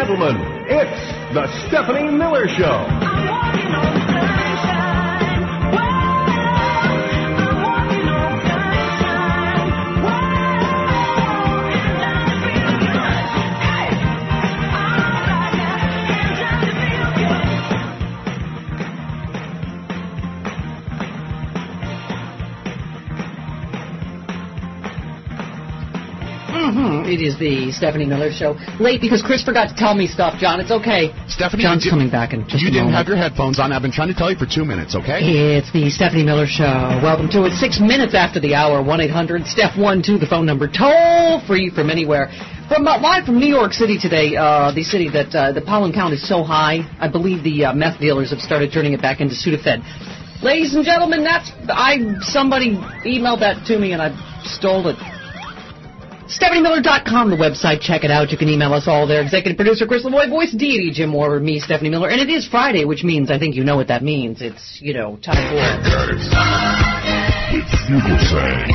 gentlemen, it's the Stephanie Miller Show. It is the Stephanie Miller Show. Late because Chris forgot to tell me stuff, John. It's okay. Stephanie, John's coming back in just a moment. You didn't have your headphones on. I've been trying to tell you for 2 minutes, okay? It's the Stephanie Miller Show. Welcome to it. 6 minutes after the hour. 1-800-STEPH-12, the phone number. Toll free from anywhere. Live from New York City today, the city that the pollen count is so high, I believe the meth dealers have started turning it back into Sudafed. Ladies and gentlemen, somebody emailed that to me and I stole it. StephanieMiller.com, the website. Check it out. You can email us all there. Executive producer Chris Lavoie, voice deity Jim Warner, me, Stephanie Miller. And it is Friday, which means I think you know what that means. It's, time for... It's Fugelsang.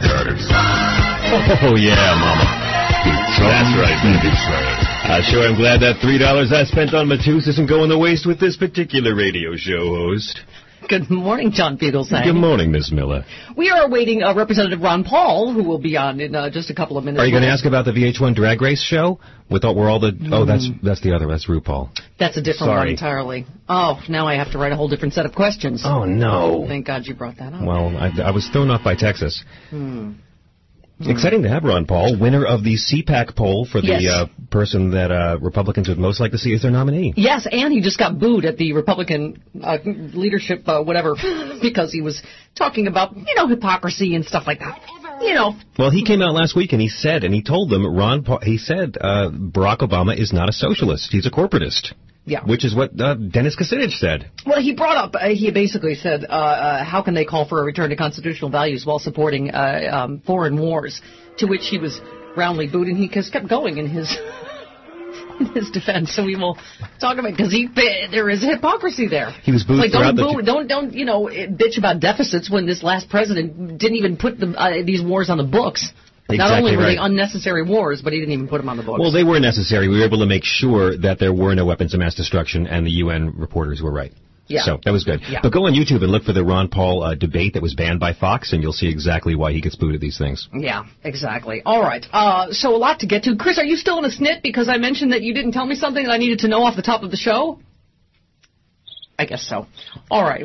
Oh, yeah, Mama. That's right, baby. Sure, I'm glad that $3 I spent on Matus isn't going to waste with this particular radio show host. Good morning, John Fugelsang. Good morning, Miss Miller. We are awaiting Representative Ron Paul, who will be on in just a couple of minutes. Are you going to ask about the VH1 Drag Race show? That's the other. That's RuPaul. That's a different one entirely. Oh, now I have to write a whole different set of questions. Oh, no. Thank God you brought that up. Well, I was thrown off by Texas. Exciting to have Ron Paul, winner of the CPAC poll for the person that Republicans would most like to see as their nominee. Yes, and he just got booed at the Republican leadership, whatever, because he was talking about, hypocrisy and stuff like that. Well, he came out last week and he told them, Barack Obama is not a socialist. He's a corporatist. Yeah. Which is what Dennis Kucinich said. Well, he brought up, he basically said, how can they call for a return to constitutional values while supporting foreign wars, to which he was roundly booed, and he just kept going in his defense. So we will talk about it, because there is hypocrisy there. He was booed throughout don't bitch about deficits when this last president didn't even put these wars on the books. Not only were they unnecessary wars, but he didn't even put them on the books. Well, they were necessary. We were able to make sure that there were no weapons of mass destruction, and the UN reporters were right. Yeah. So that was good. Yeah. But go on YouTube and look for the Ron Paul debate that was banned by Fox, and you'll see exactly why he gets booed at these things. Yeah, exactly. All right. So a lot to get to. Chris, are you still in a snit because I mentioned that you didn't tell me something that I needed to know off the top of the show? I guess so. All right.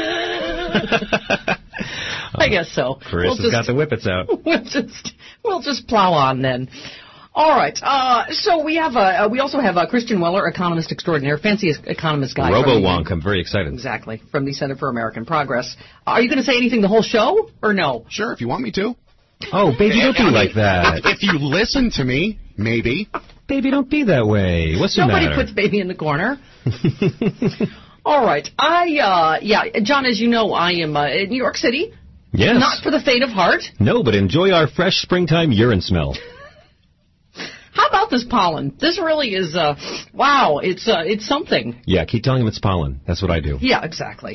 I guess so. Chris has got the whippets out. We'll just plow on then. All right. So we also have Christian Weller, economist extraordinaire, fanciest economist guy. RoboWonk. I'm very excited. Exactly. From the Center for American Progress. Are you going to say anything the whole show or no? Sure, if you want me to. Oh, baby, don't be like that. If you listen to me, maybe. Baby, don't be that way. What's the matter? Nobody puts baby in the corner. All right. John, as you know, I am in New York City. Yes. Not for the faint of heart. No, but enjoy our fresh springtime urine smell. How about this pollen? This really is, wow, it's something. Yeah, keep telling him it's pollen. That's what I do. Yeah, exactly.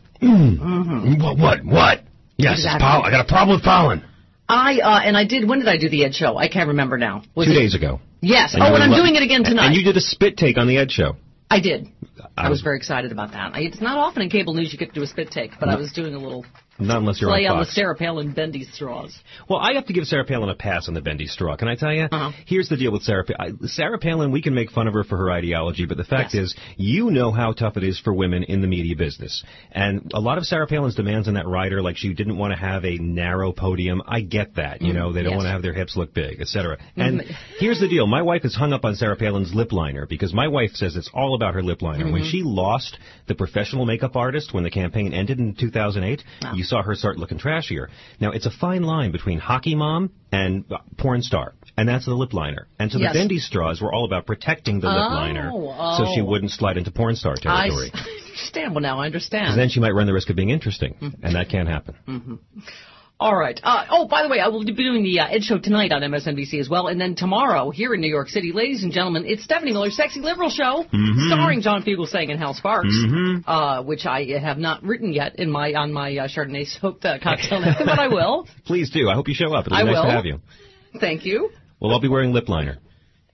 What? Yes, exactly. It's pollen. I got a problem with pollen. When did I do the Ed Show? I can't remember now. 2 days ago. Yes. And I'm doing it again tonight. And you did a spit take on the Ed Show. I did. I was very excited about that. It's not often in cable news you get to do a spit take, but I was doing a little... Not unless you're play on the Fox. Sarah Palin bendy straws. Well, I have to give Sarah Palin a pass on the bendy straw. Can I tell you? Here's the deal with Sarah Palin. Sarah Palin, we can make fun of her for her ideology, but the fact is, you know how tough it is for women in the media business. And a lot of Sarah Palin's demands on that rider, like she didn't want to have a narrow podium. I get that. They don't want to have their hips look big, etc. And here's the deal. My wife is hung up on Sarah Palin's lip liner because my wife says it's all about her lip liner. When she lost the professional makeup artist when the campaign ended in 2008, you saw her start looking trashier. Now, it's a fine line between hockey mom and porn star, and that's the lip liner. And so the bendy straws were all about protecting the lip liner so she wouldn't slide into porn star territory. I understand. Well, now I understand. Because then she might run the risk of being interesting, and that can't happen. All right. By the way, I will be doing the Ed Show tonight on MSNBC as well. And then tomorrow, here in New York City, ladies and gentlemen, it's Stephanie Miller's Sexy Liberal Show, starring John Fugelsang and Hal Sparks, which I have not written yet on my Chardonnay soaked cocktail napkin, but I will. Please do. I hope you show up. It'll be nice to have you. Thank you. Well, I'll be wearing lip liner.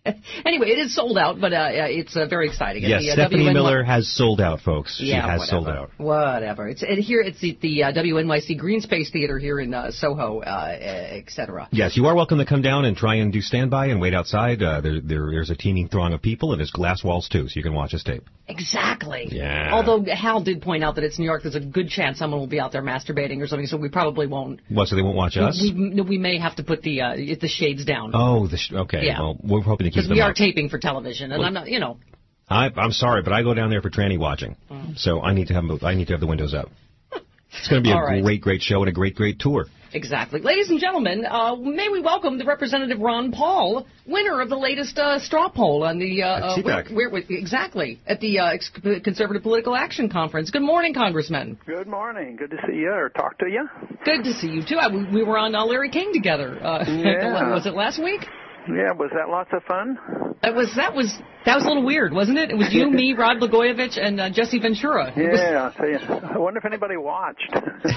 Anyway, it is sold out, but it's very exciting. Yes, Stephanie Miller has sold out, folks. Yeah, she has sold out. Whatever. It's the WNYC Green Space Theater here in Soho, etc. Yes, you are welcome to come down and try and do standby and wait outside. There's a teeming throng of people, and there's glass walls, too, so you can watch us tape. Exactly. Yeah. Although Hal did point out that it's New York, there's a good chance someone will be out there masturbating or something, so we probably won't. What, so they won't watch us? We may have to put the shades down. Oh, okay. Yeah. Well, we're hoping to keep them up. Because we are taping for television, and I'm not, I'm sorry, but I go down there for tranny watching, so I need to have the windows up. It's going to be a great show and a great tour. Exactly. Ladies and gentlemen, may we welcome the Representative Ron Paul, winner of the latest straw poll on the exactly at the Conservative Political Action Conference. Good morning, Congressman. Good morning. Good to see you or talk to you. Good to see you too. We were on Larry King together. Was it last week? Yeah, was that lots of fun? That was a little weird, wasn't it? It was you, me, Rod Blagojevich, and Jesse Ventura. Yeah, I'll tell you. I wonder if anybody watched.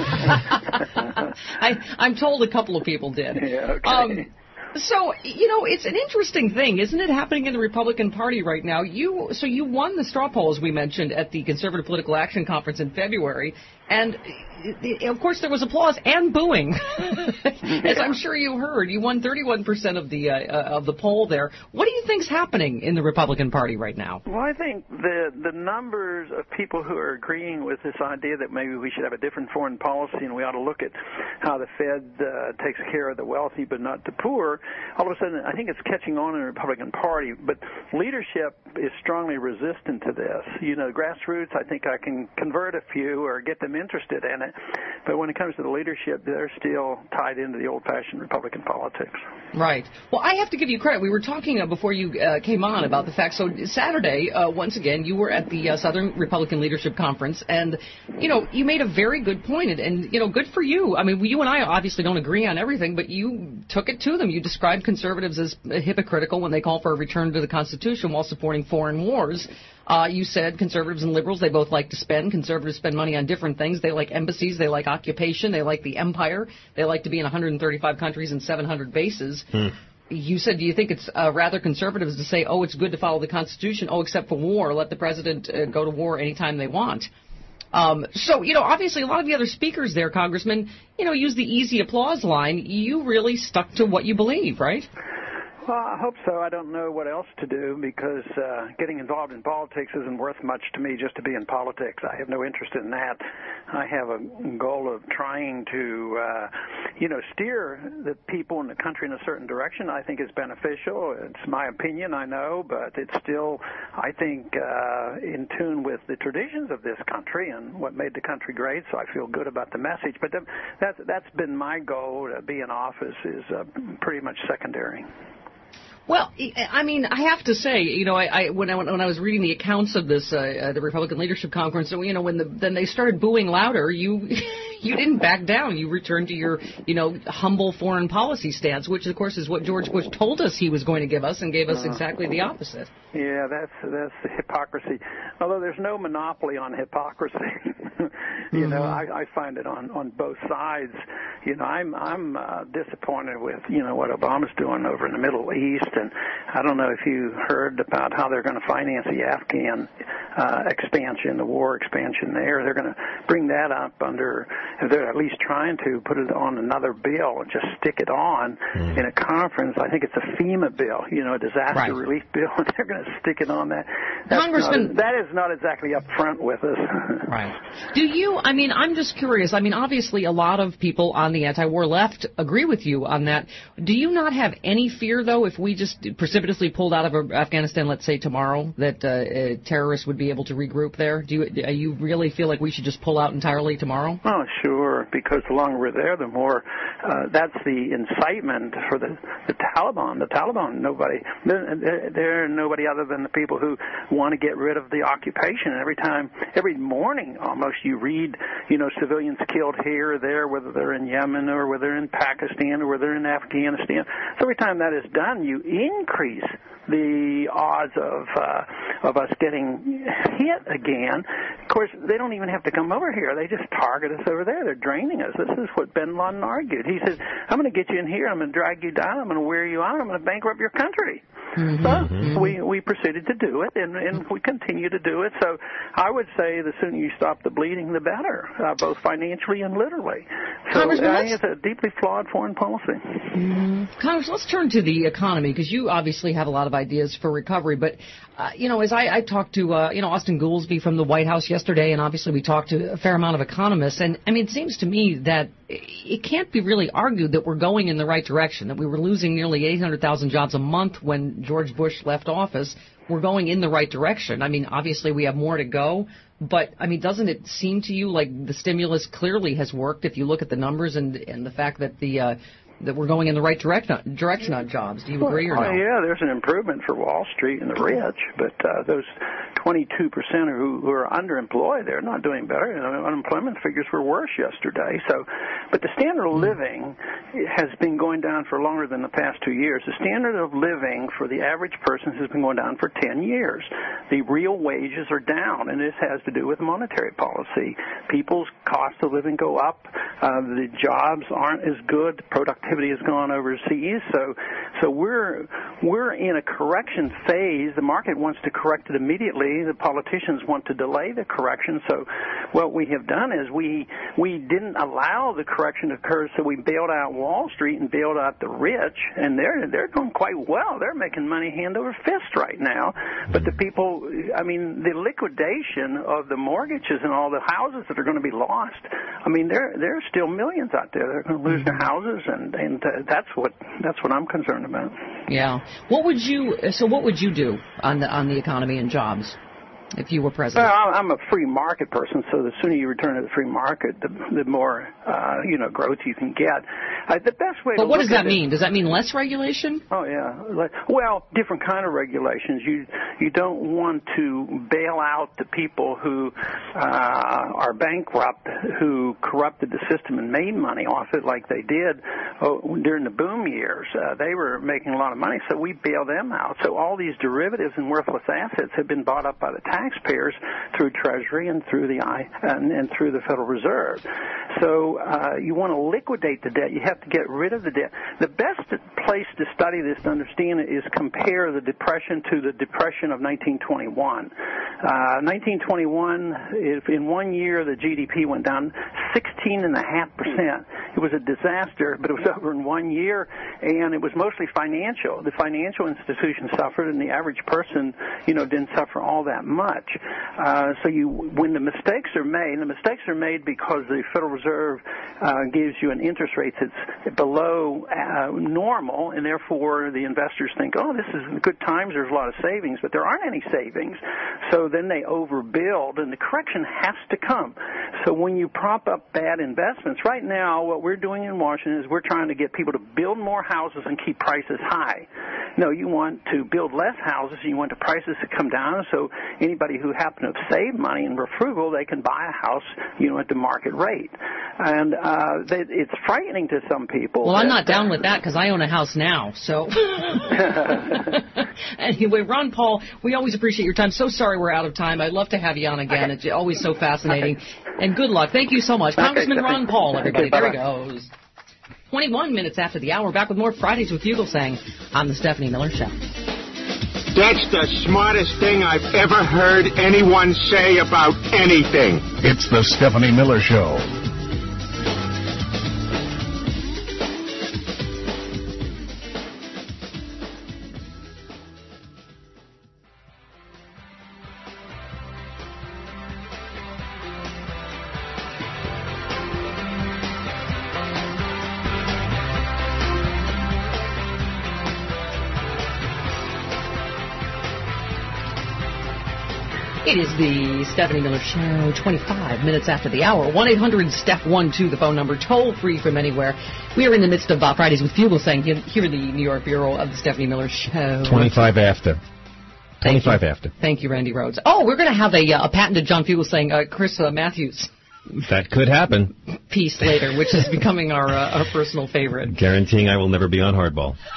I'm told a couple of people did. Yeah, okay. So, it's an interesting thing, isn't it, happening in the Republican Party right now? You won the straw poll, as we mentioned, at the Conservative Political Action Conference in February, and, of course, there was applause and booing, as I'm sure you heard. You won 31% of the poll there. What do you think's happening in the Republican Party right now? Well, I think the numbers of people who are agreeing with this idea that maybe we should have a different foreign policy and we ought to look at how the Fed takes care of the wealthy but not the poor, all of a sudden I think it's catching on in the Republican Party. But leadership is strongly resistant to this. Grassroots, I think I can convert a few or get them interested in it. But when it comes to the leadership, they're still tied into the old-fashioned Republican politics. Right. Well, I have to give you credit. We were talking before you came on about the fact. So Saturday, once again, you were at the Southern Republican Leadership Conference, and, you made a very good point. And good for you. I mean, you and I obviously don't agree on everything, but you took it to them. You described conservatives as hypocritical when they call for a return to the Constitution while supporting foreign wars. You said conservatives and liberals, they both like to spend. Conservatives spend money on different things. They like embassies. They like occupation. They like the empire. They like to be in 135 countries and 700 bases. You said, do you think it's rather conservatives to say, it's good to follow the Constitution, except for war, let the president go to war anytime they want? So, obviously a lot of the other speakers there, Congressman, use the easy applause line. You really stuck to what you believe, right? Well, I hope so. I don't know what else to do because getting involved in politics isn't worth much to me just to be in politics. I have no interest in that. I have a goal of trying to, steer the people in the country in a certain direction. I think is beneficial. It's my opinion, I know, but it's still, I think, in tune with the traditions of this country and what made the country great, so I feel good about the message. But that's been my goal. To be in office is pretty much secondary. Well, I mean, I have to say, when I was reading the accounts of this, the Republican Leadership Conference, then they started booing louder, you didn't back down. You returned to your, humble foreign policy stance, which of course is what George Bush told us he was going to give us, and gave us exactly the opposite. Yeah, that's the hypocrisy. Although there's no monopoly on hypocrisy. I find it on both sides. I'm disappointed with what Obama's doing over in the Middle East, and I don't know if you heard about how they're going to finance the Afghan expansion, the war expansion there. They're going to bring that up they're at least trying to put it on another bill and just stick it on in a conference. I think it's a FEMA bill, a disaster relief bill, and they're going to stick it on that. Congressman, that is not exactly up front with us. Right. I'm just curious. Obviously a lot of people on the anti-war left agree with you on that. Do you not have any fear, though, if we just precipitously pulled out of Afghanistan, let's say tomorrow, that terrorists would be able to regroup there? Do you really feel like we should just pull out entirely tomorrow? Oh, sure, because the longer we're there, the more that's the incitement for the Taliban. The Taliban, they're nobody other than the people who want to get rid of the occupation. And every morning almost, you read, civilians killed here or there, whether they're in Yemen or whether they're in Pakistan or whether they're in Afghanistan. So every time that is done, you increase the odds of us getting hit again. Of course, they don't even have to come over here. They just target us over there. They're draining us. This is what bin Laden argued. He says, I'm going to get you in here. I'm going to drag you down. I'm going to wear you out. I'm going to bankrupt your country. So we proceeded to do it, and we continue to do it. So I would say the sooner you stop the bleeding, the better, both financially and literally. So I think it's a deeply flawed foreign policy. Congress, let's turn to the economy, because you obviously have a lot of ideas for recovery. But, as I talked to, Austin Goolsbee from the White House yesterday, and obviously we talked to a fair amount of economists, and, it seems to me that it can't be really argued that we're going in the right direction, that we were losing nearly 800,000 jobs a month when George Bush left office. We're going in the right direction. Obviously we have more to go, but, doesn't it seem to you like the stimulus clearly has worked if you look at the numbers and the fact that that we're going in the right direction on jobs? Do you agree or no? Yeah, there's an improvement for Wall Street and the rich, but those 22% who are underemployed, they're not doing better. Unemployment figures were worse yesterday. But the standard of living has been going down for longer than the past 2 years. The standard of living for the average person has been going down for 10 years. The real wages are down, and this has to do with monetary policy. People's cost of living go up. The jobs aren't as good. Productivity has gone overseas. So we're in a correction phase. The market wants to correct it immediately. The politicians want to delay the correction. So what we have done is we didn't allow the correction to occur, so we bailed out Wall Street and bailed out the rich, and they're doing quite well. They're making money hand over fist right now. But the people, the liquidation of the mortgages and all the houses that are going to be lost, there's still millions out there that are going to lose their houses, and that's what I'm concerned about. Yeah. What would you do on the economy and jobs if you were president? Well, I'm a free market person, so the sooner you return to the free market, the more growth you can get. The best way. But what does that mean? Does that mean less regulation? Oh yeah. Well, different kind of regulations. You don't want to bail out the people who are bankrupt, who corrupted the system and made money off it, like they did during the boom years. They were making a lot of money, so we bail them out. So all these derivatives and worthless assets have been bought up by the taxpayers through Treasury and through and through the Federal Reserve. So you want to liquidate the debt. You have to get rid of the debt. The best place to study this, to understand it, is compare the Depression to the Depression of 1921. 1921, in 1 year, the GDP went down 16.5%. It was a disaster, but it was over in 1 year, and it was mostly financial. The financial institutions suffered, and the average person, didn't suffer all that much. When the mistakes are made because the Federal Reserve gives you an interest rate that's below normal, and therefore the investors think, oh, this is good times, there's a lot of savings, but there aren't any savings. So then they overbuild, and the correction has to come. So when you prop up bad investments, right now what we're doing in Washington is we're trying to get people to build more houses and keep prices high. No, you want to build less houses, and you want the prices to come down, so anybody who happen to have saved money and were frugal, they can buy a house, at the market rate. And it's frightening to some people. Well, I'm not down with that because I own a house now. So anyway, Ron Paul, we always appreciate your time. So sorry we're out of time. I'd love to have you on again. Okay. It's always so fascinating. Okay. And good luck. Thank you so much. Congressman Ron Paul, everybody. There he goes. 21 minutes after the hour. Back with more Fridays with Fugelsang on the Stephanie Miller Show. That's the smartest thing I've ever heard anyone say about anything. It's the Stephanie Miller Show. It is the Stephanie Miller Show, 25 minutes after the hour. 1-800-STEP-12, the phone number, toll-free from anywhere. We are in the midst of Fridays with Fugelsang here in the New York Bureau of the Stephanie Miller Show. 25 after. Thank you, Randy Rhodes. Oh, we're going to have a patented John Fugelsang, Chris Matthews. That could happen. Piece later, which is becoming our personal favorite. Guaranteeing I will never be on Hardball.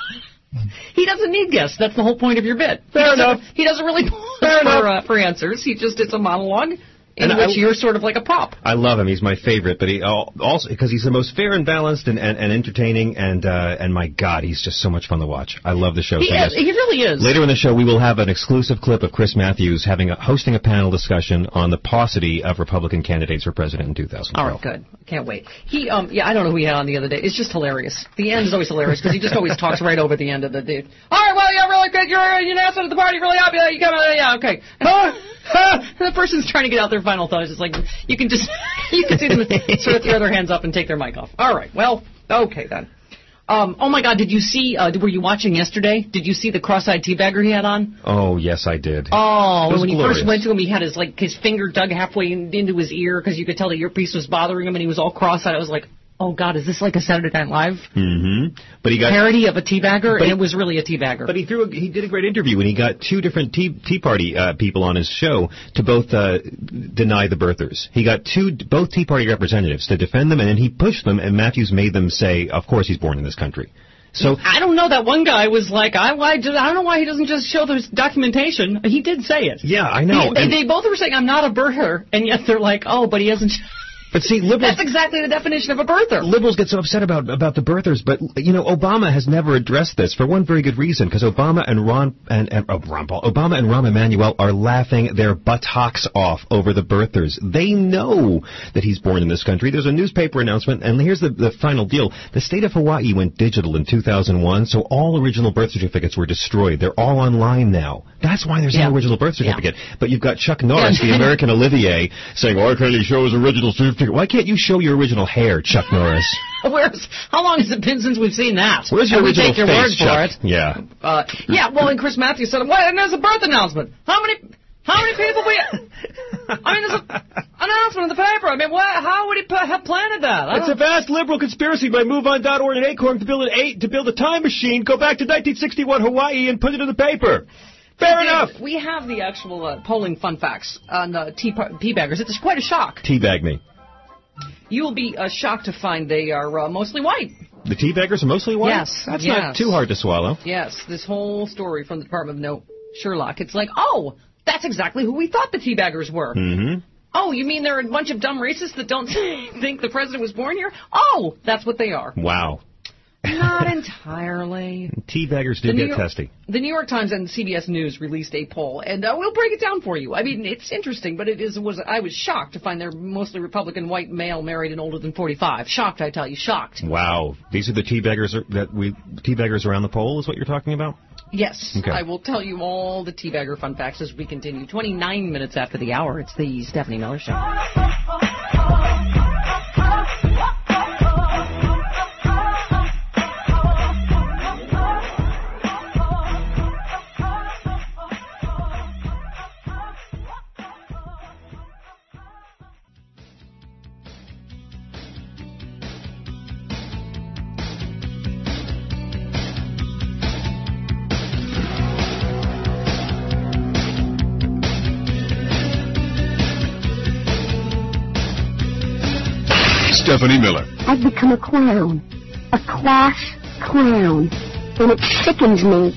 He doesn't need guests. That's the whole point of your bit. Fair enough. He doesn't really pause for answers. It's a monologue in which you're sort of like a prop. I love him. He's my favorite, but he also because he's the most fair and balanced and entertaining, and my God, he's just so much fun to watch. I love the show. He really is. Later in the show, we will have an exclusive clip of Chris Matthews hosting a panel discussion on the paucity of Republican candidates for president in 2012. All right, good. Can't wait. I don't know who he had on the other day. It's just hilarious. The end is always hilarious because he just always talks right over the end of the dude. All right, well, yeah, really good. You're an asset at the party. Really happy. You come. Yeah, okay. The person's trying to get out their final thoughts. It's like you can see them sort of throw their hands up and take their mic off. All right, well, okay then. Oh my God, did you see? Were you watching yesterday? Did you see the cross-eyed teabagger he had on? Oh yes, I did. Oh, when glorious. he first went to him, he had his finger dug halfway into his ear because you could tell the earpiece was bothering him, and he was all cross-eyed. I was like, oh God, is this like a Saturday Night Live But he got parody of a teabagger? And it was really a teabagger. But he did a great interview, and he got two different Tea Party people on his show to both deny the birthers. He got both Tea Party representatives to defend them, and then he pushed them, and Matthews made them say, of course he's born in this country. So I don't know. That one guy was like, I don't know why he doesn't just show this documentation. He did say it. Yeah, I know. They both were saying, I'm not a birther, and yet they're like, oh, but he hasn't... But see, liberals... That's exactly the definition of a birther. Liberals get so upset about the birthers, but, Obama has never addressed this for one very good reason, because Obama and Rahm Emanuel are laughing their buttocks off over the birthers. They know that he's born in this country. There's a newspaper announcement, and here's the final deal. The state of Hawaii went digital in 2001, so all original birth certificates were destroyed. They're all online now. That's why there's no original birth certificate. Yeah. But you've got Chuck Norris, the American Olivier, saying, why can't he show his original certificate? Why can't you show your original hair, Chuck Norris? How long has it been since we've seen that? Where's your original face, we take your word Chuck? for it. Yeah. Well, and Chris Matthews said, well, and there's a birth announcement. How many people there's an announcement in the paper. How would he have planted that? It's a vast liberal conspiracy by MoveOn.org and Acorn to build a time machine, go back to 1961 Hawaii, and put it in the paper. Fair enough. We have the actual polling fun facts on teabaggers. It's quite a shock. Teabag me. You will be shocked to find they are mostly white. The teabaggers are mostly white? Yes. That's not too hard to swallow. Yes. This whole story from the Department of Sherlock. It's like, oh, that's exactly who we thought the teabaggers were. Mm-hmm. Oh, you mean they're a bunch of dumb racists that don't think the president was born here? Oh, that's what they are. Wow. Not entirely. Teabaggers do get testy. The New York Times and CBS News released a poll, and we'll break it down for you. It's interesting, but I was shocked to find they're mostly Republican white male married and older than 45. Shocked, I tell you, shocked. Wow. These are the teabaggers teabaggers around the poll is what you're talking about? Yes. Okay. I will tell you all the teabagger fun facts as we continue. 29 minutes after the hour, it's the Stephanie Miller Show. Stephanie Miller. I've become a clown. A class clown. And it sickens me.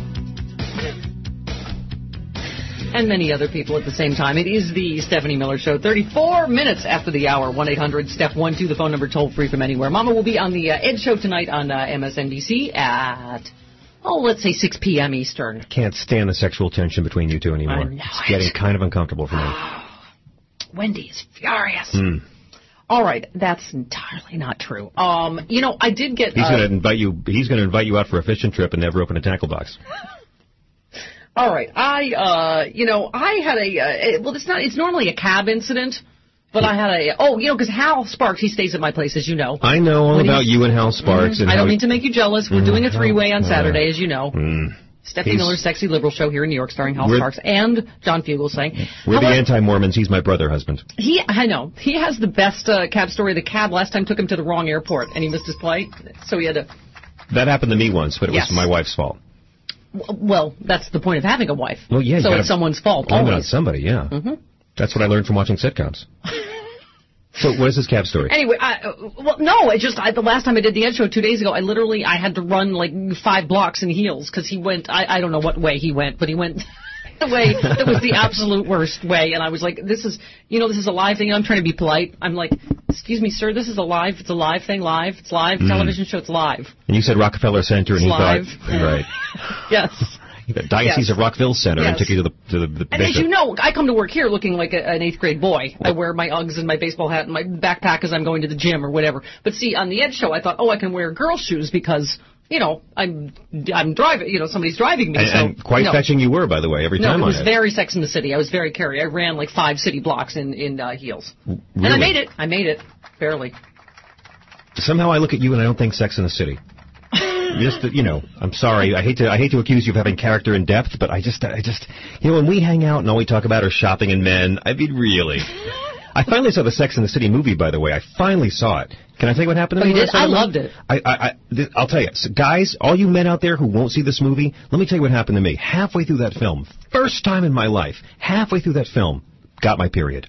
And many other people at the same time. It is the Stephanie Miller Show. 34 minutes after the hour. 1-800-STEPH-12, the phone number, toll free from anywhere. Mama will be on the Ed Show tonight on MSNBC at, let's say 6 p.m. Eastern. Can't stand the sexual tension between you two anymore. I know it's getting kind of uncomfortable for me. Wendy is furious. All right, that's entirely not true. I did get. He's going to invite you. He's going to invite you out for a fishing trip and never open a tackle box. All right, I had it's normally a cab incident, but I had because Hal Sparks, he stays at my place, as you know. I know all about you and Hal Sparks. And I don't mean to make you jealous. We're doing a three-way on Saturday, as you know. Stephanie Miller's Sexy Liberal Show here in New York, starring Hal Sparks and John Fugelsang. We're the anti-Mormons. He's my brother husband. I know. He has the best cab story. The cab last time took him to the wrong airport, and he missed his flight, so he had to... That happened to me once, but it was my wife's fault. Well, that's the point of having a wife. Well, yeah. So it's someone's fault. Blame it on somebody, yeah. Mm-hmm. That's what I learned from watching sitcoms. So what is this cab story? Anyway, the last time I did the Ed Show 2 days ago, I had to run like 5 blocks in heels because he went, I don't know what way he went, but he went the way that was the absolute worst way. And I was like, this is a live thing. I'm trying to be polite. I'm like, excuse me, sir, it's a live thing, it's live television show, it's live. And you said Rockefeller Center, and it's he live. Thought, right. Yes. The Diocese of Rockville Center, and took you to the And bishop. as you know, I come to work here looking like an 8th grade boy. I wear my Uggs and my baseball hat and my backpack as I'm going to the gym or whatever. But see, on the Ed Show, I thought, I can wear girl shoes because, I'm driving, somebody's driving me. And quite fetching you were, by the way, every time it on was it. very Sex in the City. I was very carry. I ran like 5 city blocks in heels. Really? And I made it. Barely. Somehow I look at you and I don't think Sex in the City. Just, I'm sorry. I hate to accuse you of having character and depth, but I just, when we hang out and all we talk about are shopping and men, I mean, really. I finally saw the Sex and the City movie, by the way. I finally saw it. Can I tell you what happened to me? You did? I loved it. I'll tell you. So guys, all you men out there who won't see this movie, let me tell you what happened to me. Halfway through that film, first time in my life, halfway through that film, got my period.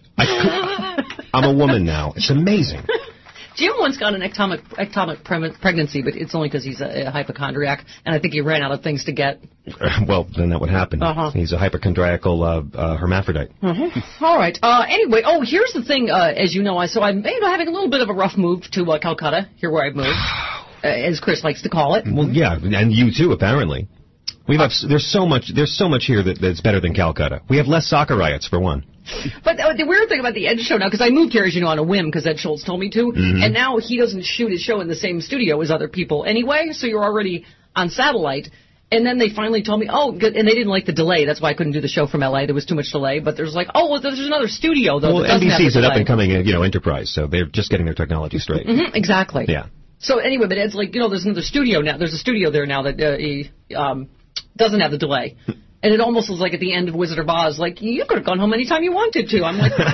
I'm a woman now. It's amazing. Jim once got an ectopic pregnancy, but it's only because he's a hypochondriac, and I think he ran out of things to get. Well, then that would happen. He's a hypochondriacal hermaphrodite. All right. Anyway, here's the thing. As you know, I'm having a little bit of a rough move to Calcutta, here where I've moved, as Chris likes to call it. Well, yeah, and you too, apparently. There's so much here that's better than Calcutta. We have less soccer riots, for one. But the weird thing about the Ed Show now, because I moved here, as you know, on a whim, because Ed Schultz told me to, and now he doesn't shoot his show in the same studio as other people anyway, so you're already on satellite. And then they finally told me, and they didn't like the delay. That's why I couldn't do the show from L.A. There was too much delay. But there's there's another studio, though. Well, NBC's an up-and-coming, enterprise, so they're just getting their technology straight. Exactly. Yeah. So anyway, but Ed's like, there's another studio now. There's a studio there now that he doesn't have the delay. And it almost was like at the end of Wizard of Oz, like, you could have gone home anytime you wanted to. I'm like,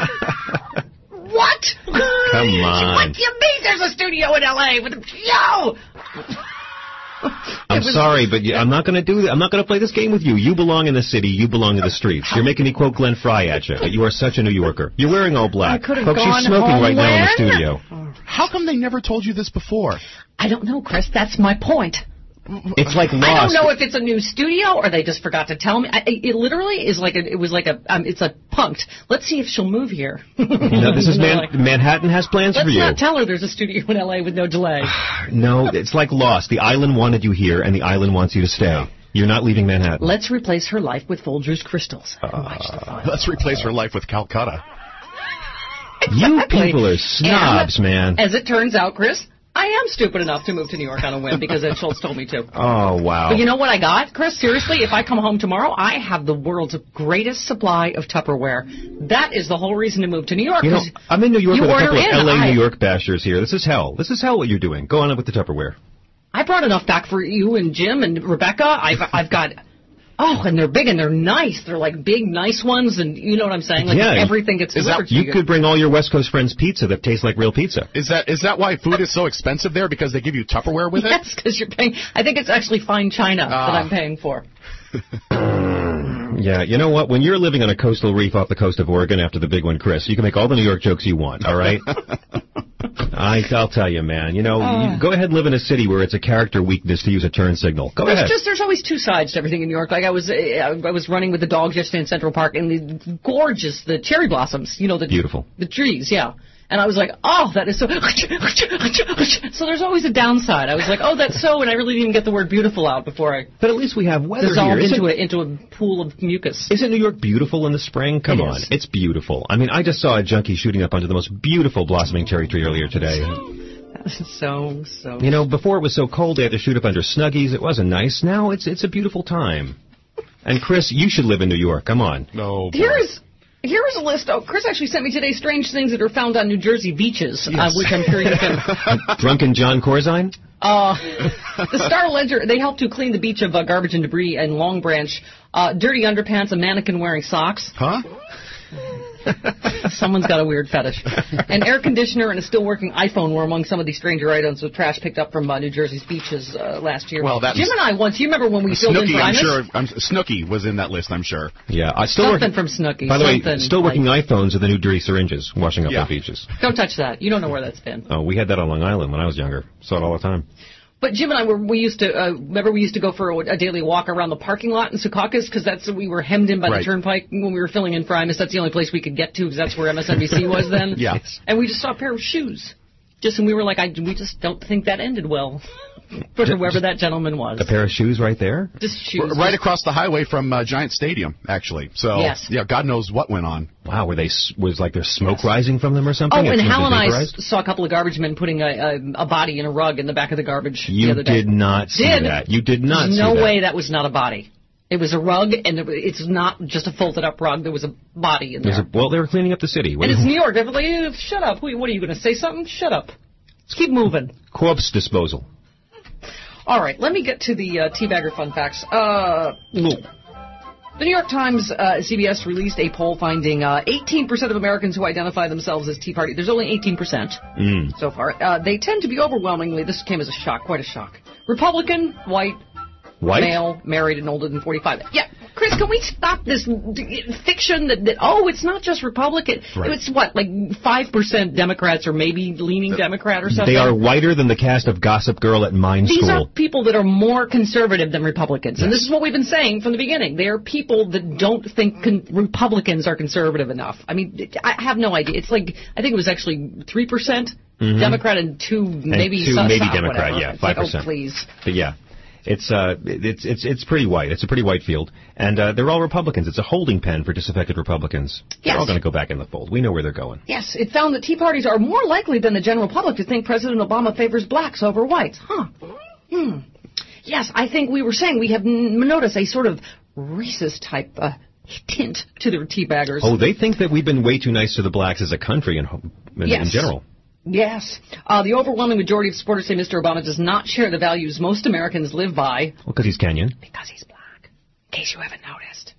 what? Come on. What do you mean there's a studio in L.A. with a show? I'm sorry, but I'm not going to do that. I'm not going to play this game with you. You belong in the city. You belong in the streets. You're making me quote Glenn Fry at you. You are such a New Yorker. You're wearing all black. Folks, she's smoking right now in the studio. How come they never told you this before? I don't know, Chris. That's my point. It's like Lost. I don't know if it's a new studio or they just forgot to tell me. It literally is like it's a punked. Let's see if she'll move here. No, this is Manhattan has plans for you. Let's not tell her there's a studio in L.A. with no delay. No, it's like Lost. The island wanted you here, and the island wants you to stay. You're not leaving Manhattan. Let's replace her life with Folgers crystals. Let's replace her life with Calcutta. Exactly. You people are snobs, man. As it turns out, Chris, I am stupid enough to move to New York on a whim because Ed Schultz told me to. Oh, wow. But you know what I got, Chris? Seriously, if I come home tomorrow, I have the world's greatest supply of Tupperware. That is the whole reason to move to New York. I'm in New York with a couple of L.A. New York bashers here. This is hell. This is hell what you're doing. Go on up with the Tupperware. I brought enough back for you and Jim and Rebecca. I've got... Oh, and they're big and they're nice. They're like big, nice ones, and you know what I'm saying? Like everything gets delivered to you. You could bring all your West Coast friends pizza that tastes like real pizza. Is that why food is so expensive there? Because they give you Tupperware with it? Yes, because you're paying. I think it's actually fine china that I'm paying for. Yeah, you know what? When you're living on a coastal reef off the coast of Oregon after the big one, Chris, you can make all the New York jokes you want, all right? I'll tell you, man. You go ahead and live in a city where it's a character weakness to use a turn signal. Go ahead. There's always two sides to everything in New York. Like I was running with the dogs yesterday in Central Park, and the cherry blossoms. Beautiful. The trees, yeah. And I was like, oh, that is so... So there's always a downside. I was like, oh, that's so... And I really didn't even get the word beautiful out before I... But at least we have weather dissolved here. into a pool of mucus. Isn't New York beautiful in the spring? Come on. It's beautiful. I mean, I just saw a junkie shooting up onto the most beautiful blossoming cherry tree earlier today. So... before it was so cold, they had to shoot up under Snuggies. It wasn't nice. Now it's a beautiful time. And, Chris, you should live in New York. Come on. No. Here's a list. Oh, Chris actually sent me today strange things that are found on New Jersey beaches, which I'm sure you can... Drunken John Corzine? The Star-Ledger, they helped to clean the beach of garbage and debris in Long Branch. Dirty underpants, a mannequin wearing socks. Huh? Someone's got a weird fetish. An air conditioner and a still working iPhone were among some of the stranger items with trash picked up from New Jersey's beaches last year. Well, Jim and I once, you remember when we filled in Primus? Snooki was in that list, I'm sure. Yeah, something from Snooki. By the way, still working iPhones are the new dirty syringes washing up on beaches. Don't touch that. You don't know where that's been. Oh, we had that on Long Island when I was younger. Saw it all the time. But Jim and I we used to go for a daily walk around the parking lot in Secaucus because we were hemmed in by the turnpike when we were filling in for Imus. That's the only place we could get to because that's where MSNBC was then. Yes. And we just saw a pair of shoes. And we were like, we just don't think that ended well for whoever that gentleman was. A pair of shoes right there? Just shoes. Right across the highway from Giant Stadium, actually. So, yeah, God knows what went on. Wow, was there smoke rising from them or something? Oh, and Hal and I saw a couple of garbage men putting a body in a rug in the back of the garbage the other day. You did not see that. You did not see that. No way that was not a body. It was a rug, and it's not just a folded-up rug. There was a body in there. Well, they were cleaning up the city. And it's New York. They're like, shut up. What are you going to say something? Shut up. Let's keep moving. Corpse disposal. All right, let me get to the teabagger fun facts. The New York Times, CBS released a poll finding 18% of Americans who identify themselves as Tea Party. There's only 18% so far. They tend to be overwhelmingly, this came as a shock, quite a shock, Republican, white, male, married, and older than 45. Yeah, Chris, can we stop this fiction that it's not just Republican. Right. It's what, like 5% Democrats or maybe leaning Democrat or something? They are whiter than the cast of Gossip Girl at Mine School. These are people that are more conservative than Republicans. Yes. And this is what we've been saying from the beginning. They are people that don't think Republicans are conservative enough. I mean, I have no idea. It's like, I think it was actually 3% Democrat and 2 maybe Democrat, whatever. yeah, 5%. Like, oh, please. But yeah. It's pretty white. It's a pretty white field, and they're all Republicans. It's a holding pen for disaffected Republicans. Yes. They're all going to go back in the fold. We know where they're going. Yes, it found that Tea Parties are more likely than the general public to think President Obama favors blacks over whites. Yes, I think we were saying we have noticed a sort of racist type tint to the teabaggers. Oh, they think that we've been way too nice to the blacks as a country in general. Yes. The overwhelming majority of supporters say Mr. Obama does not share the values most Americans live by. Well, because he's Kenyan. Because he's black. In case you haven't noticed.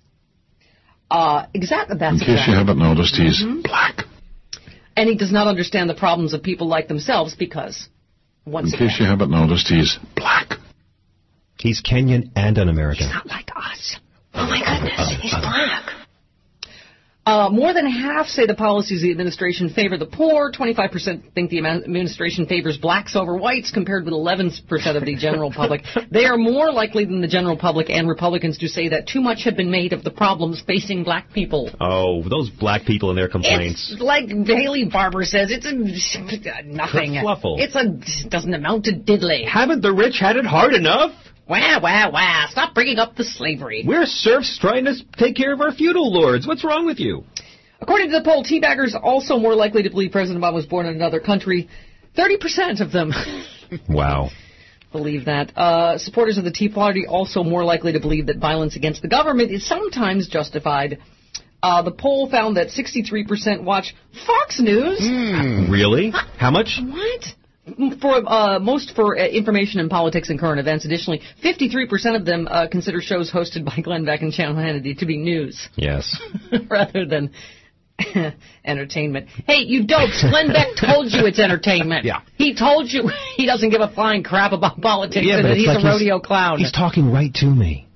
In case you haven't noticed, he's black. And he does not understand the problems of people like themselves because, in case you haven't noticed, he's black. He's Kenyan and an American. He's not like us. Oh, my goodness. He's black. More than half say the policies of the administration favor the poor. 25% think the administration favors blacks over whites, compared with 11% of the general public. They are more likely than the general public and Republicans to say that too much had been made of the problems facing black people. Oh, those black people and their complaints. It's like Haley Barbour says, it's nothing. It doesn't amount to diddly. Haven't the rich had it hard enough? Wah. Stop bringing up the slavery. We're serfs trying to take care of our feudal lords. What's wrong with you? According to the poll, teabaggers also more likely to believe President Obama was born in another country. 30% of them. Wow. Believe that. Supporters of the Tea Party also more likely to believe that violence against the government is sometimes justified. The poll found that 63% watch Fox News. Really? How much? What? For information in politics and current events. Additionally, 53% of them consider shows hosted by Glenn Beck and Channel Hannity to be news. Yes. Rather than entertainment. Hey, you dopes, Glenn Beck told you it's entertainment. Yeah. He told you he doesn't give a flying crap about politics and that he's a rodeo clown. He's talking right to me.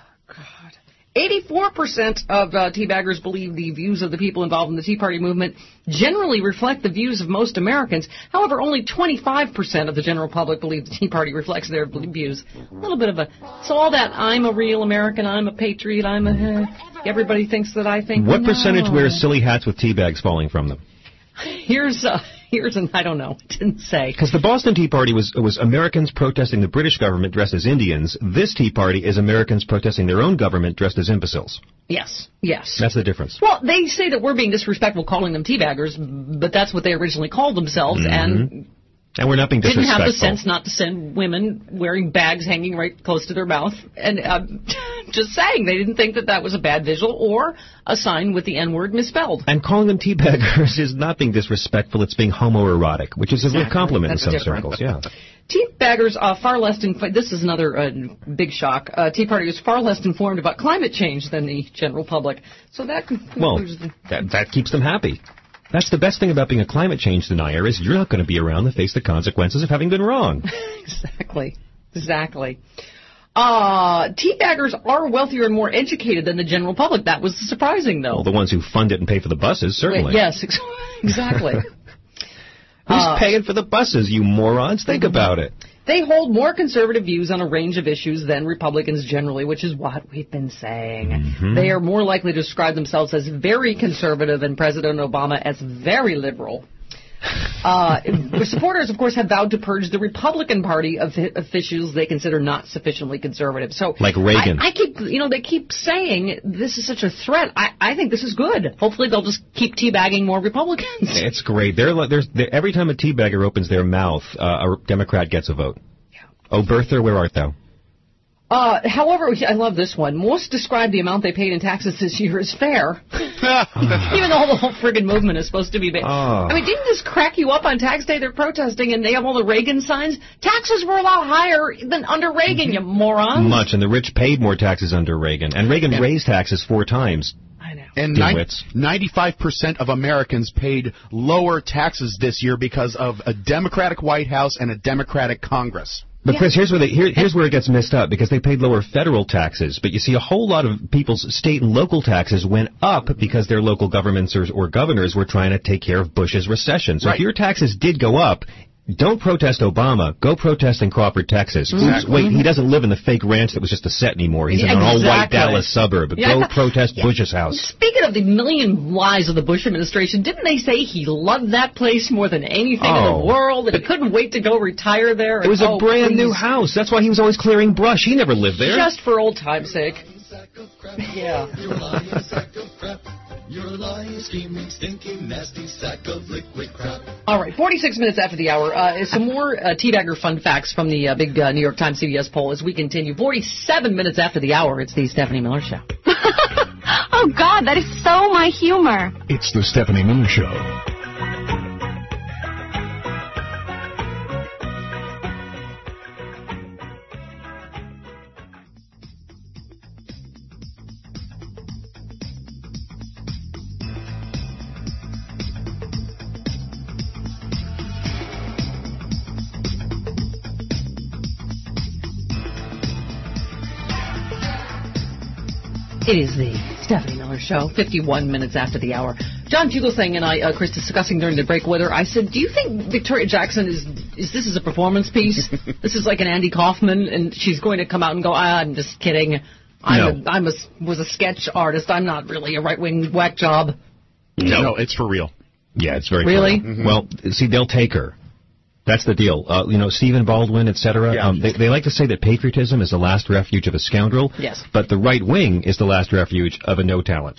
84% of teabaggers believe the views of the people involved in the Tea Party movement generally reflect the views of most Americans. However, only 25% of the general public believe the Tea Party reflects their views. A little bit of so all that I'm a real American, I'm a patriot, everybody thinks that I think. What percentage wears silly hats with tea bags falling from them? Here's an I don't know. It didn't say. Because the Boston Tea Party was Americans protesting the British government dressed as Indians. This Tea Party is Americans protesting their own government dressed as imbeciles. Yes. That's the difference. Well, they say that we're being disrespectful calling them teabaggers, but that's what they originally called themselves, and And we're not being disrespectful. Didn't have the sense not to send women wearing bags hanging right close to their mouth. And just saying, they didn't think that was a bad visual or a sign with the N-word misspelled. And calling them teabaggers is not being disrespectful. It's being homoerotic, which is a real compliment in some circles. Yeah. Teabaggers are far less this is another big shock. Tea Party is far less informed about climate change than the general public. So that that keeps them happy. That's the best thing about being a climate change denier is you're not going to be around to face the consequences of having been wrong. Exactly. Teabaggers are wealthier and more educated than the general public. That was surprising, though. Well, the ones who fund it and pay for the buses, certainly. Yes, exactly. Who's paying for the buses, you morons? Think about it. They hold more conservative views on a range of issues than Republicans generally, which is what we've been saying. Mm-hmm. They are more likely to describe themselves as very conservative and President Obama as very liberal. Supporters, of course, have vowed to purge the Republican Party of officials they consider not sufficiently conservative. So, like Reagan. They keep saying this is such a threat. I think this is good. Hopefully, they'll just keep teabagging more Republicans. It's great. Every time a teabagger opens their mouth, a Democrat gets a vote. Yeah. Oh, Bertha, where art thou? However, I love this one. Most describe the amount they paid in taxes this year as fair. Even though the whole friggin' movement is supposed to be big. I mean, didn't this crack you up on tax day? They're protesting and they have all the Reagan signs. Taxes were a lot higher than under Reagan, you morons. Much, and the rich paid more taxes under Reagan. And Reagan raised taxes 4 times. I know. And 95% of Americans paid lower taxes this year because of a Democratic White House and a Democratic Congress. But Chris, here's where it gets messed up, because they paid lower federal taxes. But you see, a whole lot of people's state and local taxes went up because their local governments or governors were trying to take care of Bush's recession. So if your taxes did go up, don't protest Obama. Go protest in Crawford, Texas. Exactly. Wait, he doesn't live in the fake ranch that was just a set anymore. He's in an all-white Dallas suburb. Go protest Bush's house. Speaking of the million lies of the Bush administration, didn't they say he loved that place more than anything in the world, and he couldn't wait to go retire there? It was a brand new house. That's why he was always clearing brush. He never lived there. Just for old time's sake. Yeah. You're a lying, scheming, stinking, nasty sack of liquid crap. All right, 46 minutes after the hour. Some more teabagger fun facts from the big New York Times CBS poll as we continue. 47 minutes after the hour, it's the Stephanie Miller Show. Oh, God, that is so my humor. It's the Stephanie Miller Show. It is the Stephanie Miller Show, 51 minutes after the hour. John Fugelsang and I, Chris, discussing during the break whether I said, do you think Victoria Jackson is this is a performance piece? This is like an Andy Kaufman, and she's going to come out and go, I'm just kidding. I was a sketch artist. I'm not really a right-wing whack job. No, it's for real. Yeah, it's very really? Mm-hmm. Well, see, they'll take her. That's the deal. Stephen Baldwin, etc. Yeah. They like to say that patriotism is the last refuge of a scoundrel. Yes. But the right wing is the last refuge of a no talent.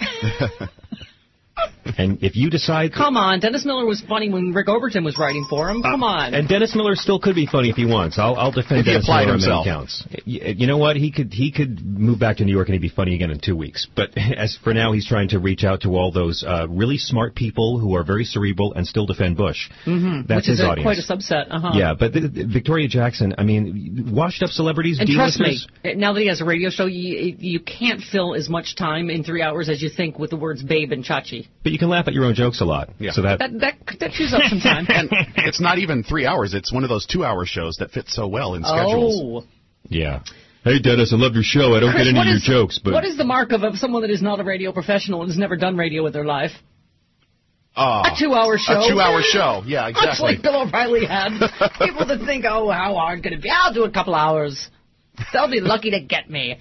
And if you decide... Come on, Dennis Miller was funny when Rick Overton was writing for him. Come on. And Dennis Miller still could be funny if he wants. I'll defend Dennis Miller on many counts. You know what? He could move back to New York and he'd be funny again in 2 weeks. But as for now, he's trying to reach out to all those really smart people who are very cerebral and still defend Bush. Mm-hmm. That's his audience. Quite a subset. Uh-huh. Yeah, but Victoria Jackson, I mean, washed-up celebrities, and trust me, D-listers. now that he has a radio show, you can't fill as much time in 3 hours as you think with the words babe and chachi. But you can laugh at your own jokes a lot. Yeah. So that chews up some time. And it's not even 3 hours. It's one of those 2-hour shows that fit so well in schedules. Oh. Yeah. Hey, Dennis, I love your show. I don't get any of your jokes. But what is the mark of someone that is not a radio professional and has never done radio in their life? A 2-hour show. A 2-hour show. Yeah, exactly. Much like Bill O'Reilly had. People that think, how hard could it be? I'll do a couple hours. They'll be lucky to get me.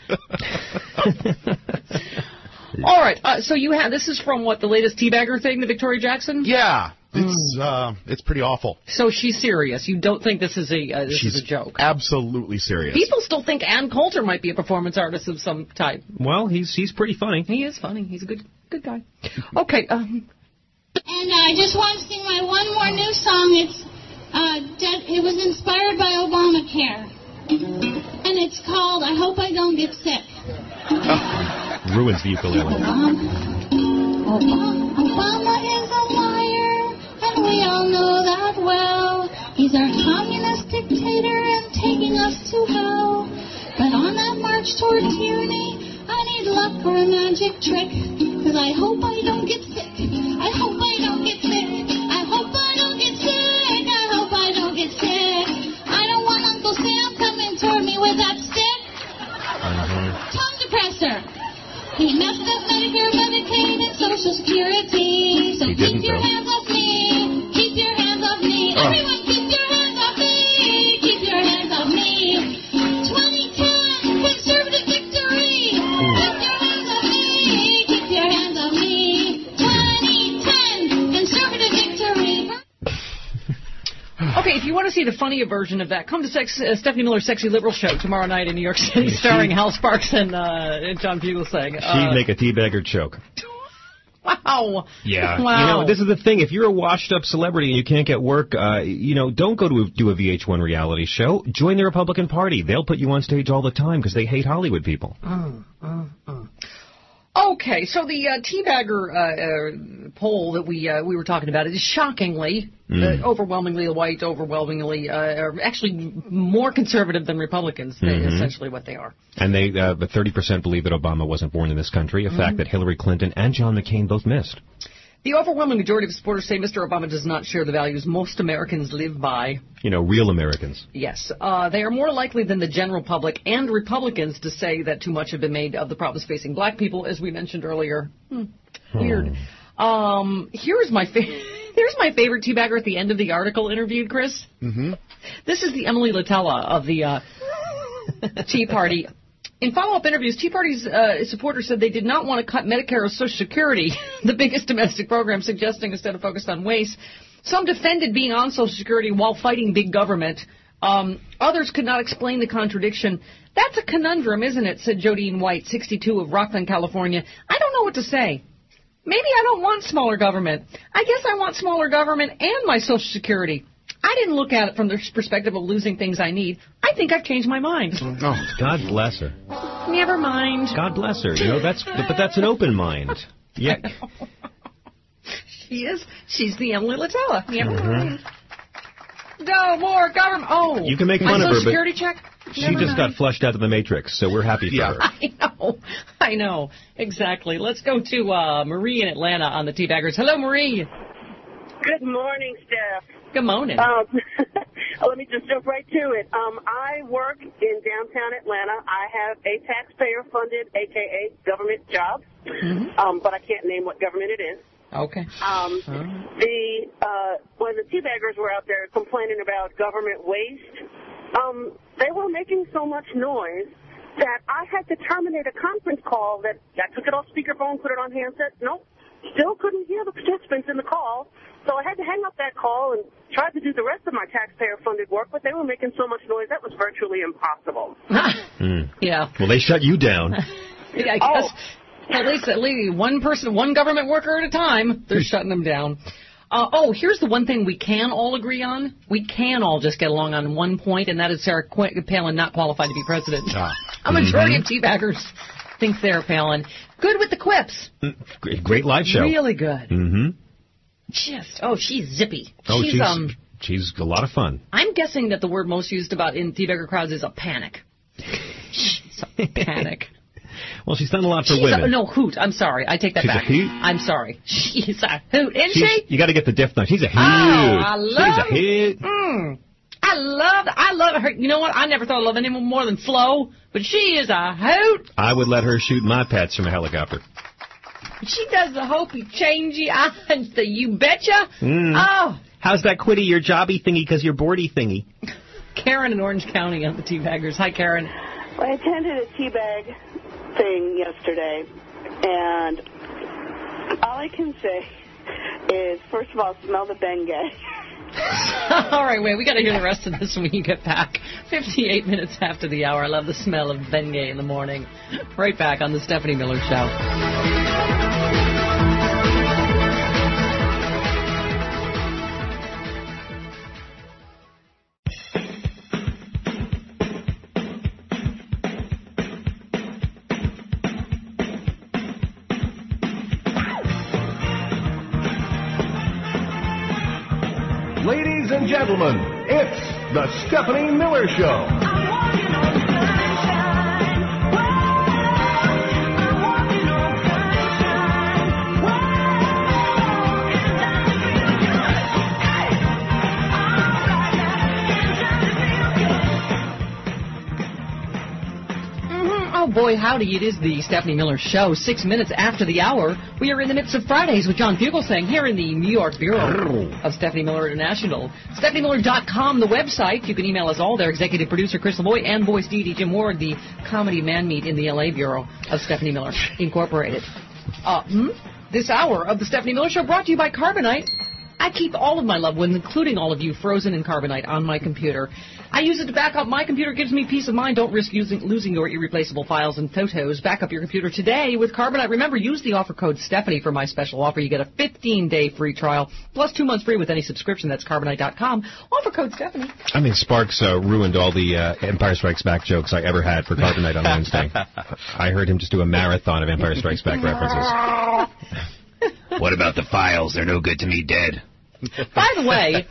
All right, so this is from what, the latest teabagger thing, the Victoria Jackson? Yeah, it's pretty awful. So she's serious. You don't think this is a joke? Absolutely serious. People still think Ann Coulter might be a performance artist of some type. Well, he's pretty funny. He is funny. He's a good guy. Okay. And I just want to sing my one more new song. It's It was inspired by Obamacare. And it's called I Hope I Don't Get Sick. Ruins the ukulele. Obama is a liar, and we all know that well. He's our communist dictator and taking us to hell. But on that march toward tyranny, I need luck or a magic trick. Because I hope I don't get sick. I hope I don't get sick. I hope I don't get sick. I hope I don't get sick. I don't want Uncle Sam coming toward me with that stick. Tongue depressor. He messed up Medicare, Medicaid, and Social Security. So keep your hands off me. Keep your hands off me. Everyone keep your hands off me. Keep your hands off me. 2010, conservative victory. Keep your hands off me. Keep your hands off me. 2010, conservative victory. Okay, if you want to see the funnier version of that, come to Stephanie Miller's Sexy Liberal Show tomorrow night in New York City, starring Hal Sparks and John Fugelsang. She'd make a teabagger choke. Wow. Yeah. Wow. You know, this is the thing. If you're a washed-up celebrity and you can't get work, don't go to do a VH1 reality show. Join the Republican Party. They'll put you on stage all the time because they hate Hollywood people. Okay, so the teabagger poll that we were talking about is shockingly, overwhelmingly white, overwhelmingly, actually more conservative than Republicans. Essentially what they are. And they, but 30% believe that Obama wasn't born in this country, a fact that Hillary Clinton and John McCain both missed. The overwhelming majority of supporters say Mr. Obama does not share the values most Americans live by. You know, real Americans. Yes. They are more likely than the general public and Republicans to say that too much have been made of the problems facing black people, as we mentioned earlier. Weird. Here's my favorite teabagger at the end of the article interviewed, Chris. This is the Emily Litella of the Tea Party. In follow-up interviews, Tea Party's supporters said they did not want to cut Medicare or Social Security, the biggest domestic program, suggesting instead of focused on waste. Some defended being on Social Security while fighting big government. Others could not explain the contradiction. That's a conundrum, isn't it, said Jodine White, 62, of Rockland, California. I don't know what to say. Maybe I don't want smaller government. I guess I want smaller government and my Social Security. I didn't look at it from the perspective of losing things I need. I think I've changed my mind. Oh, God bless her. Never mind. God bless her. You know, but that's an open mind. Yeah. She is. She's the Emily Litella. Never mind. No more government. Oh, you can make fun of her, Social Security check. She just got flushed out of the Matrix, so we're happy for her. I know. Exactly. Let's go to Marie in Atlanta on the Teabaggers. Hello, Marie. Good morning, Steph. Good morning. Let me just jump right to it. I work in downtown Atlanta. I have a taxpayer-funded, a.k.a. government job, but I can't name what government it is. Okay. When the teabaggers were out there complaining about government waste, they were making so much noise that I had to terminate a conference call that I took it off speakerphone, put it on handset. Nope. Still couldn't hear the participants in the call, so I had to hang up that call and tried to do the rest of my taxpayer-funded work, but they were making so much noise that was virtually impossible. Yeah. Well, they shut you down. Yeah, I guess. At least one person, one government worker at a time, they're shutting them down. Here's the one thing we can all agree on. We can all just get along on one point, and that is Sarah Palin not qualified to be president. A majority of teabaggers think Sarah Palin. Good with the quips. Great live show. Really good. She's zippy. She's a lot of fun. I'm guessing that the word most used about in teabagger crowds is a panic. She's a panic. Well, she's done a lot for women. Hoot. I'm sorry. I take that back. She's a hoot? I'm sorry. She's a hoot, isn't she? You got to get the diff now. She's a hoot. I love She's a hoot. I love her. You know what? I never thought I loved anyone more than Flo, but she is a hoot. I would let her shoot my pets from a helicopter. She does the hokey changey eyes, the you betcha. Oh. How's that quitty your jobby thingy because you're boardy thingy? Karen in Orange County on the Teabaggers. Hi, Karen. Well, I attended a teabag thing yesterday, and all I can say is, first of all, smell the Bengay. All right, wait, we got to hear the rest of this when we get back. 58 minutes after the hour. I love the smell of Bengay in the morning. Right back on the Stephanie Miller Show. and gentlemen, it's the Stephanie Miller Show. Oh, boy, howdy. It is the Stephanie Miller Show. 6 minutes after the hour, we are in the midst of Fridays with John Fugelsang here in the New York Bureau of Stephanie Miller International. StephanieMiller.com, the website. You can email us all there. Executive producer Chris Lavoie and voice deity Jim Ward, the comedy man-meat in the L.A. Bureau of Stephanie Miller Incorporated. This hour of the Stephanie Miller Show brought to you by Carbonite. I keep all of my loved ones, including all of you, frozen in Carbonite on my computer. I use it to back up my computer. It gives me peace of mind. Don't risk losing your irreplaceable files and photos. Back up your computer today with Carbonite. Remember, use the offer code Stephanie for my special offer. You get a 15-day free trial, plus 2 months free with any subscription. That's Carbonite.com. Offer code Stephanie. I mean, Sparks ruined all the Empire Strikes Back jokes I ever had for Carbonite on Wednesday. I heard him just do a marathon of Empire Strikes Back references. What about the files? They're no good to me dead. By the way,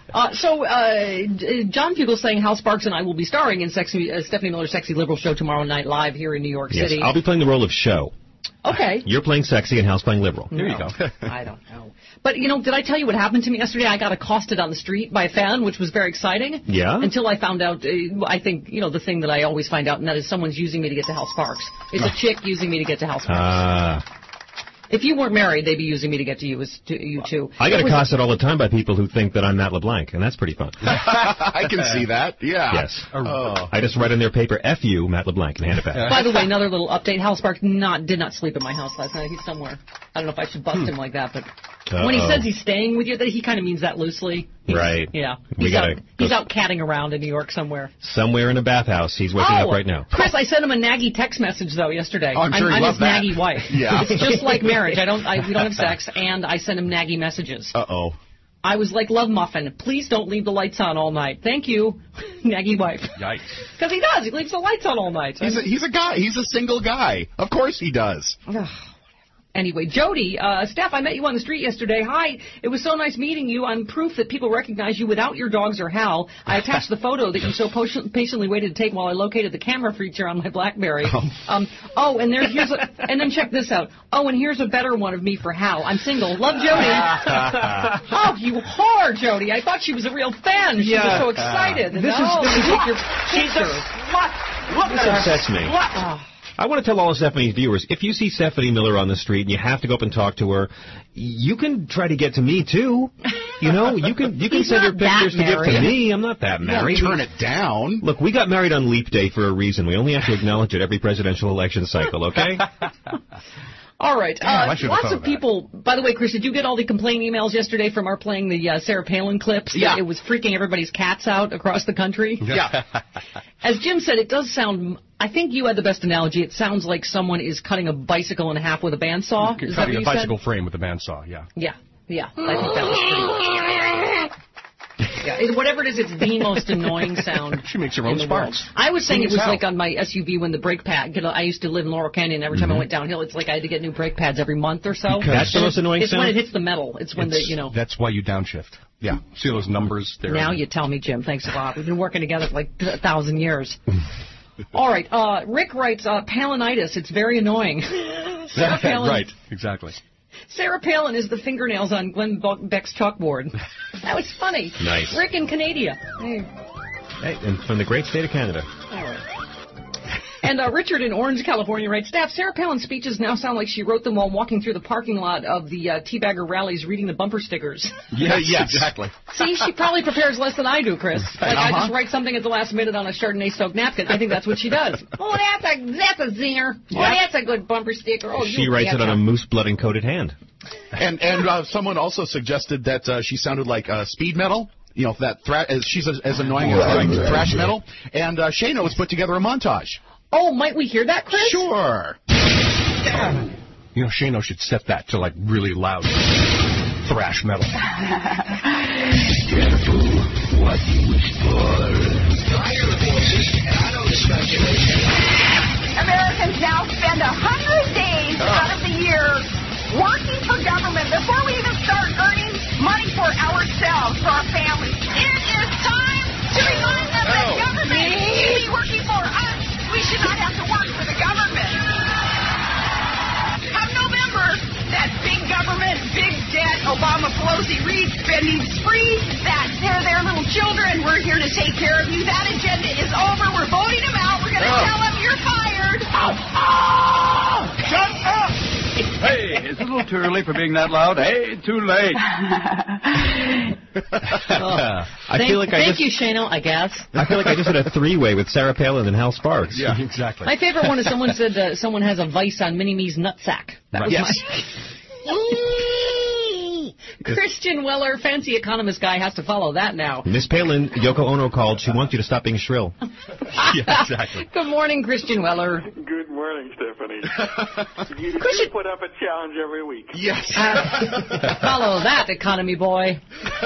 John Fugelsang, Hal Sparks, and I will be starring in Stephanie Miller's Sexy Liberal Show tomorrow night live here in New York City. Yes, I'll be playing the role of show. Okay. You're playing sexy and Hal's playing liberal. There you go. I don't know. But, did I tell you what happened to me yesterday? I got accosted on the street by a fan, which was very exciting. Yeah? Until I found out, I think, the thing that I always find out, and that is someone's using me to get to Hal Sparks. It's a chick using me to get to Hal Sparks. If you weren't married, they'd be using me to get to you too. I get accosted all the time by people who think that I'm Matt LeBlanc, and that's pretty fun. I can see that. Yeah. Yes. I just write on their paper, F you, Matt LeBlanc, and hand it back. By the way, another little update. Hal Sparks did not sleep at my house last night. He's somewhere. I don't know if I should bust him like that, but when he says he's staying with you, he kind of means that loosely. Right. Yeah. He's out catting around in New York somewhere. Somewhere in a bathhouse. He's waking up right now. Chris, I sent him a naggy text message, though, yesterday. Oh, I'm sure he I'm loves his that. naggy wife. Yeah. It's just like marriage. We don't have sex, and I send him naggy messages. Uh-oh. I was like Love Muffin. Please don't leave the lights on all night. Thank you, naggy wife. Yikes. Because he does. He leaves the lights on all night. He's a guy. He's a single guy. Of course he does. Anyway, Jody, Steph, I met you on the street yesterday. Hi. It was so nice meeting you. I'm proof that people recognize you without your dogs or Hal. I attached the photo that you so patiently waited to take while I located the camera feature on my BlackBerry. And then check this out. Oh, and here's a better one of me for Hal. I'm single. Love, Jody. Oh, you whore, Jody. I thought she was a real fan. She was so excited. She's a slut. Look at her. This upsets me. I want to tell all of Stephanie's viewers, if you see Stephanie Miller on the street and you have to go up and talk to her, you can try to get to me, too. You can send your pictures to give to me. I'm not that married. Turn it down. Look, we got married on Leap Day for a reason. We only have to acknowledge it every presidential election cycle, okay? All right. Lots of people. By the way, Chris, did you get all the complaint emails yesterday from our playing the Sarah Palin clips? Yeah. It was freaking everybody's cats out across the country. Yeah. As Jim said, it does sound. I think you had the best analogy. It sounds like someone is cutting a bicycle in half with a bandsaw. Is that what you bicycle frame with a bandsaw. Yeah. Yeah. I think that was pretty much. Yeah, whatever it is, it's the most annoying sound. She makes her own sparks. I was saying it was like on my SUV when the brake pad. I used to live in Laurel Canyon. Every time I went downhill, it's like I had to get new brake pads every month or so. That's the most annoying sound? It's when it hits the metal. It's when That's why you downshift. Yeah. See those numbers there? Now you tell me, Jim. Thanks a lot. We've been working together for like 1,000 years. All right. Rick writes, Palinitis. It's very annoying. Sarah Palin. Right. Exactly. Sarah Palin is the fingernails on Glenn Beck's chalkboard. That was funny. Nice. Rick in Canada. Hey, and from the great state of Canada. All right. And Richard in Orange, California writes, Staff, Sarah Palin's speeches now sound like she wrote them while walking through the parking lot of the Teabagger rallies reading the bumper stickers. Yes, exactly. See, she probably prepares less than I do, Chris. Like, I just write something at the last minute on a Chardonnay-soaked napkin. I think that's what she does. Oh, that's a zinger. Oh, that's a good bumper sticker. Oh, she writes it on a moose blood-encoded hand. And someone also suggested that she sounded like speed metal. That she's as annoying as thrash metal. And Shayna has put together a montage. Oh, might we hear that, Chris? Sure. Shano should set that to, like, really loud thrash metal. Careful what you wish for. Fire the forces and auto speculation. Americans now spend 100 days out of the year working for government before we even start earning money for ourselves, for our families. It is Pelosi needs free, that they're their little children. We're here to take care of you. That agenda is over. We're voting them out. We're going to tell them you're fired. Shut up! Hey, it's a little too early for being that loud. Hey, too late. Thank you, Shano, I guess. I feel like I just had a three-way with Sarah Palin and Hal Sparks. Yeah, exactly. My favorite one is someone said someone has a vice on Mini-Me's nutsack. That was Christian Weller, fancy economist guy, has to follow that now. Miss Palin, Yoko Ono called. She wants you to stop being shrill. Yeah, exactly. Good morning, Christian Weller. Good morning, Stephanie. You put up a challenge every week. Yes. Follow that, economy boy.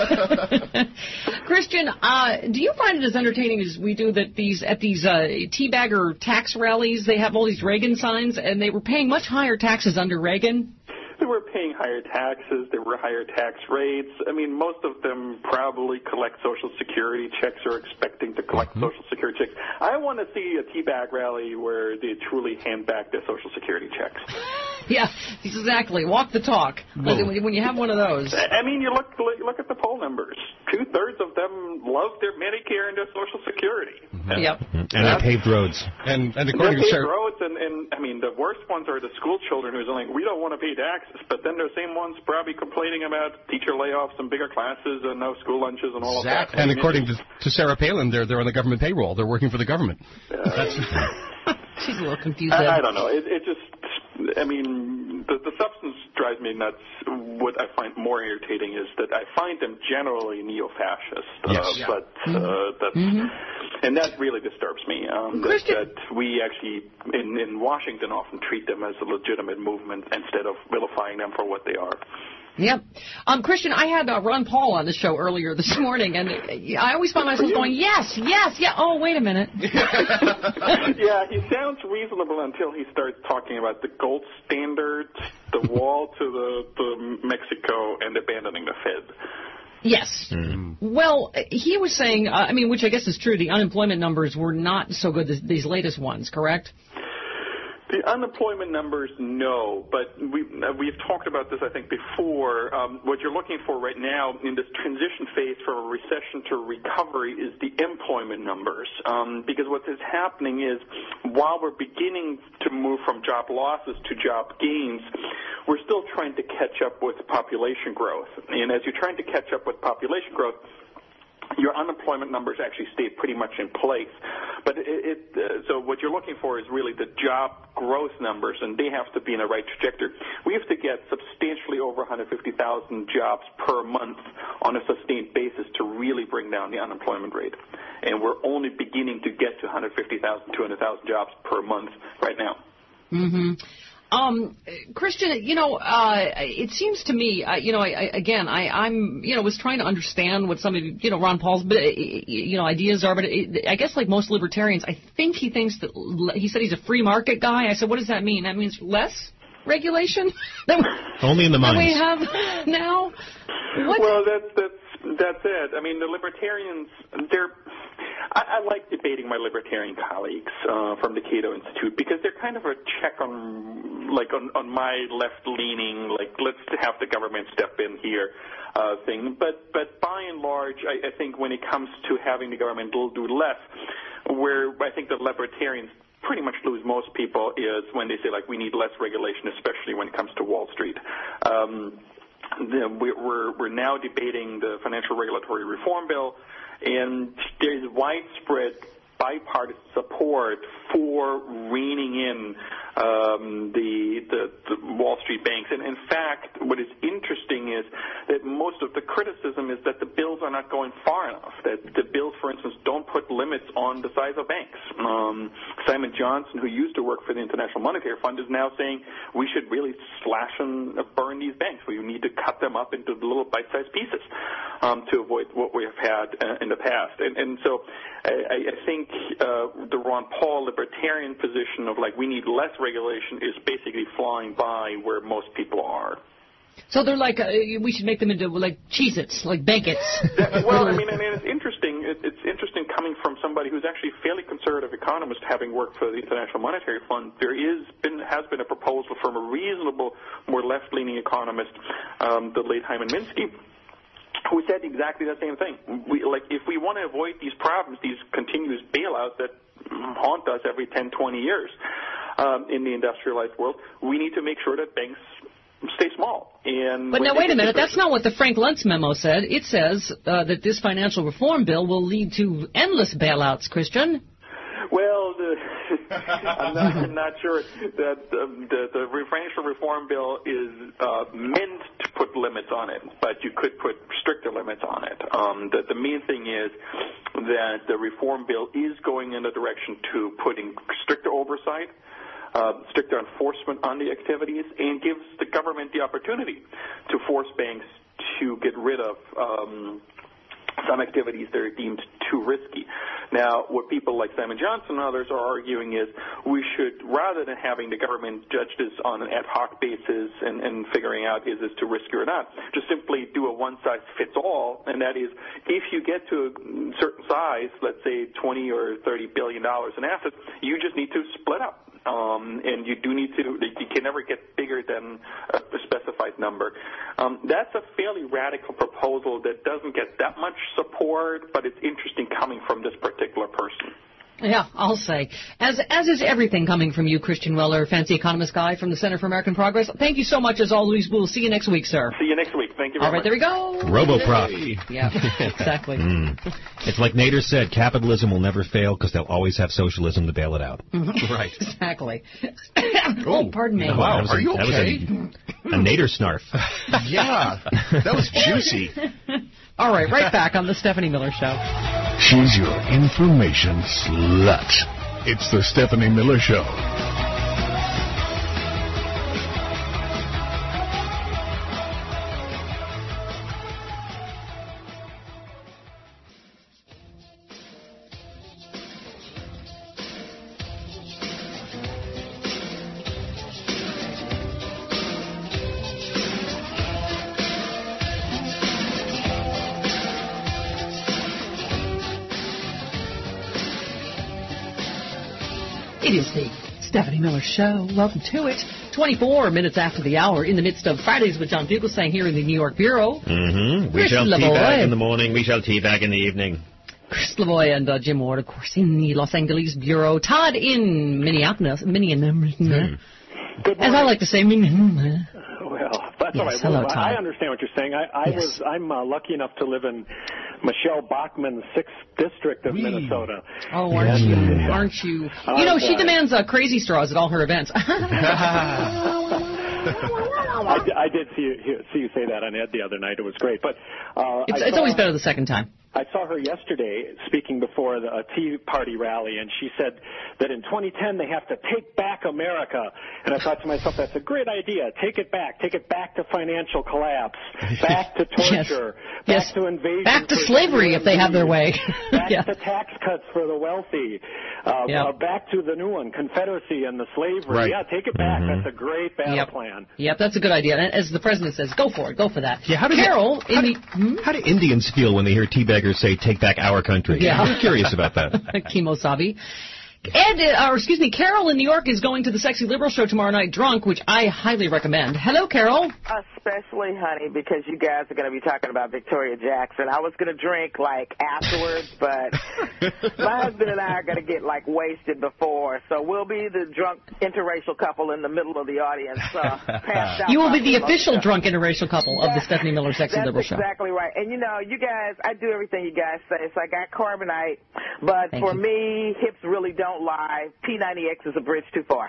Christian, do you find it as entertaining as we do that at these teabagger tax rallies, they have all these Reagan signs, and they were paying much higher taxes under Reagan? They were paying higher taxes. There were higher tax rates. I mean, most of them probably collect Social Security checks or expecting to collect Social Security checks. I want to see a teabag rally where they truly hand back their Social Security checks. Yeah, exactly. Walk the talk. When you have one of those. I mean, you look at the poll numbers. 2/3 of them love their Medicare and their Social Security. Yep. And our paved roads. And according to Sarah... roads, and I mean, the worst ones are the school children who's like, we don't want to pay taxes. But then the same ones probably complaining about teacher layoffs and bigger classes and no school lunches and all of that. And according to Sarah Palin, they're on the government payroll. They're working for the government. She's a little confused. I don't know. It just, I mean, the substance drives me nuts. What I find more irritating is that I find them generally neo-fascist. Yes. But and that really disturbs me. That we actually, in Washington, often treat them as a legitimate movement instead of vilifying them for what they are. Yep. Christian, I had Ron Paul on the show earlier this morning, and I always find myself going, yes. Oh, wait a minute. Yeah, he sounds reasonable until he starts talking about the gold standard, the wall to the Mexico, and abandoning the Fed. Yes. Well, he was saying, which I guess is true, the unemployment numbers were not so good, these latest ones, correct? The unemployment numbers, no, but we've talked about this, I think, before. What you're looking for right now in this transition phase from a recession to recovery is the employment numbers, because what is happening is while we're beginning to move from job losses to job gains, we're still trying to catch up with population growth. And as you're trying to catch up with population growth, your unemployment numbers actually stay pretty much in place. But so what you're looking for is really the job growth numbers, and they have to be in the right trajectory. We have to get substantially over 150,000 jobs per month on a sustained basis to really bring down the unemployment rate. And we're only beginning to get to 150,000, 200,000 jobs per month right now. Mm-hmm. Christian, it seems to me, I'm was trying to understand what some of, Ron Paul's, ideas are, but I guess like most libertarians, I think he thinks that, he said he's a free market guy. I said, what does that mean? That means less regulation? Only in the mines. That we have now? Well, that's it. I mean, the libertarians, I like debating my libertarian colleagues from the Cato Institute because they're kind of a check on my left-leaning, let's have the government step in here thing. But by and large, I think when it comes to having the government do less, where I think the libertarians pretty much lose most people is when they say, we need less regulation, especially when it comes to Wall Street. We're now debating the Financial Regulatory Reform Bill, and there's widespread bipartisan support for reining in the Wall Street banks. And in fact, what is interesting is that most of the criticism is that the bills are not going far enough, that the bills, for instance, don't put limits on the size of banks. Simon Johnson, who used to work for the International Monetary Fund, is now saying we should really slash and burn these banks. We need to cut them up into little bite-sized pieces to avoid what we have had in the past. And so I think the Ron Paul libertarian position of we need less regulation is basically flying by where most people are. So they're we should make them into Cheez-Its, like Bankets. Well, I mean, it's interesting. It's interesting coming from somebody who's actually a fairly conservative economist, having worked for the International Monetary Fund. There has been a proposal from a reasonable, more left-leaning economist, the late Hyman Minsky, who said exactly the same thing. If we want to avoid these problems, these continuous bailouts that haunt us every 10, 20 years in the industrialized world, we need to make sure that banks stay small. But now, wait a minute. That's not what the Frank Luntz memo said. It says that this financial reform bill will lead to endless bailouts, Christian. Well, I'm not sure that the financial reform bill is meant to put limits on it, but you could put stricter limits on it. The main thing is that the reform bill is going in the direction to putting stricter oversight, stricter enforcement on the activities, and gives the government the opportunity to force banks to get rid of some activities that are deemed too risky. Now, what people like Simon Johnson and others are arguing is we should, rather than having the government judge this on an ad hoc basis and figuring out is this too risky or not, just simply do a one-size-fits-all, and that is if you get to a certain size, let's say $20 or $30 billion in assets, you just need to split up. And you do need to, you can never get bigger than a specified number. That's a fairly radical proposal that doesn't get that much support, but it's interesting coming from this particular person. Yeah, I'll say. As is everything coming from you, Christian Weller, fancy economist guy from the Center for American Progress. Thank you so much, as always. We'll see you next week, sir. See you next week. Thank you very much. All right, there we go. Roboprop. Yeah, exactly. It's like Nader said, capitalism will never fail because they'll always have socialism to bail it out. Right. Exactly. Oh, pardon me. Wow, are you okay? That was a Nader snarf. Yeah, that was juicy. All right, right back on the Stephanie Miller Show. She's your information slut. It's the Stephanie Miller Show. It is the Stephanie Miller Show. Welcome to it. 24 minutes after the hour, in the midst of Fridays with John Fugelsang here in the New York Bureau. We shall teabag in the morning. We shall teabag in the evening. Chris Lavoie and Jim Ward, of course, in the Los Angeles Bureau. Todd in Minneapolis. As I like to say, Minneapolis. Well, that's all right. Hello, Todd. Todd. I understand what you're saying. I'm lucky enough to live in Michelle Bachmann's 6th district of Minnesota. Oh, aren't you? Aren't you? You know, she demands crazy straws at all her events. I did see you say that on Ed the other night. It was great. But it's always better the second time. I saw her yesterday speaking before a Tea Party rally, and she said that in 2010 they have to take back America. And I thought to myself, that's a great idea. Take it back. Take it back to financial collapse, back to torture, back to invasion. Back to slavery if they have their way. Back to tax cuts for the wealthy. Back to the new one, Confederacy and the slavery. Right. Yeah, take it back. That's a great battle plan. Yep, that's a good idea. And as the president says, go for it. Go for that. Yeah, how do Indians feel when they hear teabaggers say, take back our country? Yeah. I'm curious about that. Kimosabe. Carol in New York is going to the Sexy Liberal show tomorrow night drunk, which I highly recommend. Hello, Carol. Especially, honey, because you guys are going to be talking about Victoria Jackson. I was going to drink, afterwards, but my husband and I are going to get, wasted before. So we'll be the drunk interracial couple in the middle of the audience. Passed out. You will be the official drunk interracial couple of the Stephanie Miller Sexy Liberal show. That's exactly right. And, you guys, I do everything you guys say. So I got carbonite, but for me, hips really don't lie. P90X is a bridge too far.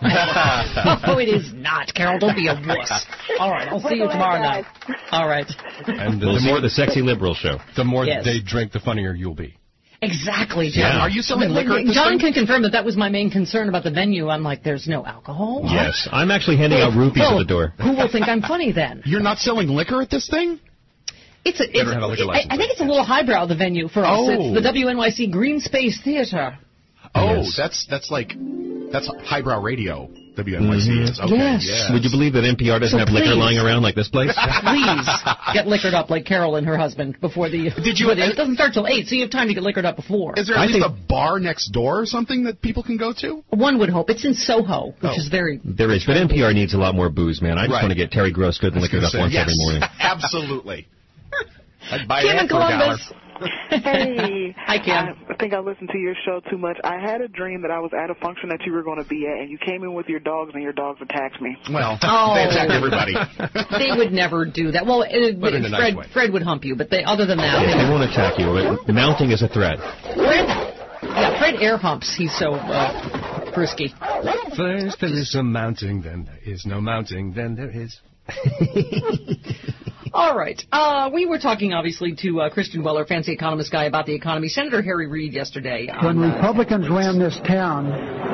Oh, it is not, Carol. Don't be a wuss. All right, I'll see you tomorrow night. All right. And the more the Sexy Liberal show. The more they drink, the funnier you'll be. Exactly, John. Yeah. Are you selling liquor at this John thing? can confirm that was my main concern about the venue. I'm like, there's no alcohol? Yes. I'm actually handing out rupees at the door. Who will think I'm funny then? You're not selling liquor at this thing? I think it's a little highbrow, the venue for us. It's the WNYC Green Space Theater. Oh, yes. that's highbrow radio. WNYC is. Okay, yes. Would you believe that NPR doesn't have liquor lying around like this place? Please get liquored up like Carol and her husband before the. It doesn't start till 8, so you have time to get liquored up before. Is there at least a bar next door or something that people can go to? One would hope. It's in Soho, which is very. There is, but NPR needs a lot more booze, man. I just want to get Terry Gross good and liquored up once every morning. Absolutely. I'd buy Kim that in for Columbus. Hey. Hi, Kim. I think I listened to your show too much. I had a dream that I was at a function that you were going to be at, and you came in with your dogs, and your dogs attacked me. Well, they attack everybody. They would never do that. Well, But in a nice way. Fred would hump you, but other than that... They won't attack you. Mounting is a threat. Fred air humps. He's so frisky. First there is some mounting, then there is no mounting, then there is... All right. We were talking, obviously, to Christian Weller, fancy economist guy, about the economy. Senator Harry Reid yesterday. When Republicans ran this town,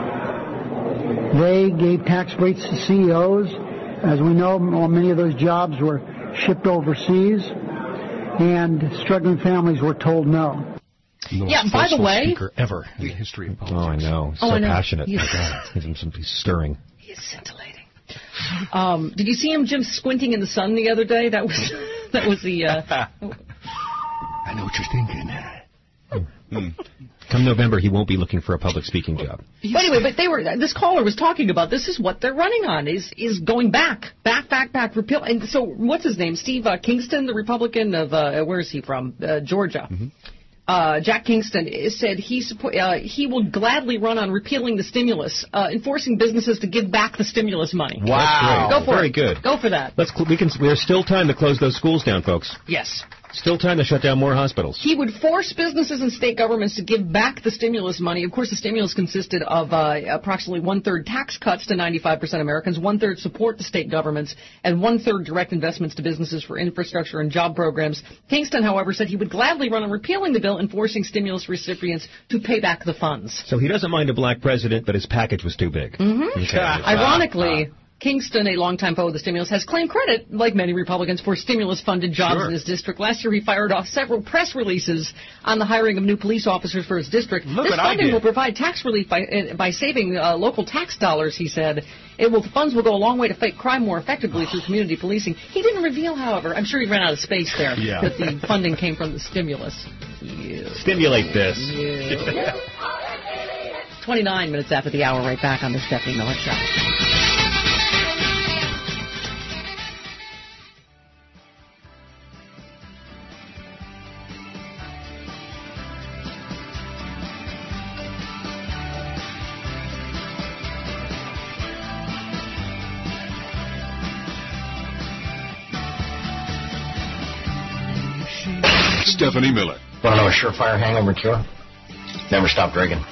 they gave tax rates to CEOs. As we know, many of those jobs were shipped overseas, and struggling families were told no. Yeah, by the way... speaker ever in the history of politics. Oh, I know. So passionate. He's stirring. He's scintillating. Did you see him, Jim, squinting in the sun the other day? That was the... I know what you're thinking. Come November, he won't be looking for a public speaking job. But anyway, this caller was talking about this is what they're running on, is going back, repeal. And so, what's his name? Steve Kingston, the Republican of, where is he from? Georgia. Mm-hmm. Jack Kingston said he will gladly run on repealing the stimulus, enforcing businesses to give back the stimulus money. Wow. Go for Very it. good. Go for that. There's still time to close those schools down, folks. Yes. Still time to shut down more hospitals. He would force businesses and state governments to give back the stimulus money. Of course, the stimulus consisted of approximately 1/3 tax cuts to 95% Americans, 1/3 support to state governments, and 1/3 direct investments to businesses for infrastructure and job programs. Kingston, however, said he would gladly run on repealing the bill and forcing stimulus recipients to pay back the funds. So he doesn't mind a black president, but his package was too big. Mm-hmm. Okay. Ironically, Kingston, a longtime foe of the stimulus, has claimed credit, like many Republicans, for stimulus-funded jobs in his district. Last year, he fired off several press releases on the hiring of new police officers for his district. This funding will provide tax relief by saving local tax dollars, he said. The funds will go a long way to fight crime more effectively through community policing. He didn't reveal, however, I'm sure he ran out of space there, that the funding came from the stimulus. Stimulate this. 29 minutes after the hour, right back on the Stephanie Miller Show. Stephanie Miller. Want to know a surefire hangover cure? Never stop drinking.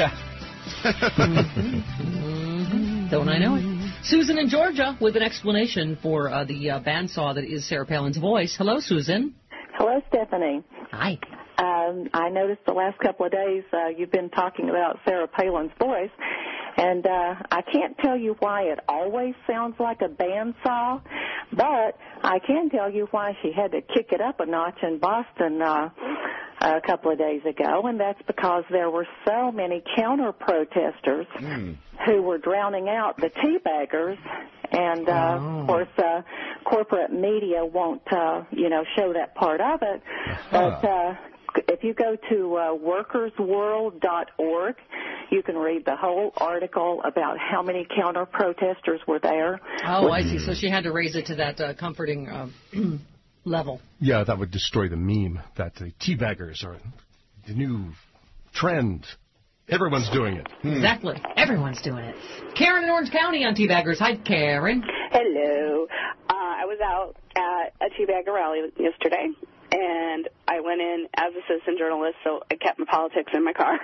Don't I know it? Susan in Georgia with an explanation for the bandsaw that is Sarah Palin's voice. Hello, Susan. Hello, Stephanie. Hi. I noticed the last couple of days you've been talking about Sarah Palin's voice, and I can't tell you why it always sounds like a bandsaw, but I can tell you why she had to kick it up a notch in Boston a couple of days ago, and that's because there were so many counter-protesters who were drowning out the teabaggers, and of course corporate media won't show that part of it, but if you go to workersworld.org, you can read the whole article about how many counter-protesters were there. Oh, I see. So she had to raise it to that comforting level. Yeah, that would destroy the meme that the teabaggers are the new trend. Everyone's doing it. Exactly. Everyone's doing it. Karen in Orange County on Teabaggers. Hi, Karen. Hello. I was out at a Teabagger rally yesterday, and I went in as a citizen journalist, so I kept my politics in my car.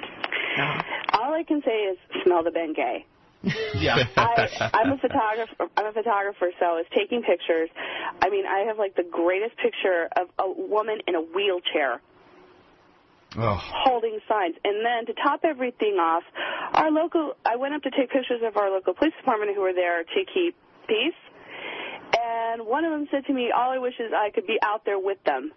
All I can say is smell the Bengay. Yeah. I'm a photographer, so I was taking pictures. I mean, I have like the greatest picture of a woman in a wheelchair holding signs. And then to top everything off, I went up to take pictures of our local police department who were there to keep peace. And one of them said to me, all I wish is I could be out there with them.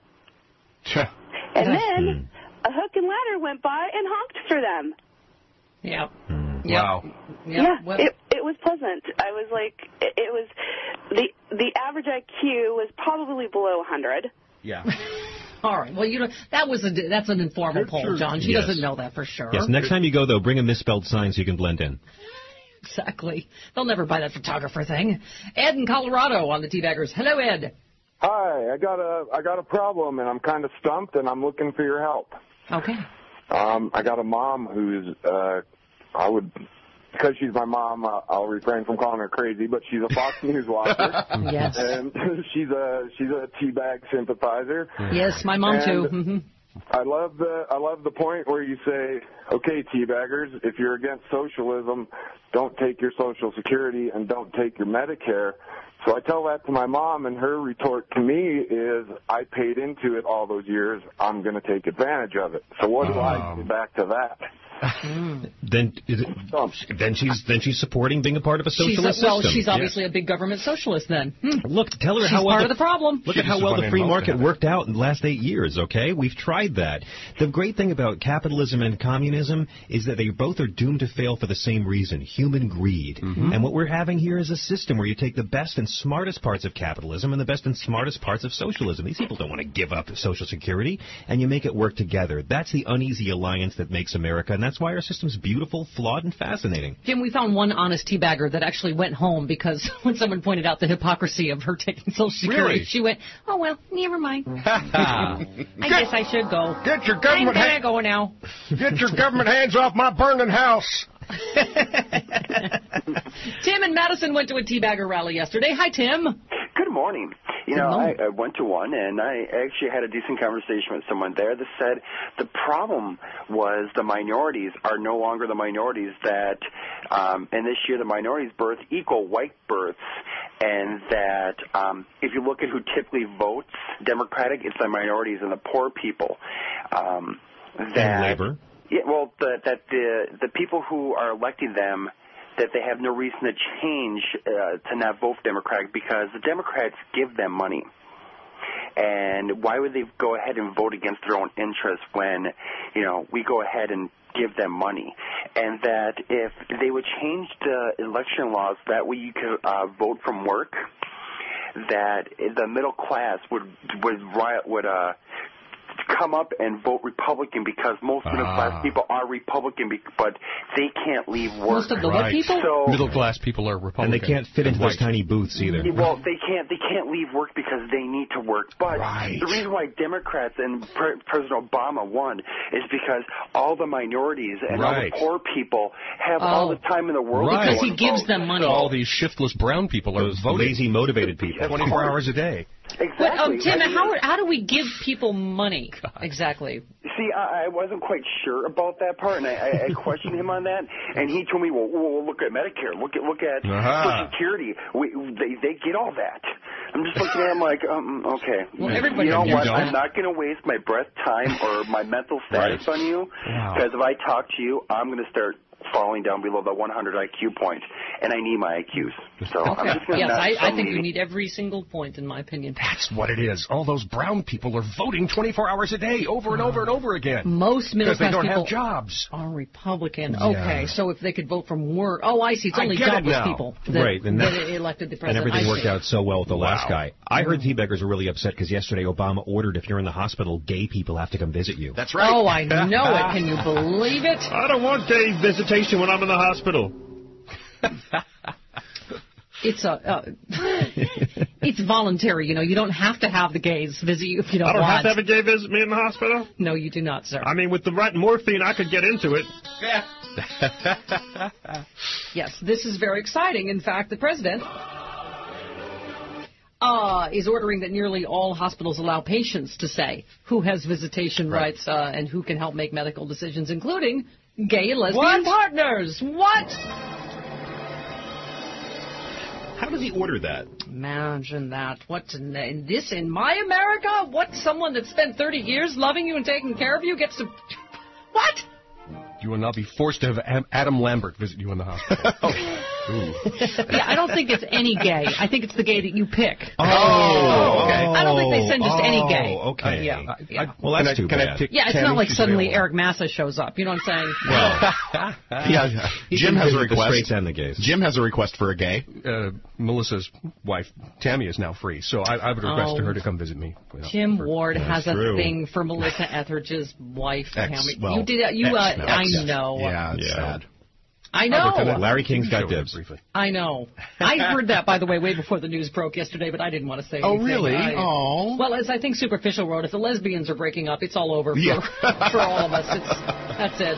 And then a hook and ladder went by and honked for them. Yeah. Wow. Yeah, it was pleasant. I was like, it was, the average IQ was probably below 100. Yeah. All right. Well, that's an informal poll, John. She doesn't know that for sure. Yes. Next time you go, though, bring a misspelled sign so you can blend in. Exactly. They'll never buy that photographer thing. Ed in Colorado on the Teabaggers. Hello, Ed. Hi, I got a problem, and I'm kind of stumped, and I'm looking for your help. Okay. I got a mom who's, because she's my mom, I'll refrain from calling her crazy, but she's a Fox News watcher. Yes. And she's a teabag sympathizer. Yes, my mom too. Mm-hmm. I love the point where you say, okay, teabaggers, if you're against socialism, don't take your Social Security and don't take your Medicare. So I tell that to my mom, and her retort to me is, I paid into it all those years. I'm going to take advantage of it. So what do I do back to that? Then she's supporting being a part of a socialist system. Well, she's obviously a big government socialist then. Look, tell her she's how well part of the problem. Look at how well the free market worked out in the last 8 years, okay? We've tried that. The great thing about capitalism and communism is that they both are doomed to fail for the same reason, human greed. Mm-hmm. And what we're having here is a system where you take the best and smartest parts of capitalism and the best and smartest parts of socialism. These people don't want to give up Social Security, and you make it work together. That's the uneasy alliance that makes America, and that's why our system's beautiful, flawed, and fascinating. Jim, we found one honest teabagger that actually went home because when someone pointed out the hypocrisy of her taking Social Security, she went, oh, well, never mind. I guess I should go. Get your government I'm gonna go now. Get your government hands off my burning house. Tim in Madison went to a teabagger rally yesterday. Hi, Tim. Good morning. You know, I went to one, and I actually had a decent conversation with someone there that said the problem was the minorities are no longer the minorities that, and this year the minorities birth equal white births, and that if you look at who typically votes Democratic, it's the minorities and the poor people. And labor. Yeah, well, that the people who are electing them, that they have no reason to change to not vote Democratic because the Democrats give them money. And why would they go ahead and vote against their own interests when, you know, we go ahead and give them money? And that if they would change the election laws, that way you could vote from work, that the middle class would come up and vote Republican because most middle-class people are Republican, but they can't leave work. Most of the what people? So, middle-class people are Republican. And they can't fit into those tiny booths either. Well, they can't leave work because they need to work. But the reason why Democrats and President Obama won is because all the minorities and all the poor people have all the time in the world. Because he gives them money. All these shiftless brown people are voting. Lazy, motivated people. 24 hours a day. Exactly. But, Tim, how do we give people money exactly? See, I wasn't quite sure about that part, and I questioned him on that. And he told me, well, look at Medicare, look at Social Security. They get all that. I'm just looking at him like, okay. Well, everybody, you know what? I'm not going to waste my breath, time, or my mental status on you, because if I talk to you, I'm going to start falling down below the 100 IQ point, and I need my IQs. So I'm just going to I think you need every single point, in my opinion. That's what it is. All those brown people are voting 24 hours a day, over and over and over again. Most middle-class people have jobs. Are Republican. Okay, so if they could vote from work. Oh, I see. It's only jobless people that elected the president. And everything worked out so well with the last guy. I heard teabaggers are really upset because yesterday Obama ordered if you're in the hospital, gay people have to come visit you. That's right. Oh, I know it. Can you believe it? I don't want gay visitation when I'm in the hospital. It's voluntary, you know. You don't have to have the gays visit you if you don't want. I don't have to have a gay visit me in the hospital? No, you do not, sir. I mean, with the right morphine, I could get into it. Yes, this is very exciting. In fact, the president is ordering that nearly all hospitals allow patients to say who has visitation rights and who can help make medical decisions, including gay and lesbian partners. What? How does he order that? Imagine that. In my America? What? Someone that spent 30 years loving you and taking care of you gets to... What? You will now be forced to have Adam Lambert visit you in the hospital. Yeah, I don't think it's any gay. I think it's the gay that you pick. Okay. I don't think they send just any gay. Okay. Yeah. Well, that's too bad. It's not like suddenly Eric Massa shows up. You know what I'm saying? Well, Jim has a request. The straights and the gays. Jim has a request for a gay. Melissa's wife, Tammy, is now free, so I would request her to come visit me. Jim Ward has a thing for Melissa Etheridge's wife, Tammy. I know. Yeah, it's sad. I know. Larry King's got dibs. I know. I heard that, by the way before the news broke yesterday, but I didn't want to say anything. Oh, really? Oh. Well, as I think Superficial wrote, if the lesbians are breaking up, it's all over for all of us. That's it.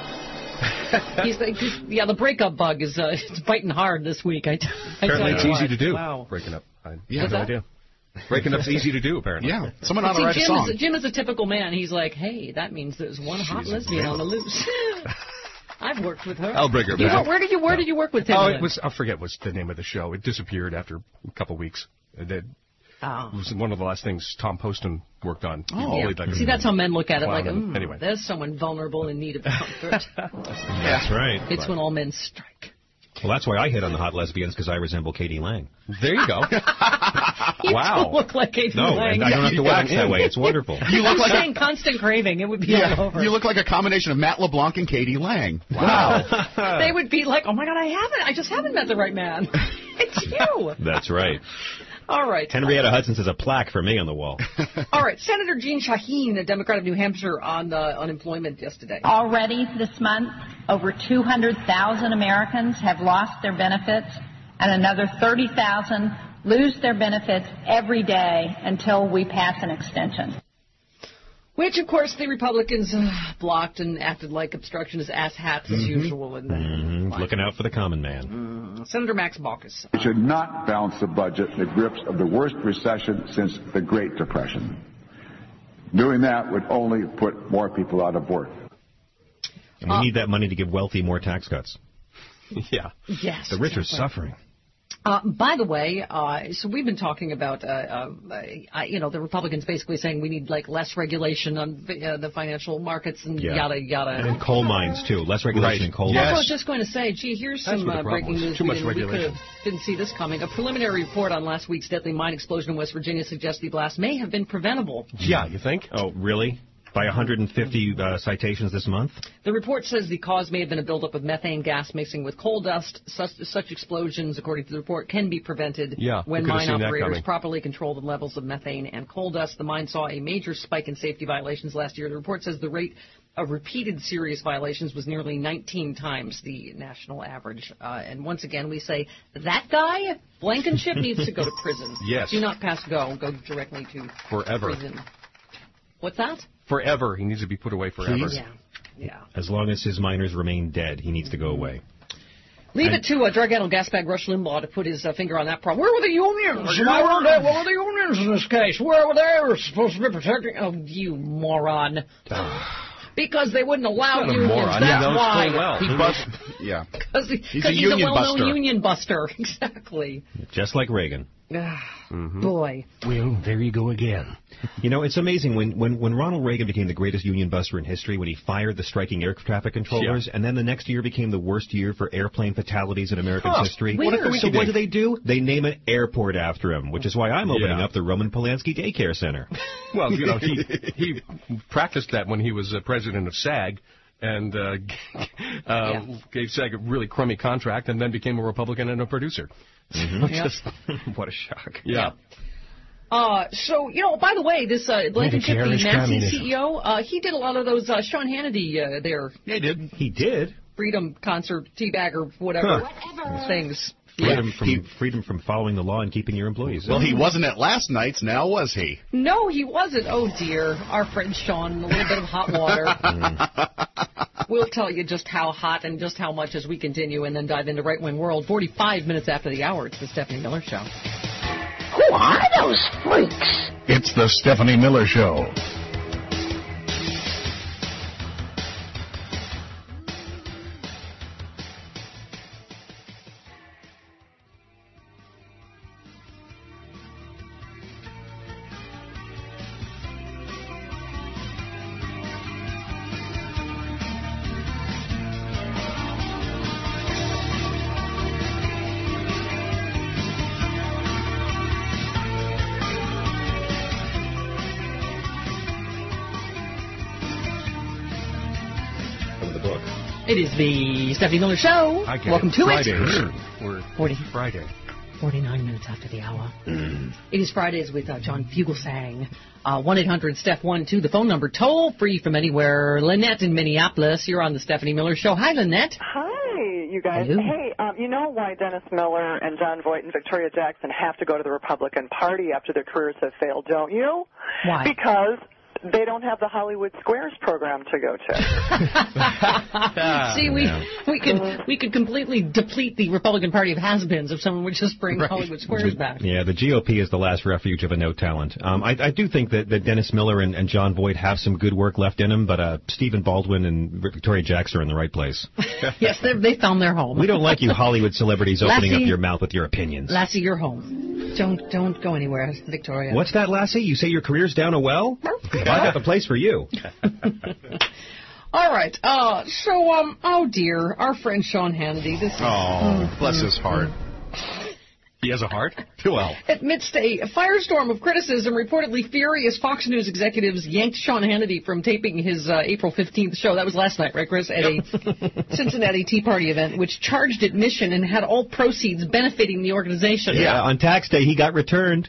The breakup bug is it's biting hard this week. Apparently it's easy to do. Wow. Breaking up. I have no idea. Breaking up's easy to do, apparently. Yeah. Someone ought to write a song. Jim is a typical man. He's like, hey, that means there's one hot lesbian on the loose. I've worked with her. I'll bring her back. Where did you work with him? I forget what's the name of the show. It disappeared after a couple weeks. It was one of the last things Tom Poston worked on. See, that's how men look at it. Like, anyway. There's someone vulnerable in need of comfort. That's right. It's when all men strike. Well, that's why I hit on the hot lesbians, because I resemble Katie Lang. There you go. Wow. You look like Katie Lang. I don't have to wax that way. It's wonderful. You look like saying constant craving. It would be all over. You look like a combination of Matt LeBlanc and Katie Lang. Wow. They would be like, oh, my God, I just haven't met the right man. It's you. That's right. All right. Henrietta Hudson says a plaque for me on the wall. All right. Senator Jean Shaheen, a Democrat of New Hampshire, on unemployment yesterday. Already this month, over 200,000 Americans have lost their benefits, and another 30,000 lose their benefits every day until we pass an extension. Which, of course, the Republicans blocked and acted like obstructionist asshats as usual. Looking out for the common man. Senator Max Baucus. We should not balance the budget in the grips of the worst recession since the Great Depression. Doing that would only put more people out of work. And we need that money to give wealthy more tax cuts. Yeah. Yes. The rich are suffering. By the way, so we've been talking about, the Republicans basically saying we need less regulation on the financial markets and yada yada. And in coal mines too, less regulation in coal mines. I was just going to say, here's some breaking news. We didn't see this coming. A preliminary report on last week's deadly mine explosion in West Virginia suggests the blast may have been preventable. Yeah, you think? Oh, really? By 150 citations this month? The report says the cause may have been a buildup of methane gas mixing with coal dust. Such explosions, according to the report, can be prevented when mine operators properly control the levels of methane and coal dust. The mine saw a major spike in safety violations last year. The report says the rate of repeated serious violations was nearly 19 times the national average. And once again, we say, that guy, Blankenship, needs to go to prison. Yes. Do not pass go. Go directly to prison. What's that? Forever. He needs to be put away forever. Yeah. As long as his miners remain dead, he needs to go away. Leave it to drug addict gasbag Rush Limbaugh to put his finger on that problem. Where were the unions? What were the unions in this case? Where were they supposed to be protecting? Oh, you moron. Because they wouldn't allow unions. That's why. He busted. Yeah. Because he's a well-known union buster. Exactly. Just like Reagan. Boy. Well, there you go again. You know, it's amazing when Ronald Reagan became the greatest union buster in history, when he fired the striking air traffic controllers, and then the next year became the worst year for airplane fatalities in American history. What do they do? They name an airport after him, which is why I'm opening up the Roman Polanski Daycare Center. Well, you know, he practiced that when he was president of SAG. And gave SAG a really crummy contract, and then became a Republican and a producer. What a shock. Yeah. So, by the way, this Blankenship, the Massey CEO, he did a lot of those Sean Hannity there. Yeah, he did. He did? Freedom concert, teabagger, whatever things. Freedom from following the law and keeping your employees. Well, he wasn't at last night's, now was he? No, he wasn't. Oh, dear. Our friend Sean, a little bit of hot water. We'll tell you just how hot and just how much as we continue and then dive into Right Wing World. 45 minutes after the hour, it's the Stephanie Miller Show. Who are those freaks? It's the Stephanie Miller Show. It is the Stephanie Miller Show. Welcome to it. We're 49 minutes after the hour. It is Fridays with John Fugelsang. 1-800-STEPH-12, the phone number, toll free from anywhere. Lynette in Minneapolis, you're on the Stephanie Miller Show. Hi, Lynette. Hi. you guys. Hello. Hey, you know why Dennis Miller and John Voight and Victoria Jackson have to go to the Republican Party after their careers have failed, don't you? Why? Because they don't have the Hollywood Squares program to go to. See, we could completely deplete the Republican Party of has-beens if someone would just bring Hollywood Squares back. Yeah, the GOP is the last refuge of a no talent. I do think that Dennis Miller and John Voight have some good work left in them, but Stephen Baldwin and Victoria Jackson are in the right place. Yes, they found their home. We don't like you Hollywood celebrities opening Lassie, up your mouth with your opinions. Lassie, you're home. Don't go anywhere, Victoria. What's that, Lassie? You say your career's down a well? I got the place for you. All right. Oh dear, our friend Sean Hannity. Bless his heart. He has a heart? Well. Amidst a firestorm of criticism, reportedly furious Fox News executives yanked Sean Hannity from taping his April 15th show. That was last night, right, Chris? At a Cincinnati Tea Party event, which charged admission and had all proceeds benefiting the organization. Yeah, on tax day, he got returned.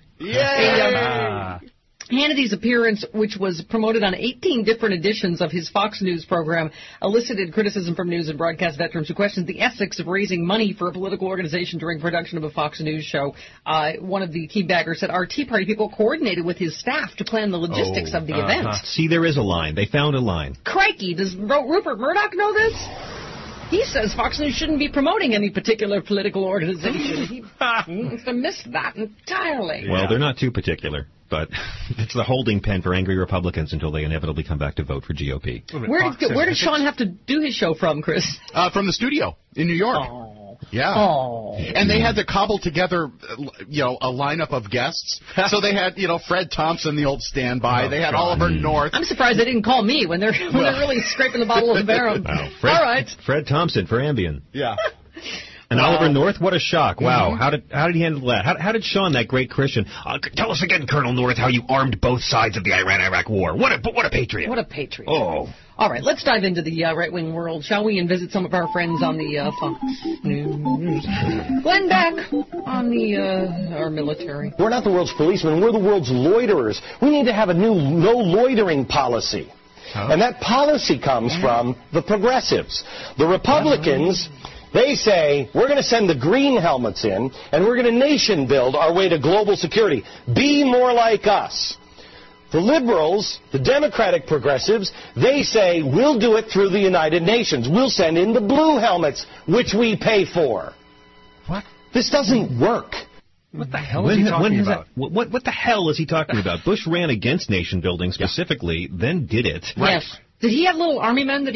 Yay! Hannity's appearance, which was promoted on 18 different editions of his Fox News program, elicited criticism from news and broadcast veterans who questioned the ethics of raising money for a political organization during production of a Fox News show. One of the tea baggers said our Tea Party people coordinated with his staff to plan the logistics of the event. See, there is a line. They found a line. Crikey, does Rupert Murdoch know this? He says Fox News shouldn't be promoting any particular political organization. He must have missed that entirely. Well, they're not too particular, but it's the holding pen for angry Republicans until they inevitably come back to vote for GOP. Where did Sean have to do his show from, Chris? From the studio in New York. Oh. Yeah. Oh. And they had to cobble together, a lineup of guests. So they had, Fred Thompson, the old standby. They had Oliver North. I'm surprised they didn't call me when they're really scraping the bottom of the barrel. Wow. All right. Fred Thompson for Ambien. Yeah. And Oliver North, what a shock. Wow. How did he handle that? How did Sean, that great Christian, tell us again, Colonel North, how you armed both sides of the Iran-Iraq war. What a patriot. What a patriot. Oh. All right, let's dive into the right-wing world, shall we, and visit some of our friends on the Fox News. Glenn Beck on our military. We're not the world's policemen. We're the world's loiterers. We need to have a new no-loitering policy. And that policy comes from the progressives. The Republicans... They say, we're going to send the green helmets in, and we're going to nation build our way to global security. Be more like us. The liberals, the Democratic progressives, they say, we'll do it through the United Nations. We'll send in the blue helmets, which we pay for. What? This doesn't work. What the hell is he talking about? What the hell is he talking about? Bush ran against nation building specifically, then did it. Right. Yes. Did he have little army men that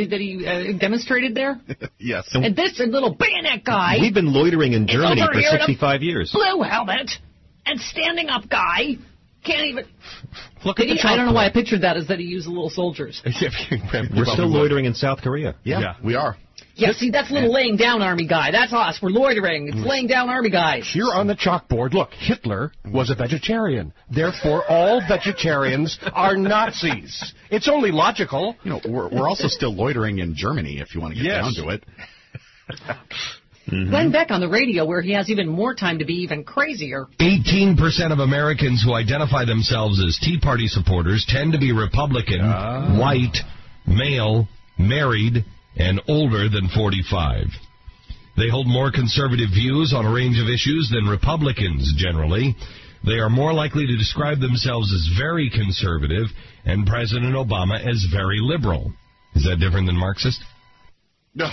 he demonstrated there? Yes. And this little bayonet guy. We've been loitering in Germany for 65 years. Blue helmet and standing up guy can't even. Look at the I don't know why I pictured that as that he used the little soldiers. We're still loitering in South Korea. Yeah, we are. Yeah, see, that's little laying down army guy. That's us. We're loitering. It's laying down army guys. Here on the chalkboard, look, Hitler was a vegetarian. Therefore, all vegetarians are Nazis. It's only logical. We're also still loitering in Germany, if you want to get down to it. Glenn Beck on the radio, where he has even more time to be even crazier. 18% of Americans who identify themselves as Tea Party supporters tend to be Republican, white, male, married, and older than 45. They hold more conservative views on a range of issues than Republicans generally. They are more likely to describe themselves as very conservative and President Obama as very liberal. Is that different than Marxist? No.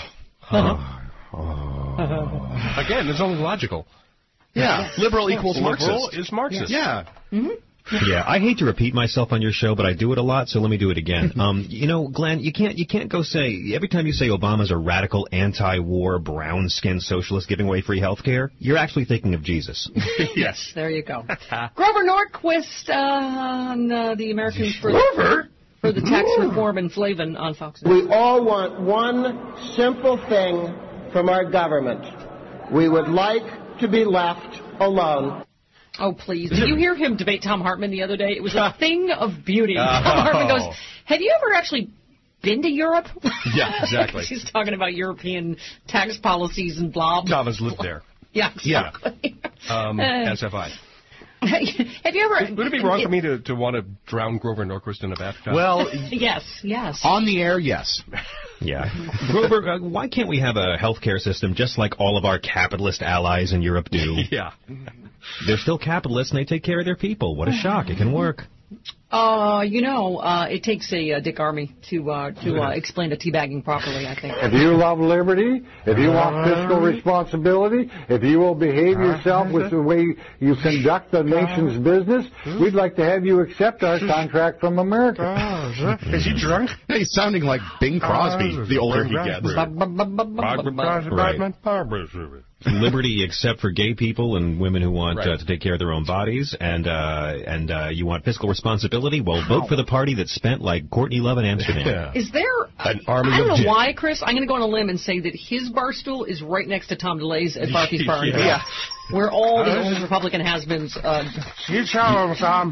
Again, it's only logical. Yeah, liberal equals Marxist. Liberal is Marxist. Yeah. Mm-hmm. Yeah, I hate to repeat myself on your show, but I do it a lot, so let me do it again. Glenn, you can't go say, every time you say Obama's a radical, anti-war, brown-skinned socialist giving away free health care, you're actually thinking of Jesus. Yes. There you go. Grover Norquist on the Americans for the tax reform and Flavin on Fox News. We all want one simple thing from our government. We would like to be left alone. Oh, please. Did you hear him debate Tom Hartman the other day? It was a thing of beauty. Tom Hartman goes, have you ever actually been to Europe? Yeah, exactly. She's talking about European tax policies and blah, blah. Tom has lived there. Yeah, exactly. As have I. Have you ever... Would it be wrong for me to want to drown Grover Norquist in a bathtub? Well... Yes. On the air, yes. Yeah. Grover, why can't we have a healthcare system just like all of our capitalist allies in Europe do? Yeah. They're still capitalists and they take care of their people. What a shock. It can work. It takes a Dick Armey to explain the teabagging properly, I think. If you love liberty, if you want fiscal responsibility, if you will behave yourself with the way you conduct the nation's business, we'd like to have you accept our contract from America. Is he drunk? He's sounding like Bing Crosby the older he gets. Right. Liberty except for gay people and women who want to take care of their own bodies, and you want fiscal responsibility? Well, vote for the party that spent like Courtney Love in Amsterdam. Yeah. Is there an army I don't of know why, Chris. I'm going to go on a limb and say that his bar stool is right next to Tom DeLay's at Barthy's Bar. Yeah. Where all the old Republican has-beens. You tell him, Tom.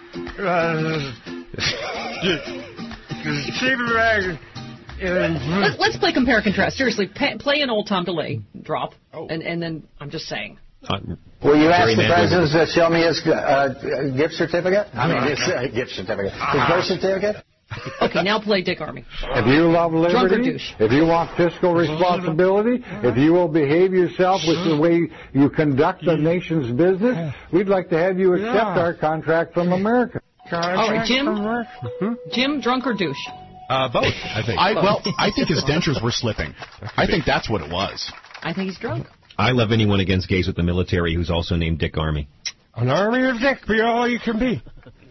Let's play compare and contrast. Seriously, play an old Tom DeLay drop, and then I'm just saying. Will you ask the president to show me his gift certificate? I mean, his gift certificate. His birth certificate? Okay, now play Dick Armey. If you love Drunk or liberty, douche? if you want fiscal responsibility, if you will behave yourself with the way you conduct the nation's business, we'd like to have you accept our contract from America. All right, Jim, drunk or douche? Both, I think. I think his dentures were slipping. I think that's what it was. I think he's drunk. I love anyone against gays with the military who's also named Dick Armey. An army of Dick, be all you can be.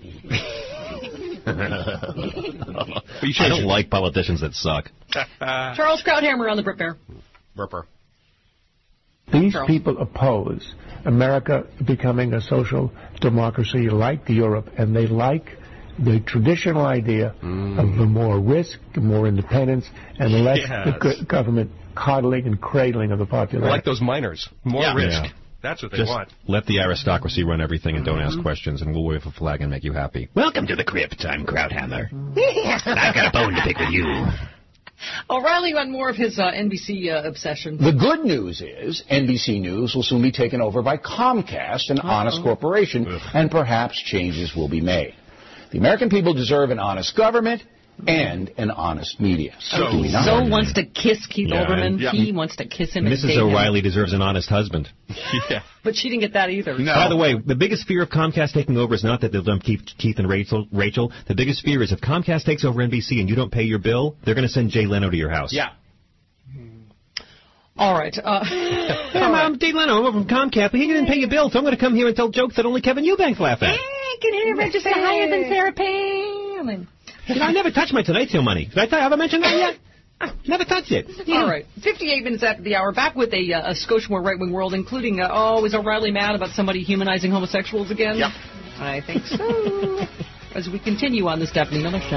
I don't like politicians that suck. Charles Krauthammer on the Brit Bear. Ripper. These people oppose America becoming a social democracy like Europe, and they like the traditional idea of the more risk, more independence, and less the government coddling and cradling of the population. Like those miners. More risk. Yeah. That's what they Just want. Let the aristocracy run everything and don't ask questions, and we'll wave a flag and make you happy. Welcome to the crypt. I'm Krauthammer. I've got a bone to pick with you. O'Reilly on more of his NBC obsession. The good news is NBC News will soon be taken over by Comcast, an honest corporation, and perhaps changes will be made. The American people deserve an honest government and an honest media. So wants to kiss Keith Olbermann. He wants to kiss him. Mrs. O'Reilly deserves an honest husband. Yeah. But she didn't get that either. No. By the way, the biggest fear of Comcast taking over is not that they'll dump Keith and Rachel. The biggest fear is if Comcast takes over NBC and you don't pay your bill, they're going to send Jay Leno to your house. Yeah. All right. I'm Jay Leno. I'm over from Comcast, but he didn't pay your bill, so I'm going to come here and tell jokes that only Kevin Eubanks laugh at. Can you register higher than Sarah Palin? I never touched my Tonight Show money. Did I have I mentioned that yet? Never touched it. All right. 58 minutes after the hour. Back with a Scotiamore right-wing world, including, is O'Reilly mad about somebody humanizing homosexuals again? Yep. I think so. As we continue on the Stephanie Miller Show.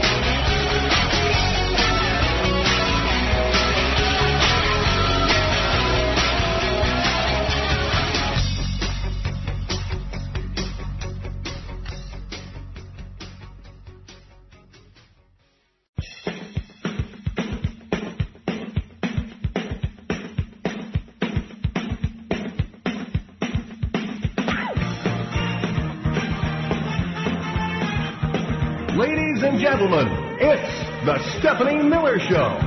Ladies and gentlemen, it's the Stephanie Miller Show.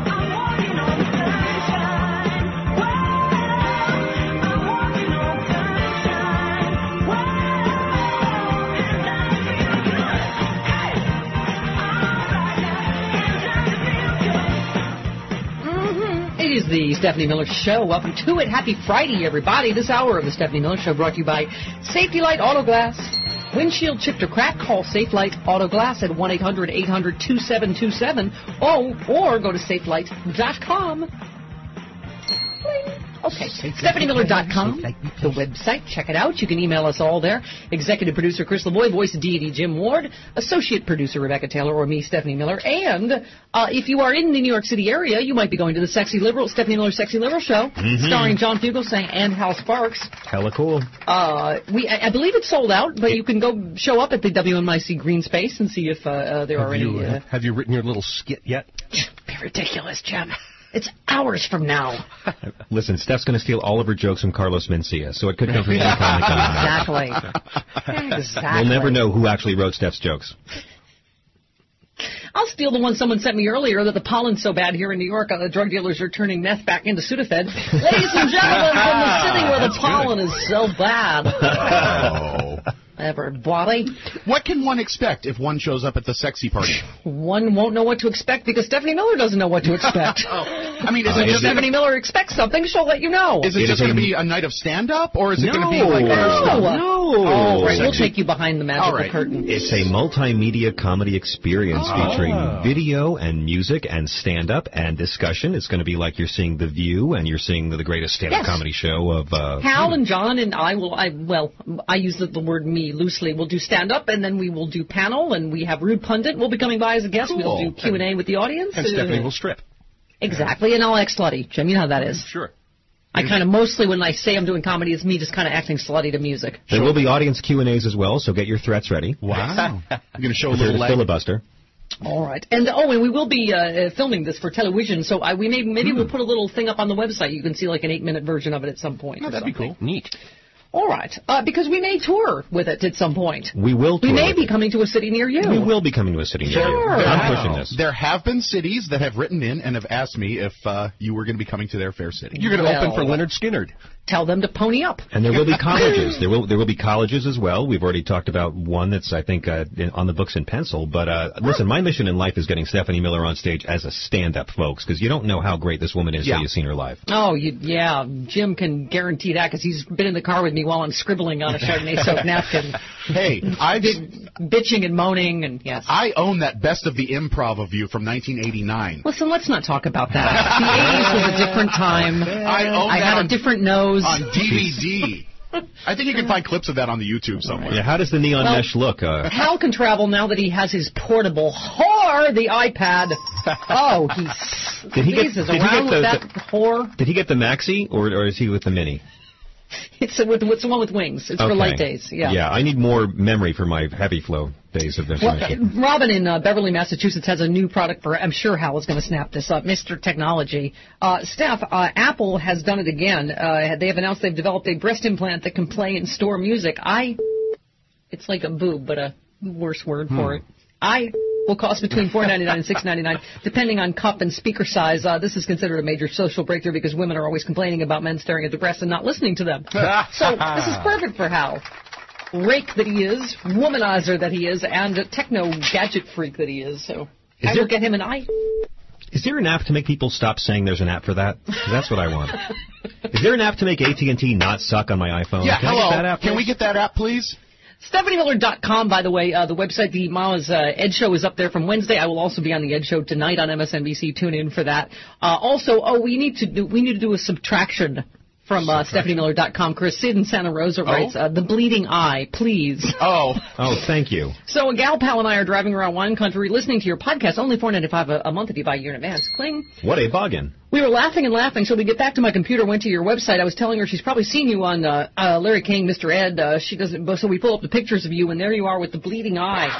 It is the Stephanie Miller Show. Welcome to it. Happy Friday, everybody. This hour of the Stephanie Miller Show brought to you by Safety Light Auto Glass. Windshield chipped or cracked, call Safe Light Auto Glass at 1-800-800-2727 or go to safelight.com. Okay, StephanieMiller.com, the website. Check it out. You can email us all there. Executive producer Chris LeBoy, voice of deity Jim Ward, associate producer Rebecca Taylor, or me, Stephanie Miller. And if you are in the New York City area, you might be going to the Sexy Liberal, Stephanie Miller Sexy Liberal Show, starring John Fugelsang and Hal Sparks. Hella cool. I believe it's sold out, but you can go show up at the WNYC Green Space and see if there are any. Have you written your little skit yet? Be ridiculous, Jim. It's hours from now. Listen, Steph's going to steal all of her jokes from Carlos Mencia, so it could come from any comic. Exactly. We'll never know who actually wrote Steph's jokes. I'll steal the one someone sent me earlier that the pollen's so bad here in New York, the drug dealers are turning meth back into Sudafed. Ladies and gentlemen, from the city where the pollen is so bad. Oh. Everybody. What can one expect if one shows up at the sexy party? One won't know what to expect because Stephanie Miller doesn't know what to expect. I mean, if Stephanie Miller expects something, she'll let you know. Is it just going to be a night of stand-up, or is it going to be like... No. Oh, right. We'll take you behind the magical curtain. It's a multimedia comedy experience featuring video and music and stand-up and discussion. It's going to be like you're seeing The View and you're seeing the greatest stand-up comedy show of... Hal and John and I use the word me loosely. We'll do stand-up, and then we will do panel, and we have Rude Pundit will be coming by as a guest. Cool. We'll do Q&A with the audience. And Stephanie will strip. Exactly, and I'll act slutty. Jim, you know how that is. Sure. I kind of mostly, when I say I'm doing comedy, it's me just kind of acting slutty to music. There will be audience Q&As as well, so get your threats ready. Wow. You're going to show a little filibuster. All right. And we will be filming this for television, so maybe we'll put a little thing up on the website. You can see like an 8-minute version of it at some point. Oh, that'd be cool. Neat. All right, because we may tour with it at some point. We will tour. We may be coming to a city near you. We will be coming to a city near you. I'm pushing this. There have been cities that have written in and have asked me if you were going to be coming to their fair city. You're going to open for Leonard Skinner. Tell them to pony up. And there will be colleges. There will be colleges as well. We've already talked about one that's, I think, on the books in pencil. But listen, my mission in life is getting Stephanie Miller on stage as a stand-up, folks, because you don't know how great this woman is until you've seen her live. Oh, yeah. Jim can guarantee that because he's been in the car with me while I'm scribbling on a Chardonnay soaked napkin. Hey, I've bitching and moaning, and yes. I own that Best of the Improv of you from 1989. Listen, let's not talk about that. The 80s was a different time. I had a different nose. On DVD. I think you can find clips of that on the YouTube somewhere. Yeah, how does the neon mesh look? Hal can travel now that he has his portable whore, the iPad. Oh, Did he get the Maxi, or is he with the Mini? It's the one with wings. It's for light days. Yeah. Yeah, I need more memory for my heavy flow days of this. Robin in Beverly, Massachusetts has a new product for. I'm sure Hal is going to snap this up. Mr. Technology. Steph, Apple has done it again. They have announced they've developed a breast implant that can play and store music. It's like a boob, but a worse word for it. Will cost between $4.99 and $6.99, depending on cup and speaker size. This is considered a major social breakthrough because women are always complaining about men staring at their breasts and not listening to them. So this is perfect for Hal. Rake that he is, womanizer that he is, and a techno gadget freak that he is. So I will get him an eye. Is there an app to make people stop saying there's an app for that? That's what I want. Is there an app to make AT&T not suck on my iPhone? Yeah, Can we get that app, please? StephanieMiller.com, by the way, the website, the Mama's Ed Show is up there from Wednesday. I will also be on the Ed Show tonight on MSNBC. Tune in for that. We need to do a subtraction from StephanieMiller.com. Chris Sid in Santa Rosa writes, the bleeding eye, please. Oh, thank you. So a gal pal and I are driving around wine country listening to your podcast, only $4.95 a month if you buy a year in advance. Cling. What a bargain. We were laughing and laughing, so we get back to my computer, went to your website. I was telling her she's probably seen you on Larry King, Mr. Ed. She doesn't, so we pull up the pictures of you, and there you are with the bleeding eye.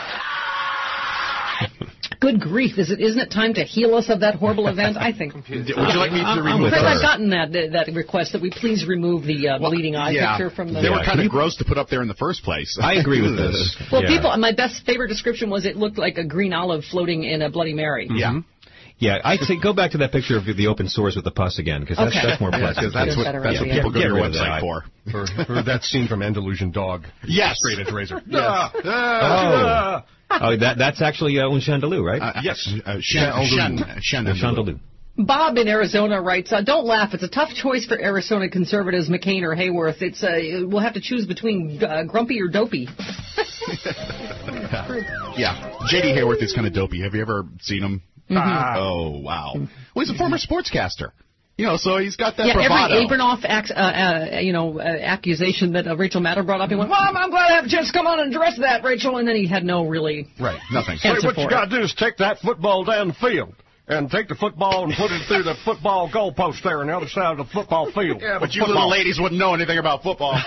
Good grief! Isn't it time to heal us of that horrible event? I think. Would you like me to remove? I'm afraid I've gotten that request that we please remove the bleeding eye picture from the. They were kind of gross to put up there in the first place. I agree with this. Well, my favorite description was it looked like a green olive floating in a Bloody Mary. Yeah. Mm-hmm. Yeah, I'd say go back to that picture of the open sores with the pus again, because that's more pleasant. That's what people go to your website for. Or that scene from Andalusian Dog. Yes. Straight edge razor. Yes. That's actually Un Chandelier, right? Yes. Chandelier. Bob in Arizona writes, don't laugh. It's a tough choice for Arizona conservatives, McCain or Hayworth. We'll have to choose between grumpy or dopey. Yeah. J.D. Hayworth is kind of dopey. Have you ever seen him? Mm-hmm. Oh, wow. Well, he's a former sportscaster. So he's got that bravado. Every Abernoff accusation that Rachel Maddow brought up, he went, well, I'm glad I have a chance to come on and address that, Rachel, and then he had no really nothing. So what you got to do is take that football down the field. And take the football and put it through the football goalpost there on the other side of the football field. Yeah, but you little ladies wouldn't know anything about football.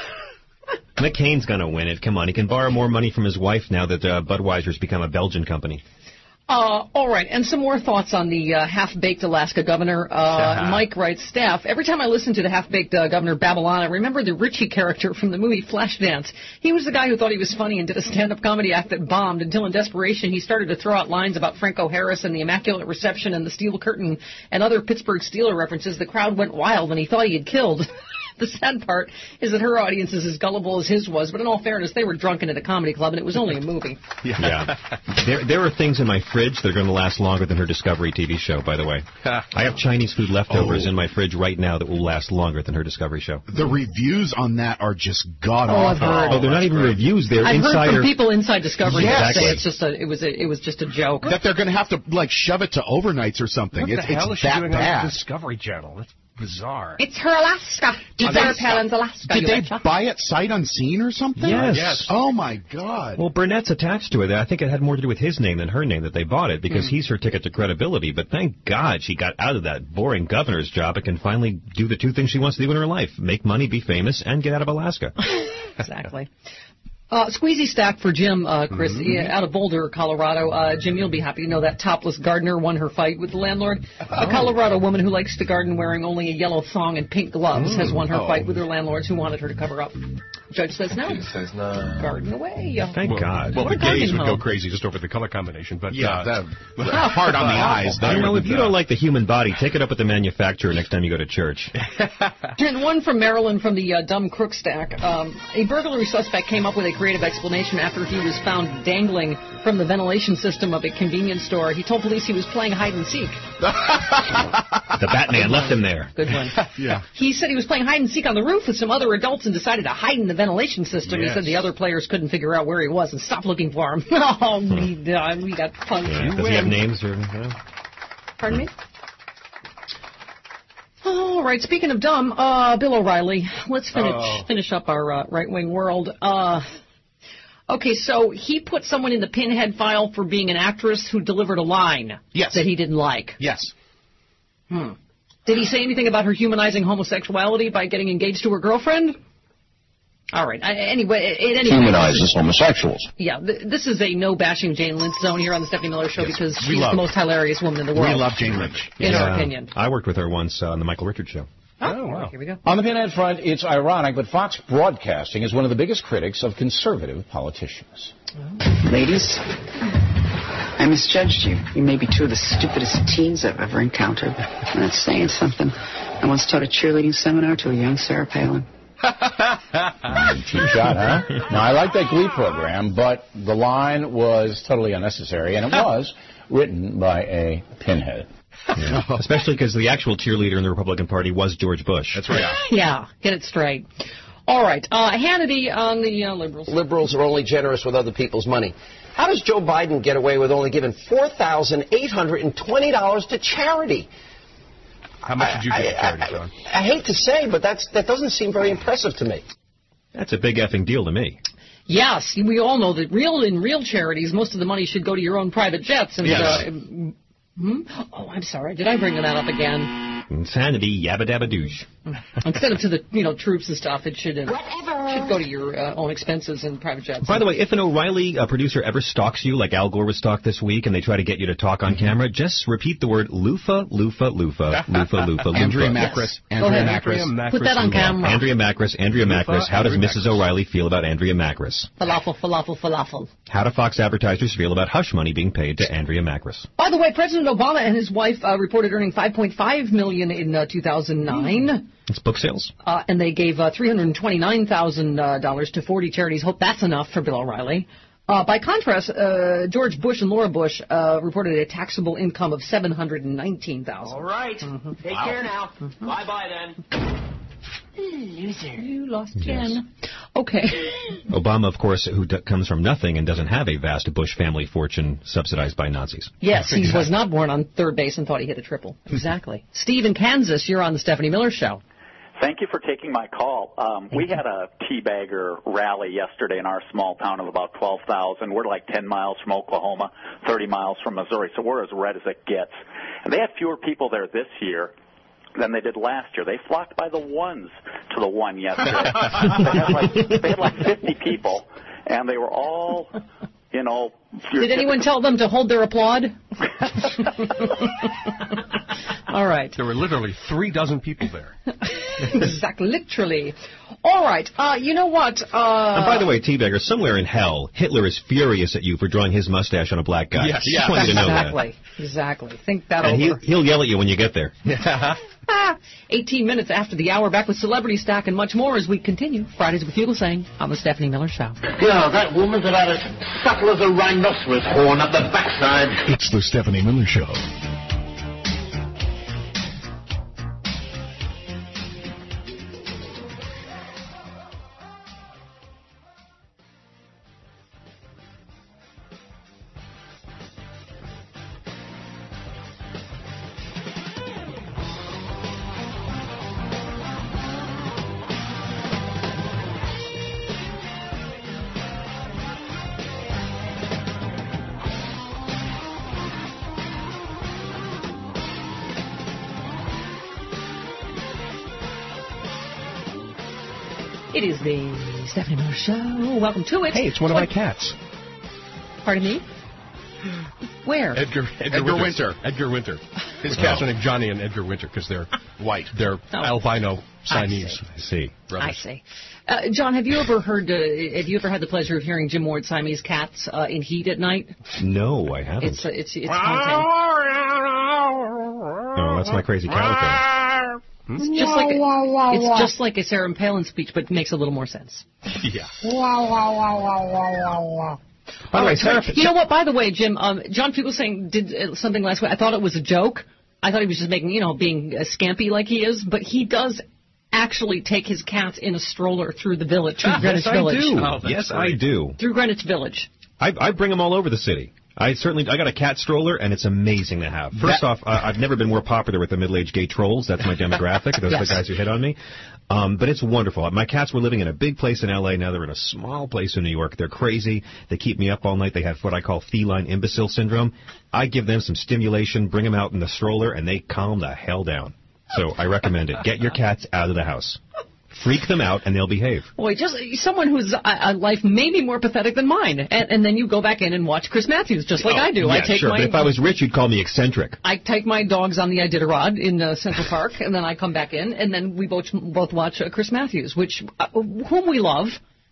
McCain's going to win it. Come on, he can borrow more money from his wife now that Budweiser's become a Belgian company. All right, and some more thoughts on the half-baked Alaska governor. Mike writes, staff, every time I listen to the half-baked governor Babylon, I remember the Richie character from the movie Flashdance. He was the guy who thought he was funny and did a stand-up comedy act that bombed until in desperation he started to throw out lines about Franco Harris and the Immaculate Reception and the Steel Curtain and other Pittsburgh Steeler references. The crowd went wild and he thought he had killed. The sad part is that her audience is as gullible as his was, but in all fairness, they were drunken at a comedy club, and it was only a movie. Yeah. There are things in my fridge that are going to last longer than her Discovery TV show, by the way. I have Chinese food leftovers in my fridge right now that will last longer than her Discovery show. The reviews on that are just god-awful. I've heard. They're not even reviews. They're I've insider. heard from people inside Discovery Yes. say it's just it was just a joke. That they're going to have to, like, shove it to overnights or something. What the hell is she that doing bad. on the Discovery Channel? That's bizarre. It's her Alaska. Sarah Palin's Alaska. Did they buy it sight unseen or something? Yes. Oh, my God. Well, Burnett's attached to it. I think it had more to do with his name than her name that they bought it, because he's her ticket to credibility. But thank God she got out of that boring governor's job and can finally do the two things she wants to do in her life: make money, be famous, and get out of Alaska. Exactly. Squeezy stack for Jim, Chris, out of Boulder, Colorado. Jim, you'll be happy to know that topless gardener won her fight with the landlord. A Colorado woman who likes to garden wearing only a yellow thong and pink gloves has won her fight with her landlords who wanted her to cover up. Judge says no. Garden away. Thank God. Well, the gays would go crazy just over the color combination, but hard on the eyes. If you don't like the human body, take it up with the manufacturer next time you go to church. And one from Maryland from the dumb crook stack. A burglary suspect came up with a creative explanation after he was found dangling from the ventilation system of a convenience store. He told police he was playing hide and seek. The Batman left him there. Good one. Yeah. He said he was playing hide and seek on the roof with some other adults and decided to hide in the ventilation system. He said the other players couldn't figure out where he was and stopped looking for him. Oh, we got punked. Yeah. Does he have names? Or, Pardon me? All right, speaking of dumb, Bill O'Reilly, let's finish up our right-wing world. Okay, so he put someone in the pinhead file for being an actress who delivered a line that he didn't like. Yes. Did he say anything about her humanizing homosexuality by getting engaged to her girlfriend? All right. Anyway, humanizes homosexuals. Yeah, this is a no-bashing Jane Lynch zone here on the Stephanie Miller Show because she's the most hilarious woman in the world. We love Jane Lynch. In our opinion. I worked with her once on the Michael Richards Show. Oh, wow. Here we go. On the pinhead front, it's ironic, but Fox Broadcasting is one of the biggest critics of conservative politicians. Ladies, I misjudged you. You may be two of the stupidest teens I've ever encountered. And that's saying something. I once taught a cheerleading seminar to a young Sarah Palin. Cheap shot, huh? Now, I like that Glee program, but the line was totally unnecessary, and it was written by a pinhead. Yeah. Especially because the actual cheerleader in the Republican Party was George Bush. That's right. Yeah, get it straight. All right, Hannity on the liberals. Liberals are only generous with other people's money. How does Joe Biden get away with only giving $4,820 to charity? How much did you give to charity, John? I hate to say, but that doesn't seem very impressive to me. That's a big effing deal to me. Yes, we all know that in real charities, most of the money should go to your own private jets. And, Oh, I'm sorry. Did I bring that up again? Insanity, yabba dabba douche. Instead of to the troops and stuff, it should go to your own expenses and private jets. By the way, if an O'Reilly producer ever stalks you, like Al Gore was stalked this week, and they try to get you to talk on camera, just repeat the word loofah, loofah, loofah, loofah, loofah, loofah. Andrea Macris. Andrea Macris. Put that on camera. Andrea Macris. How does Mrs. O'Reilly feel about Andrea Macris? Falafel, falafel, falafel. How do Fox advertisers feel about hush money being paid to Andrea Macris? By the way, President Obama and his wife reported earning $5.5 million in 2009. It's book sales. And they gave $329,000 to 40 charities. Hope that's enough for Bill O'Reilly. By contrast, George Bush and Laura Bush reported a taxable income of $719,000. All right. Take care now. Bye-bye then. Loser. You lost Jen. Okay. Obama, of course, who comes from nothing and doesn't have a vast Bush family fortune subsidized by Nazis. Yes, he was not born on third base and thought he hit a triple. Exactly. Steve in Kansas, you're on the Stephanie Miller Show. Thank you for taking my call. We had a teabagger rally yesterday in our small town of about 12,000. We're like 10 miles from Oklahoma, 30 miles from Missouri, so we're as red as it gets. And they had fewer people there this year than they did last year. They flocked by the ones to the one yesterday. They had like 50 people, and they were all You know. Did anyone tell them to hold their applaud? All right. There were literally 36 people there. Exactly, literally. All right. You know what? And by the way, Teabagger, somewhere in hell, Hitler is furious at you for drawing his mustache on a black guy. Yes. Just want you to know that. Exactly. Think that and over. He'll yell at you when you get there. 18 minutes after the hour, back with Celebrity Stack and much more as we continue Fridays with Fugelsang on the Stephanie Miller Show. Yeah, that woman's about as supple as a rhinoceros horn up the backside. It's the Stephanie Miller Show. It is the Stephanie Miller Show. Welcome to it. Hey, it's one of my cats. Pardon me? Where? Edgar Winter. Edgar Winter. His cats are named Johnny and Edgar Winter because they're white. They're albino Siamese. I see. Brothers. I see. John, have you ever had the pleasure of hearing Jim Ward's Siamese cats in Heat at night? No, I haven't. It's haunting. No, that's my crazy calico. It's just like a Sarah Palin speech, but makes a little more sense. Yeah. By the way, Sarah, you know what? By the way, Jim, John Fugelsang did something last week. I thought it was a joke. I thought he was just making, being scampy like he is, but he does actually take his cats in a stroller through the village, through Greenwich Village. Yes, I do. Through Greenwich Village. I bring them all over the city. I got a cat stroller, and it's amazing to have. First off, I've never been more popular with the middle-aged gay trolls. That's my demographic. Those are the guys who hit on me. But it's wonderful. My cats were living in a big place in L.A. Now they're in a small place in New York. They're crazy. They keep me up all night. They have what I call feline imbecile syndrome. I give them some stimulation, bring them out in the stroller, and they calm the hell down. So I recommend it. Get your cats out of the house. Freak them out, and they'll behave. Boy, just someone whose life may be more pathetic than mine. And then you go back in and watch Chris Matthews, just like I do. Yeah, but if I was rich, you'd call me eccentric. I take my dogs on the Iditarod in Central Park, and then I come back in, and then we both watch Chris Matthews, whom we love.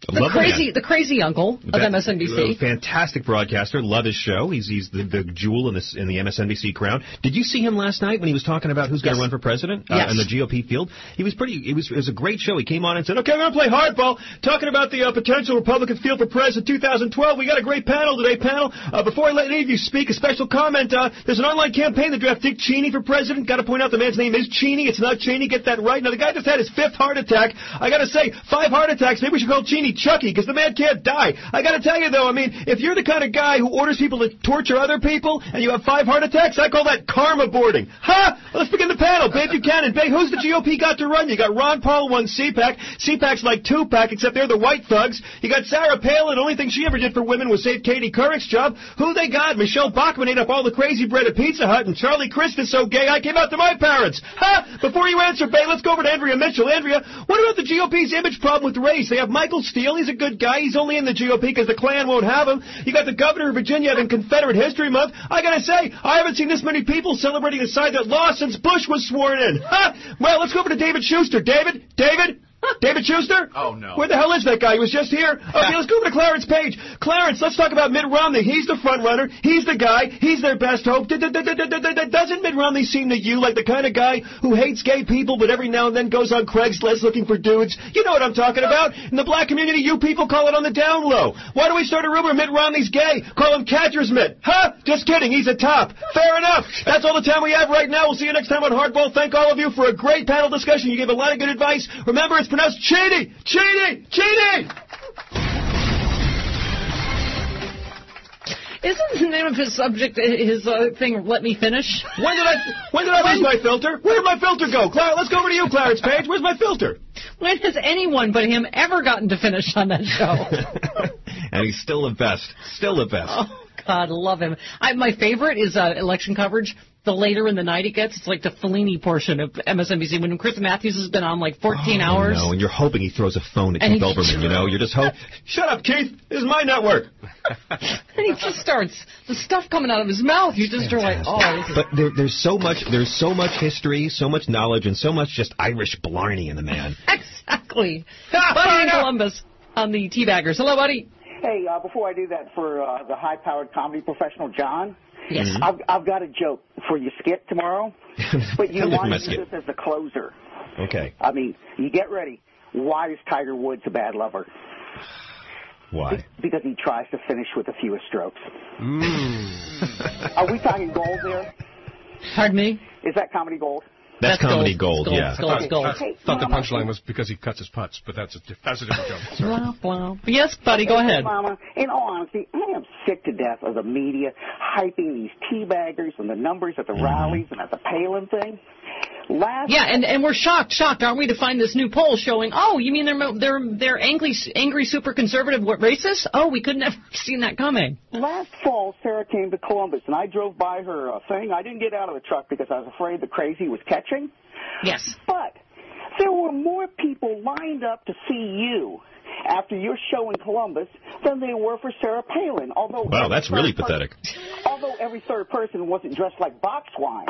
The crazy uncle of MSNBC. Fantastic broadcaster. Love his show. He's the jewel in the MSNBC crown. Did you see him last night when he was talking about who's going to run for president in the GOP field? It was a great show. He came on and said, "Okay, we're going to play hardball, talking about the potential Republican field for president 2012. We got a great panel today, panel. Before I let any of you speak, a special comment. There's an online campaign to draft Dick Cheney for president. Got to point out the man's name is Cheney. It's not Cheney. Get that right. Now, the guy just had his 5th heart attack. I got to say, 5 heart attacks. Maybe we should call Cheney Chucky, because the man can't die. I got to tell you, though, if you're the kind of guy who orders people to torture other people and you have 5 heart attacks, I call that karma boarding. Ha! Well, let's begin the panel. Babe Buchanan. Babe, who's the GOP got to run? You got Ron Paul won CPAC. CPAC's like Tupac, except they're the white thugs. You got Sarah Palin. The only thing she ever did for women was save Katie Couric's job. Who they got? Michelle Bachmann ate up all the crazy bread at Pizza Hut, and Charlie Crist is so gay I came out to my parents. Ha! Before you answer, Babe, let's go over to Andrea Mitchell. Andrea, what about the GOP's image problem with race? They have Michael Steele. He's a good guy. He's only in the GOP because the Klan won't have him. You got the governor of Virginia having Confederate History Month. I gotta say, I haven't seen this many people celebrating a side that lost since Bush was sworn in. Ha! Well, let's go over to David Schuster. David? David Schuster? Oh, no. Where the hell is that guy? He was just here. Okay, let's go over to Clarence Page. Clarence, let's talk about Mitt Romney. He's the front runner. He's the guy. He's their best hope. Doesn't Mitt Romney seem to you like the kind of guy who hates gay people but every now and then goes on Craigslist looking for dudes? You know what I'm talking about. In the black community, you people call it on the down low. Why do we start a rumor Mitt Romney's gay? Call him Catcher's Mitt. Huh? Just kidding. He's a top. Fair enough. That's all the time we have right now. We'll see you next time on Hardball. Thank all of you for a great panel discussion. You gave a lot of good advice. Remember, it's pronounced Cheney. Cheney! Cheney! Isn't the name of his subject, his thing, Let Me Finish? When did I lose my filter? Where did my filter go? Let's go over to you, Clarence Page. Where's my filter? When has anyone but him ever gotten to finish on that show? And he's still the best. Still the best. Oh, God, love him. My favorite is election coverage. The later in the night it gets, it's like the Fellini portion of MSNBC when Chris Matthews has been on like 14 hours. No, and you're hoping he throws a phone at Keith Olbermann, you know? You're just hoping, shut up, Keith, this is my network. And he just starts, the stuff coming out of his mouth, you just are like, oh. This is... But there's so much history, so much knowledge, and so much just Irish blarney in the man. Exactly. Buddy in Columbus on the Teabaggers. Hello, buddy. Hey, before I do that, for the high-powered comedy professional, John, yes, I've got a joke for your skit tomorrow, but you want to use this as a closer. Okay. I mean, you get ready. Why is Tiger Woods a bad lover? Why? Because he tries to finish with the fewest strokes. Are we talking gold there? Pardon me? Is that comedy gold? That's comedy gold, yeah. Gold. I thought the punchline was because he cuts his putts, but that's a different joke. Blah, blah. Yes, buddy, go ahead. Mama, in all honesty, I am sick to death of the media hyping these teabaggers and the numbers at the rallies and at the Palin thing. And we're shocked, aren't we, to find this new poll showing, oh, you mean they're angry super conservative racists? Oh, we couldn't have seen that coming. Last fall, Sarah came to Columbus, and I drove by her thing. I didn't get out of the truck because I was afraid the crazy was catching. Yes. But there were more people lined up to see you after your show in Columbus than they were for Sarah Palin. Wow, that's really pathetic. Although every third person wasn't dressed like box wine.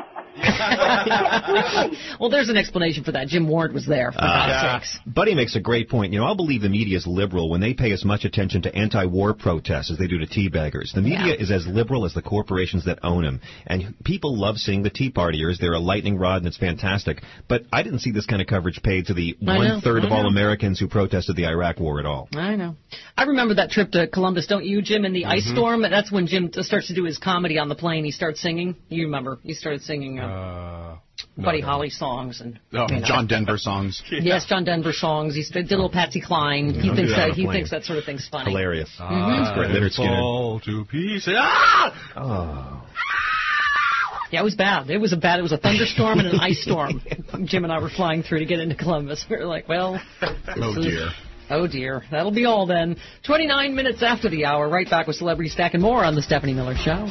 Well, there's an explanation for that. Jim Ward was there, for God's sakes. Buddy makes a great point. You know, I'll believe the media is liberal when they pay as much attention to anti-war protests as they do to teabaggers. The media is as liberal as the corporations that own them. And people love seeing the Tea Partiers. They're a lightning rod, and it's fantastic. But I didn't see this kind of coverage paid to the one-third of all Americans who protested the Iraq War at all. I know. I remember that trip to Columbus, don't you, Jim, in the ice storm? That's when Jim starts to do his comedy on the plane. He starts singing. You remember. He started singing Buddy Holly songs. And John Denver songs. Yes, John Denver songs. He did a little Patsy Cline. He thinks that sort of thing's funny. Hilarious. That's great. Leonard Skinner. Fall to pieces. Oh. Yeah, it was bad. It was a thunderstorm and an ice storm. Jim and I were flying through to get into Columbus. We were like, well. Oh, dear. That'll be all then. 29 minutes after the hour. Right back with Celebrity Stack and more on The Stephanie Miller Show.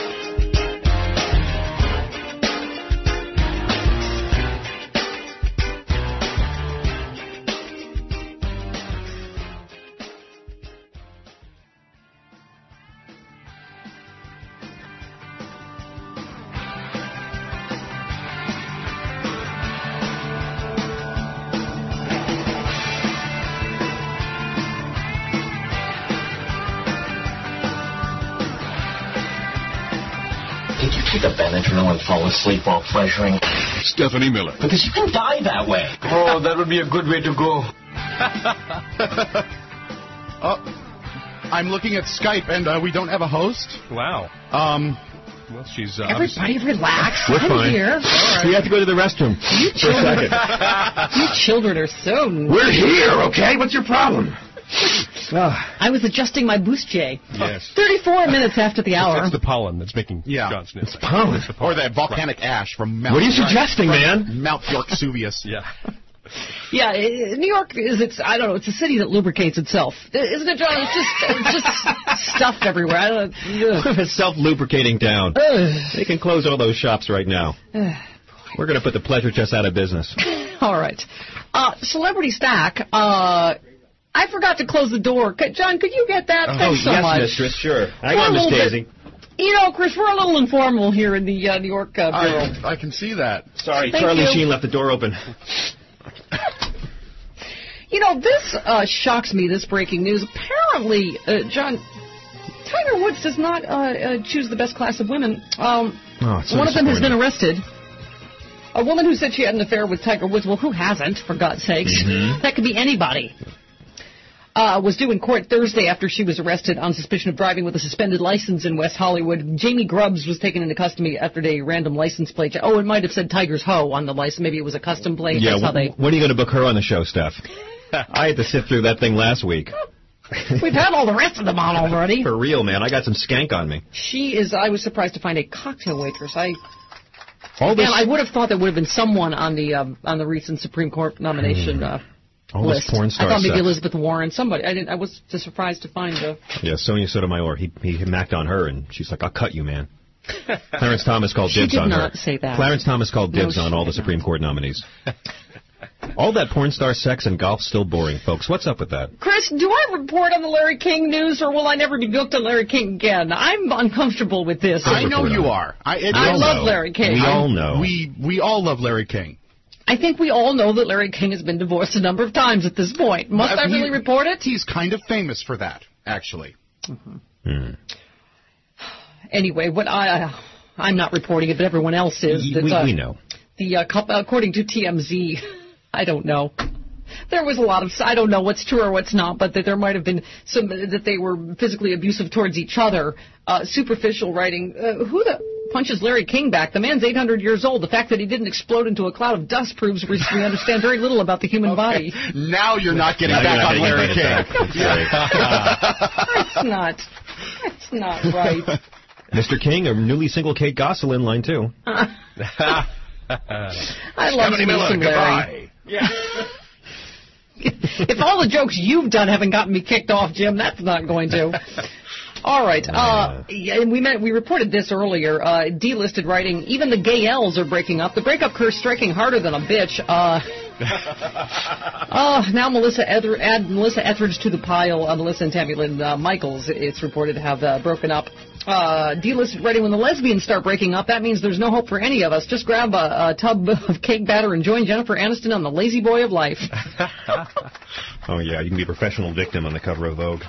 And fall asleep while pleasuring Stephanie Miller. Because you can die that way. Oh, that would be a good way to go. I'm looking at Skype, and we don't have a host. Wow. Well, she's everybody relax. We're fine. Here. Right. We have to go to the restroom for a second. You children are so. We're here, okay? What's your problem? I was adjusting my bustier. Yes. 34 minutes after the hour. It's the pollen that's making John sniff. It's pollen. Or that volcanic ash from Mount. What are you suggesting, man? Mount Vesuvius. Yeah. Yeah, New York it's a city that lubricates itself. Isn't it, John? It's just stuff everywhere. I don't a self-lubricating town. They can close all those shops right now. We're going to put the pleasure chest out of business. All right. Celebrity Stack. I forgot to close the door. John, could you get that? Thanks so much. Yes, mistress, sure. Hang on, Miss Daisy. You know, Chris, we're a little informal here in the New York Bureau. I can see that. Sorry, Charlie Sheen left the door open. You know, this shocks me, this breaking news. Apparently, John, Tiger Woods does not choose the best class of women. One of them has been arrested. A woman who said she had an affair with Tiger Woods. Well, who hasn't, for God's sakes? Mm-hmm. That could be anybody. Was due in court Thursday after she was arrested on suspicion of driving with a suspended license in West Hollywood. Jamie Grubbs was taken into custody after a random license plate. Oh, it might have said Tiger's Hoe on the license. Maybe it was a custom plate. Yeah, That's how they... when are you going to book her on the show, Steph? I had to sit through that thing last week. We've had all the rest of them on already. For real, man. I got some skank on me. She is... I was surprised to find a cocktail waitress. I would have thought there would have been someone on the recent Supreme Court nomination list. Porn star I thought maybe sex. Elizabeth Warren. Somebody. I was just surprised to find the. Yeah, Sonia Sotomayor. He macked on her, and she's like, "I'll cut you, man." Clarence Thomas called dibs on her. She did not say that. Clarence Thomas called dibs on all the Supreme Court nominees. All that porn star sex and golf still boring, folks. What's up with that? Chris, do I report on the Larry King news, or will I never be booked on Larry King again? I'm uncomfortable with this. I know you are. I love Larry King. We all know. We all love Larry King. I think we all know that Larry King has been divorced a number of times at this point. Must I really report it? He's kind of famous for that, actually. Anyway, what I'm not reporting it, but everyone else is. We know. According to TMZ, I don't know. There was a lot of, I don't know what's true or what's not, but that there might have been some, that they were physically abusive towards each other. Superficial writing. Who the punches Larry King back? The man's 800 years old. The fact that he didn't explode into a cloud of dust proves we understand very little about the human body. Now you're not getting back on Larry King. That's not right. Mr. King, a newly single Kate Gosselin line, too. I love me some Larry. Yeah. If all the jokes you've done haven't gotten me kicked off, Jim, that's not going to. All right. And we reported this earlier. Delisted writing. Even the gay L's are breaking up. The breakup curse striking harder than a bitch. Now Melissa Etheridge to the pile. Melissa and Tammy Lynn Michaels, it's reported to have broken up. Delisted writing. When the lesbians start breaking up, that means there's no hope for any of us. Just grab a tub of cake batter and join Jennifer Aniston on the Lazy Boy of Life. Oh, yeah, you can be a professional victim on the cover of Vogue.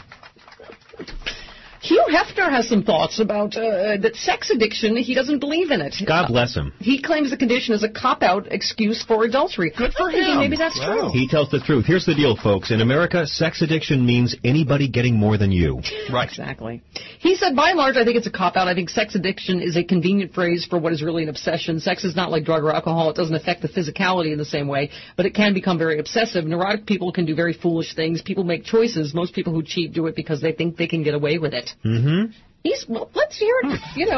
Hugh Hefner has some thoughts about that sex addiction. He doesn't believe in it. God bless him. He claims the condition is a cop-out excuse for adultery. Good for him. Maybe that's true. He tells the truth. Here's the deal, folks. In America, sex addiction means anybody getting more than you. Right. Exactly. He said, by and large, I think it's a cop-out. I think sex addiction is a convenient phrase for what is really an obsession. Sex is not like drug or alcohol. It doesn't affect the physicality in the same way, but it can become very obsessive. Neurotic people can do very foolish things. People make choices. Most people who cheat do it because they think they can get away with it. Mm-hmm. Let's hear it,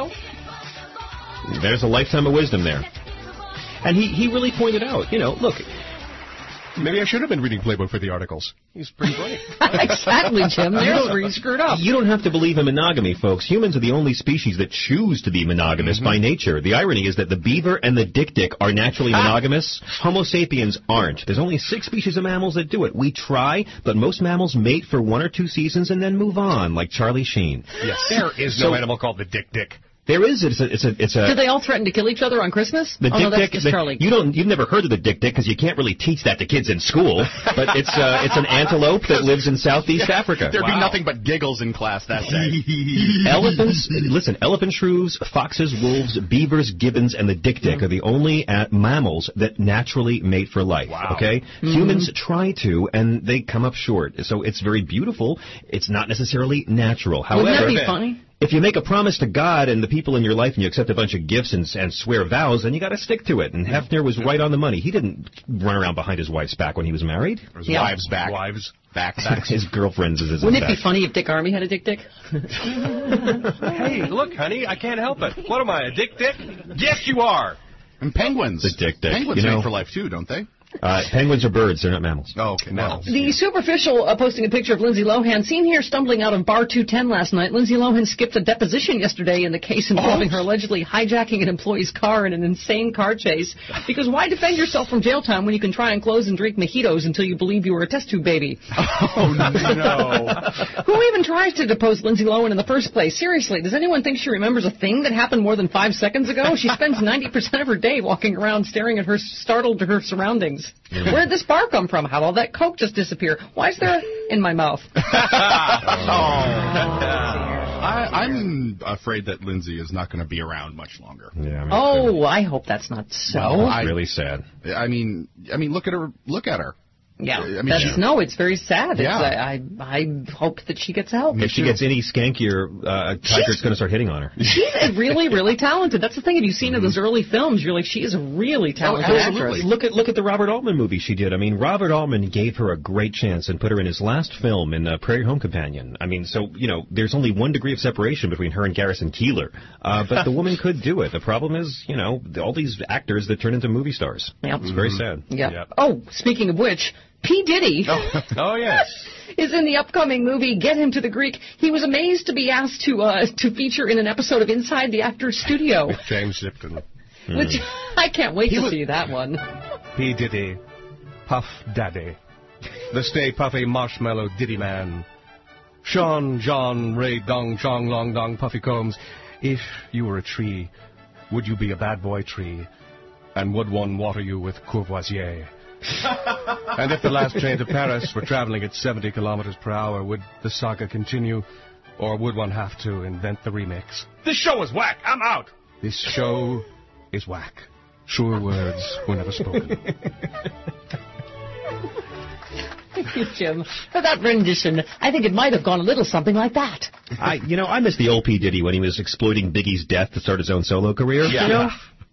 There's a lifetime of wisdom there. And he really pointed out, look. Maybe I should have been reading Playboy for the articles. He's pretty bright. Exactly, Jim. There's where you screwed up. You don't have to believe in monogamy, folks. Humans are the only species that choose to be monogamous by nature. The irony is that the beaver and the dik-dik are naturally monogamous. Homo sapiens aren't. There's only 6 species of mammals that do it. We try, but most mammals mate for 1 or 2 seasons and then move on, like Charlie Sheen. Yes, there is no animal called the dik-dik. There is. It's a. Do they all threaten to kill each other on Christmas? The dik-dik. That's just Charlie. You've never heard of the dik-dik because you can't really teach that to kids in school. But it's an antelope that lives in Southeast Africa. There'd be nothing but giggles in class that day. Elephant shrews, foxes, wolves, beavers, gibbons, and the dik-dik are the only mammals that naturally mate for life. Wow. Okay, humans try to, and they come up short. So it's very beautiful. It's not necessarily natural. However, wouldn't that be funny? If you make a promise to God and the people in your life and you accept a bunch of gifts and swear vows, then you got to stick to it. And Hefner was right on the money. He didn't run around behind his wife's back when he was married. Or his wife's back. His girlfriend's is his Wouldn't it back. be funny if Dick Armey had a dik-dik? Hey, look, honey, I can't help it. What am I, a dik-dik? Yes, you are. And penguins. The dik-dik. Penguins mate for life, too, don't they? Penguins are birds. They're not mammals. Oh, okay. No. The Superficial posting a picture of Lindsay Lohan seen here stumbling out of Bar 210 last night. Lindsay Lohan skipped a deposition yesterday in the case involving her allegedly hijacking an employee's car in an insane car chase. Because why defend yourself from jail time when you can try and close and drink mojitos until you believe you were a test tube baby? Oh, no. Who even tries to depose Lindsay Lohan in the first place? Seriously, does anyone think she remembers a thing that happened more than 5 seconds ago? She spends 90% of her day walking around staring at startled to her surroundings. Where did this bar come from? How'd all that coke just disappear? Why is there in my mouth? I'm afraid that Lindsay is not going to be around much longer. Yeah. I hope that's not so. Well, really sad. I mean, look at her. Yeah, I mean, it's very sad. Yeah. I hope that she gets help. If she gets any skankier, Tiger's going to start hitting on her. She's really, really talented. That's the thing. If you've seen her in those early films, you're like, she is a really talented actress. Look at the Robert Altman movie she did. I mean, Robert Altman gave her a great chance and put her in his last film in Prairie Home Companion. I mean, so, there's only 1 degree of separation between her and Garrison Keillor. But the woman could do it. The problem is, all these actors that turn into movie stars. Yep. It's very sad. Yeah. Yep. Oh, speaking of which, P. Diddy. Oh, yes. Is in the upcoming movie Get Him to the Greek. He was amazed to be asked to feature in an episode of Inside the Actor's Studio. With James Lipton. Which I can't wait to see that one. P. Diddy, Puff Daddy, the Stay Puffy Marshmallow Diddy Man, Sean, John, Ray, Dong, Chong, Long, Dong, Puffy Combs. If you were a tree, would you be a bad boy tree? And would one water you with Courvoisier? And if the last train to Paris were traveling at 70 kilometers per hour, would the saga continue? Or would one have to invent the remix? This show is whack. I'm out. This show is whack. Sure words were never spoken. Thank you, Jim, for that rendition. I think it might have gone a little something like that. I miss the old P. Diddy when he was exploiting Biggie's death to start his own solo career. Yeah. You know?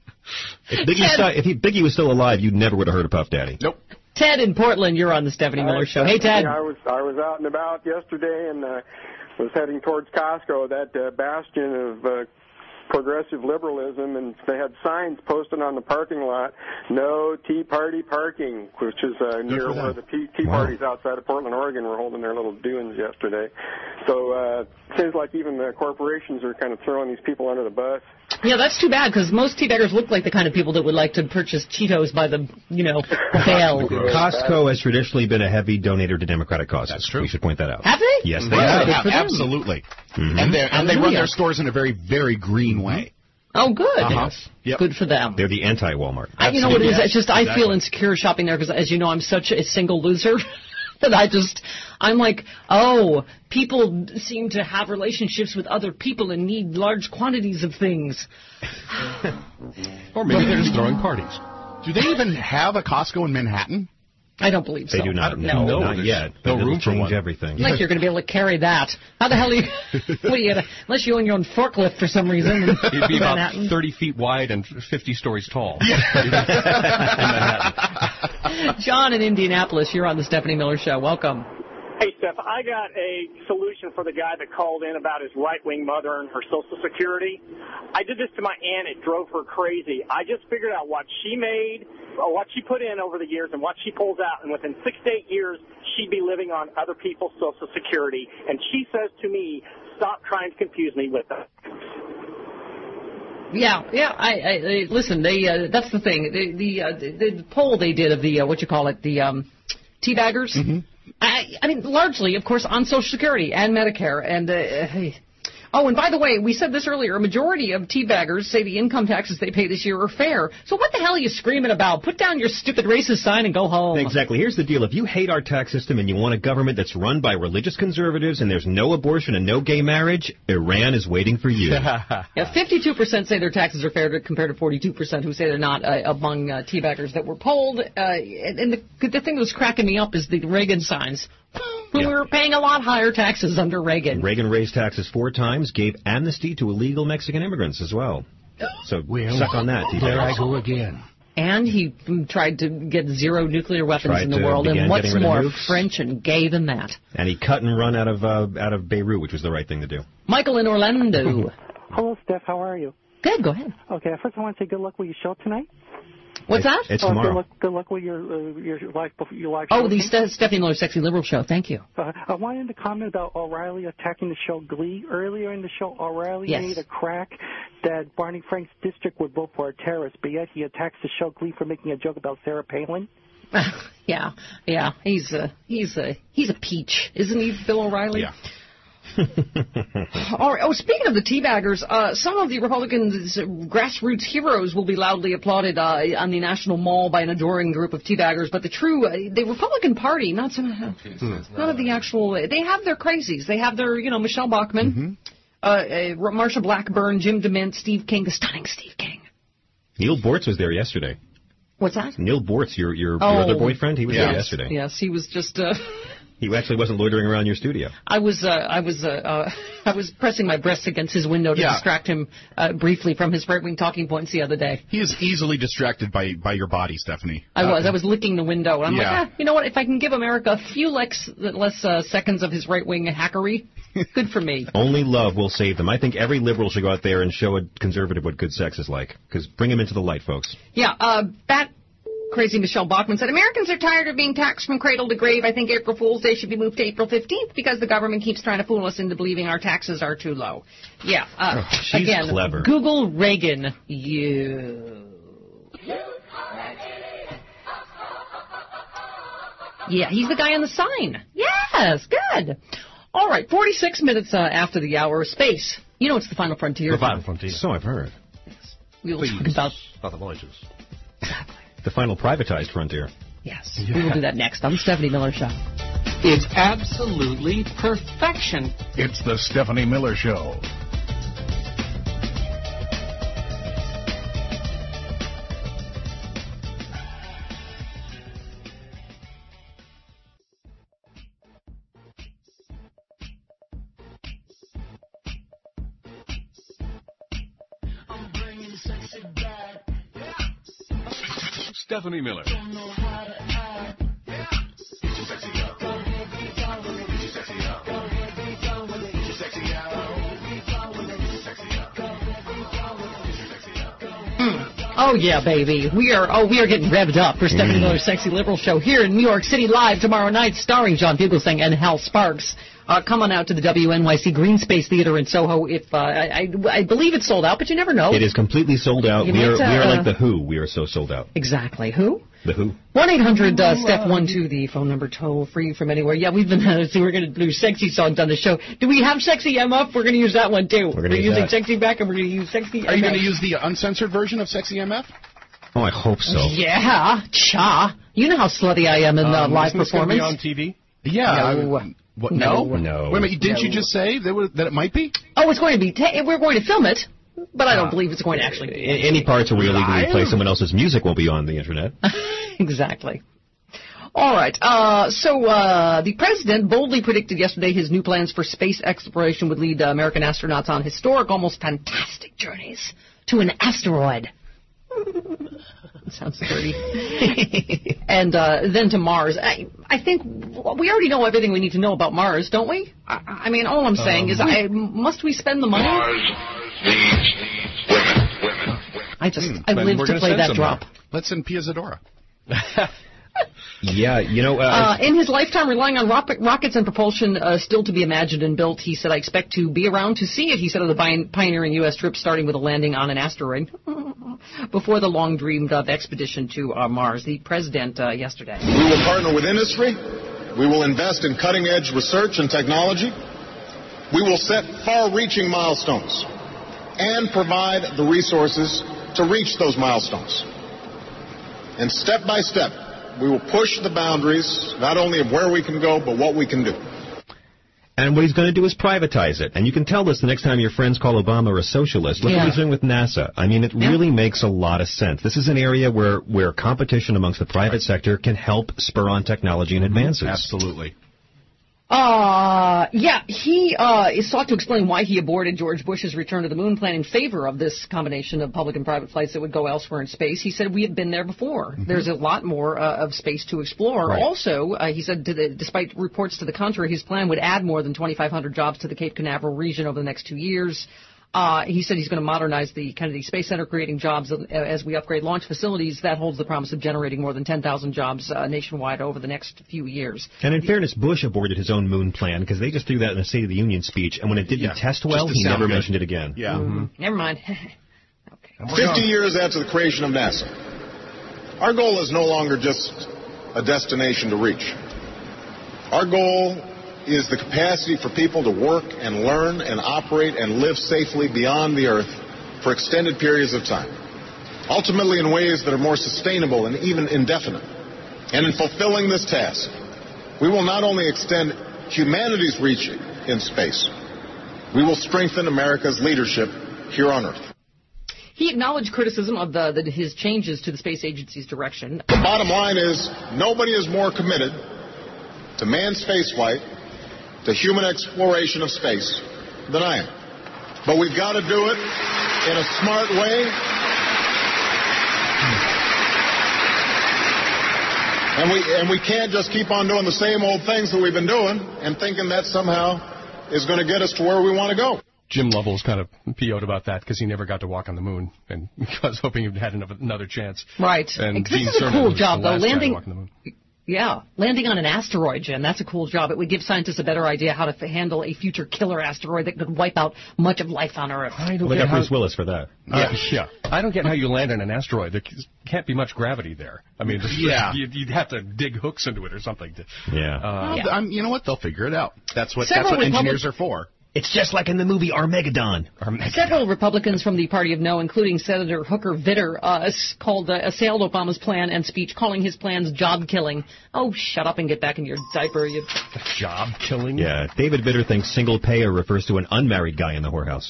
If Biggie was still alive, you never would have heard of Puff Daddy. Nope. Ted in Portland, you're on the Stephanie Miller Show. Hey, Ted. I was out and about yesterday and was heading towards Costco, that bastion of progressive liberalism, and they had signs posted on the parking lot, no Tea Party parking, which is near where the Tea Parties outside of Portland, Oregon were holding their little doings yesterday. So it seems like even the corporations are kind of throwing these people under the bus. Yeah, that's too bad, because most teabaggers look like the kind of people that would like to purchase Cheetos by the, bale. Costco has traditionally been a heavy donator to Democratic causes. That's true. We should point that out. Have they? Yes, they have. Absolutely. Mm-hmm. And they run their stores in a very, very green way. Oh, good. Yes. Yep. Good for them. They're the anti-Walmart. You know what it is? Yes, It's just I feel insecure shopping there because, as you know, I'm such a single loser. that I'm like, oh, people seem to have relationships with other people and need large quantities of things. Or maybe they're just throwing parties. Do they even have a Costco in Manhattan? I don't believe so. They do not. No, not yet. No It'll room for change one. everything. Like you're going to be able to carry that. How the hell are you? What are you gonna, unless you own your own forklift for some reason. It'd be about Manhattan. 30 feet wide and 50 stories tall. John in Indianapolis, you're on the Stephanie Miller Show. Welcome. Hey, Steph, I got a solution for the guy that called in about his right-wing mother and her Social Security. I did this to my aunt. It drove her crazy. I just figured out what she made, or what she put in over the years, and what she pulls out. And within 6 to 8 years, she'd be living on other people's Social Security. And she says to me, stop trying to confuse me with them. Yeah. I listen. That's the thing. The poll they did of the the teabaggers. Mm-hmm. I mean, largely, of course, on Social Security and Medicare. And oh, and by the way, we said this earlier. A majority of teabaggers say the income taxes they pay this year are fair. So what the hell are you screaming about? Put down your stupid racist sign and go home. Exactly. Here's the deal. If you hate our tax system and you want a government that's run by religious conservatives and there's no abortion and no gay marriage, Iran is waiting for you. Yeah, 52% say their taxes are fair compared to 42% who say they're not among teabaggers that were polled. And the thing that was cracking me up is the Reagan signs. We were paying a lot higher taxes under Reagan. Reagan raised taxes 4 times, gave amnesty to illegal Mexican immigrants as well. So suck on that. There I go again. And he tried to get 0 nuclear weapons in the world. And what's more French and gay than that? And he cut and run out of Beirut, which was the right thing to do. Michael in Orlando. Hello, Steph. How are you? Good. Go ahead. Okay. First, I want to say good luck with your show tonight. What's that? It's tomorrow. Good luck with your live show. Oh, the Stephanie Miller Sexy Liberal Show. Thank you. I wanted to comment about O'Reilly attacking the show Glee. Earlier in the show, O'Reilly made a crack that Barney Frank's district would vote for a terrorist, but yet he attacks the show Glee for making a joke about Sarah Palin. Yeah. He's a peach, isn't he, Bill O'Reilly? Yeah. All right. Oh, speaking of the teabaggers, some of the Republicans' grassroots heroes will be loudly applauded on the National Mall by an adoring group of teabaggers. But the Republican Party, none of the actual, they have their crazies. They have their, Michelle Bachmann, Marsha Blackburn, Jim DeMint, Steve King, the stunning Steve King. Neil Bortz was there yesterday. What's that? Neil Bortz, your other boyfriend, he was there yesterday. Yes, he was just. He actually wasn't loitering around your studio. I was pressing my breast against his window to distract him briefly from his right-wing talking points the other day. He is easily distracted by your body, Stephanie. I was licking the window. I'm like, you know what? If I can give America a few less seconds of his right-wing hackery, good for me. Only love will save them. I think every liberal should go out there and show a conservative what good sex is like. Because bring him into the light, folks. Yeah, Crazy Michelle Bachmann said, Americans are tired of being taxed from cradle to grave. I think April Fool's Day should be moved to April 15th because the government keeps trying to fool us into believing our taxes are too low. Yeah. She's again, clever. Google Reagan. You. Yeah, he's the guy on the sign. Yes, good. All right, 46 minutes after the hour. Space. You know it's the final frontier. The final frontier. So I've heard. Yes. We will talk about the voyages. The final privatized frontier. Yes. Yeah. We will do that next on the Stephanie Miller Show. It's absolutely perfection. It's the Stephanie Miller Show. Stephanie Miller. Oh yeah, baby. We are getting revved up for Stephanie Miller's Sexy Liberal Show here in New York City live tomorrow night, starring John Fugelsang and Hal Sparks. Come on out to the WNYC Green Space Theater in Soho. If I believe it's sold out, but you never know. It is completely sold out. We are like the Who. We are so sold out. Exactly. Who? The Who. 1-800-STEP-12, the phone number, toll free from anywhere. Yeah, we've been we're going to do sexy songs on the show. Do we have Sexy M up? We're going to use that one too. We're using that. Sexy back, and we're going to use Sexy. Are you going to use the uncensored version of Sexy MF? Oh, I hope so. Yeah, cha. You know how slutty I am in live performance. On TV? Yeah. No. What? No. Wait a minute. Didn't you just say that it might be? Oh, it's going to be. We're going to film it, but I don't believe it's going to actually be. Any parts where we illegally play someone else's music will be on the internet. Exactly. All right. So the president boldly predicted yesterday his new plans for space exploration would lead American astronauts on historic, almost fantastic journeys to an asteroid. Sounds dirty. And then to Mars. I think we already know everything we need to know about Mars, don't we? I mean, all I'm saying is, must we spend the money? Mars needs women. I live to play that drop. Let's send Pia Zadora. Yeah, you know... in his lifetime, relying on rockets and propulsion still to be imagined and built, he said, I expect to be around to see it, he said, of the pioneering U.S. trip, starting with a landing on an asteroid before the long-dreamed-of expedition to Mars. The president yesterday. We will partner with industry. We will invest in cutting-edge research and technology. We will set far-reaching milestones and provide the resources to reach those milestones. And step by step, we will push the boundaries, not only of where we can go, but what we can do. And what he's going to do is privatize it. And you can tell this the next time your friends call Obama a socialist. Look what he's doing with NASA. I mean, it really makes a lot of sense. This is an area where competition amongst the private sector can help spur on technology and advances. Absolutely. He sought to explain why he aborted George Bush's return to the moon plan in favor of this combination of public and private flights that would go elsewhere in space. He said, we have been there before. Mm-hmm. There's a lot more of space to explore. Right. Also, he said, despite reports to the contrary, his plan would add more than 2,500 jobs to the Cape Canaveral region over the next 2 years. He said he's going to modernize the Kennedy Space Center, creating jobs as we upgrade launch facilities. That holds the promise of generating more than 10,000 jobs nationwide over the next few years. And in fairness, Bush aborted his own moon plan because they just threw that in a State of the Union speech, and when it didn't test well, he never mentioned it again. Yeah. Mm-hmm. Never mind. Okay. 50 years after the creation of NASA, our goal is no longer just a destination to reach. Our goal is the capacity for people to work and learn and operate and live safely beyond the Earth for extended periods of time, ultimately in ways that are more sustainable and even indefinite. And in fulfilling this task, we will not only extend humanity's reach in space, we will strengthen America's leadership here on Earth. He acknowledged criticism of his changes to the space agency's direction. The bottom line is nobody is more committed to manned spaceflight, to human exploration of space, than I am. But we've got to do it in a smart way. And we can't just keep on doing the same old things that we've been doing and thinking that somehow is going to get us to where we want to go. Jim Lovell's kind of PO'd about that because he never got to walk on the moon, and I was hoping he'd had another chance. Right. And this is a cool job, though. Landing on an asteroid, Jim, that's a cool job. It would give scientists a better idea how to handle a future killer asteroid that could wipe out much of life on Earth. They got Bruce Willis for that. Yeah. I don't get how you land on an asteroid. There can't be much gravity there. I mean, you'd have to dig hooks into it or something. You know what? They'll figure it out. That's what engineers are for. It's just like in the movie Armageddon. Several Republicans from the Party of No, including Senator Hooker Vitter, assailed Obama's plan and speech, calling his plans job killing. Oh, shut up and get back in your diaper, you... Job killing? Yeah, David Vitter thinks single payer refers to an unmarried guy in the whorehouse.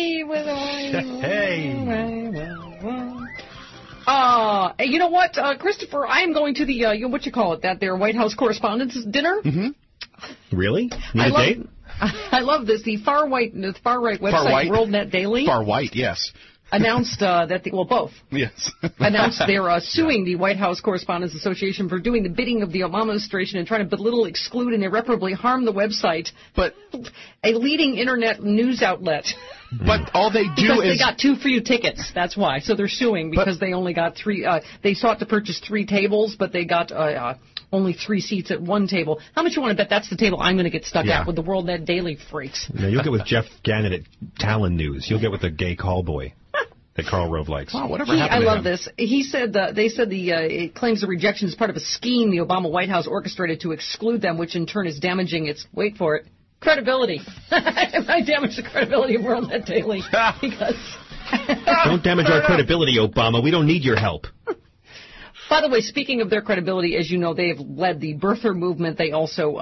You know what, Christopher, I am going to the, their White House Correspondents' Dinner. Mm-hmm. Really? Need a date? I love this. The far right website, WorldNet Daily. Far white, yes. Announced both. Yes. Announced they're suing the White House Correspondents Association for doing the bidding of the Obama administration and trying to belittle, exclude, and irreparably harm the website. But a leading internet news outlet. But all they do because they got too few tickets. That's why. So they're suing because they only got 3. They sought to purchase 3 tables, but they got only 3 seats at one table. How much you want to bet that's the table I'm going to get stuck at with the WorldNet Daily freaks? No, you'll get with Jeff Gannon at Talon News. You'll get with the gay callboy that Karl Rove likes. Wow, whatever happened to him? I love this. He said it claims the rejection is part of a scheme the Obama White House orchestrated to exclude them, which in turn is damaging its, wait for it, credibility. I damage the credibility of WorldNet Daily because... Don't damage our credibility, Obama. We don't need your help. By the way, speaking of their credibility, as you know, they have led the birther movement. They also,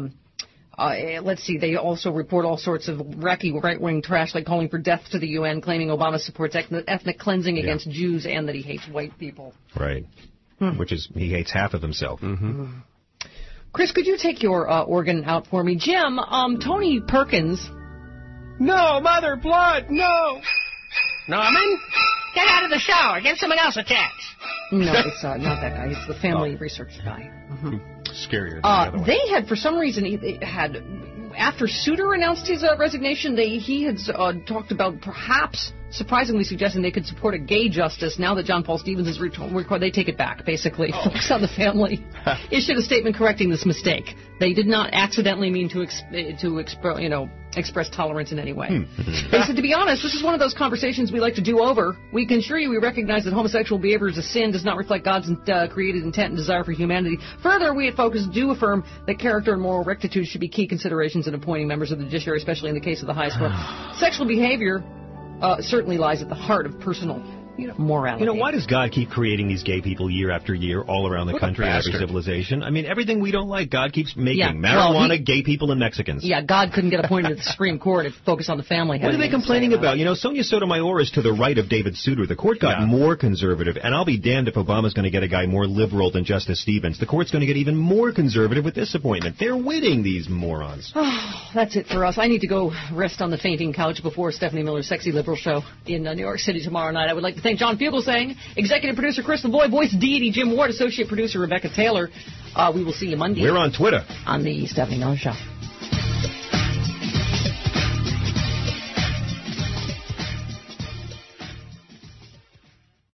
they also report all sorts of wacky right-wing trash, like calling for death to the UN, claiming Obama supports ethnic cleansing against Jews, and that he hates white people. Right. Which is, he hates half of himself. Mm-hmm. Chris, could you take your organ out for me? Jim, Tony Perkins. No, Mother, blood, no. Norman, get out of the shower. Get someone else a text. No, it's not that guy. It's the family research guy. Mm-hmm. Scarier than the other one. They had, for some reason, after Souter announced his resignation, he had talked about perhaps surprisingly suggesting they could support a gay justice. Now that John Paul Stevens is recalled, they take it back, basically. Focus on the family. Issued a statement correcting this mistake. They did not accidentally mean to express tolerance in any way. They said, to be honest, this is one of those conversations we like to do over. We can assure you we recognize that homosexual behavior is a sin, does not reflect God's created intent and desire for humanity. Further, we at Focus do affirm that character and moral rectitude should be key considerations in appointing members of the judiciary, especially in the case of the highest court. Sexual behavior certainly lies at the heart of personal morality. Why does God keep creating these gay people year after year all around the country, every civilization? I mean, everything we don't like, God keeps making. Marijuana, gay people, and Mexicans. Yeah, God couldn't get appointed to the Supreme Court if Focus on the Family. What are they complaining about? Sonia Sotomayor is to the right of David Souter. The court got more conservative, and I'll be damned if Obama's going to get a guy more liberal than Justice Stevens. The court's going to get even more conservative with this appointment. They're winning, these morons. Oh, that's it for us. I need to go rest on the fainting couch before Stephanie Miller's Sexy Liberal show in New York City tomorrow night. I would like to thank John Fugelsang, executive producer Chris LeBoy, voice deity Jim Ward, associate producer Rebecca Taylor. We will see you Monday. We're on Twitter. On the Stephanie Miller Show.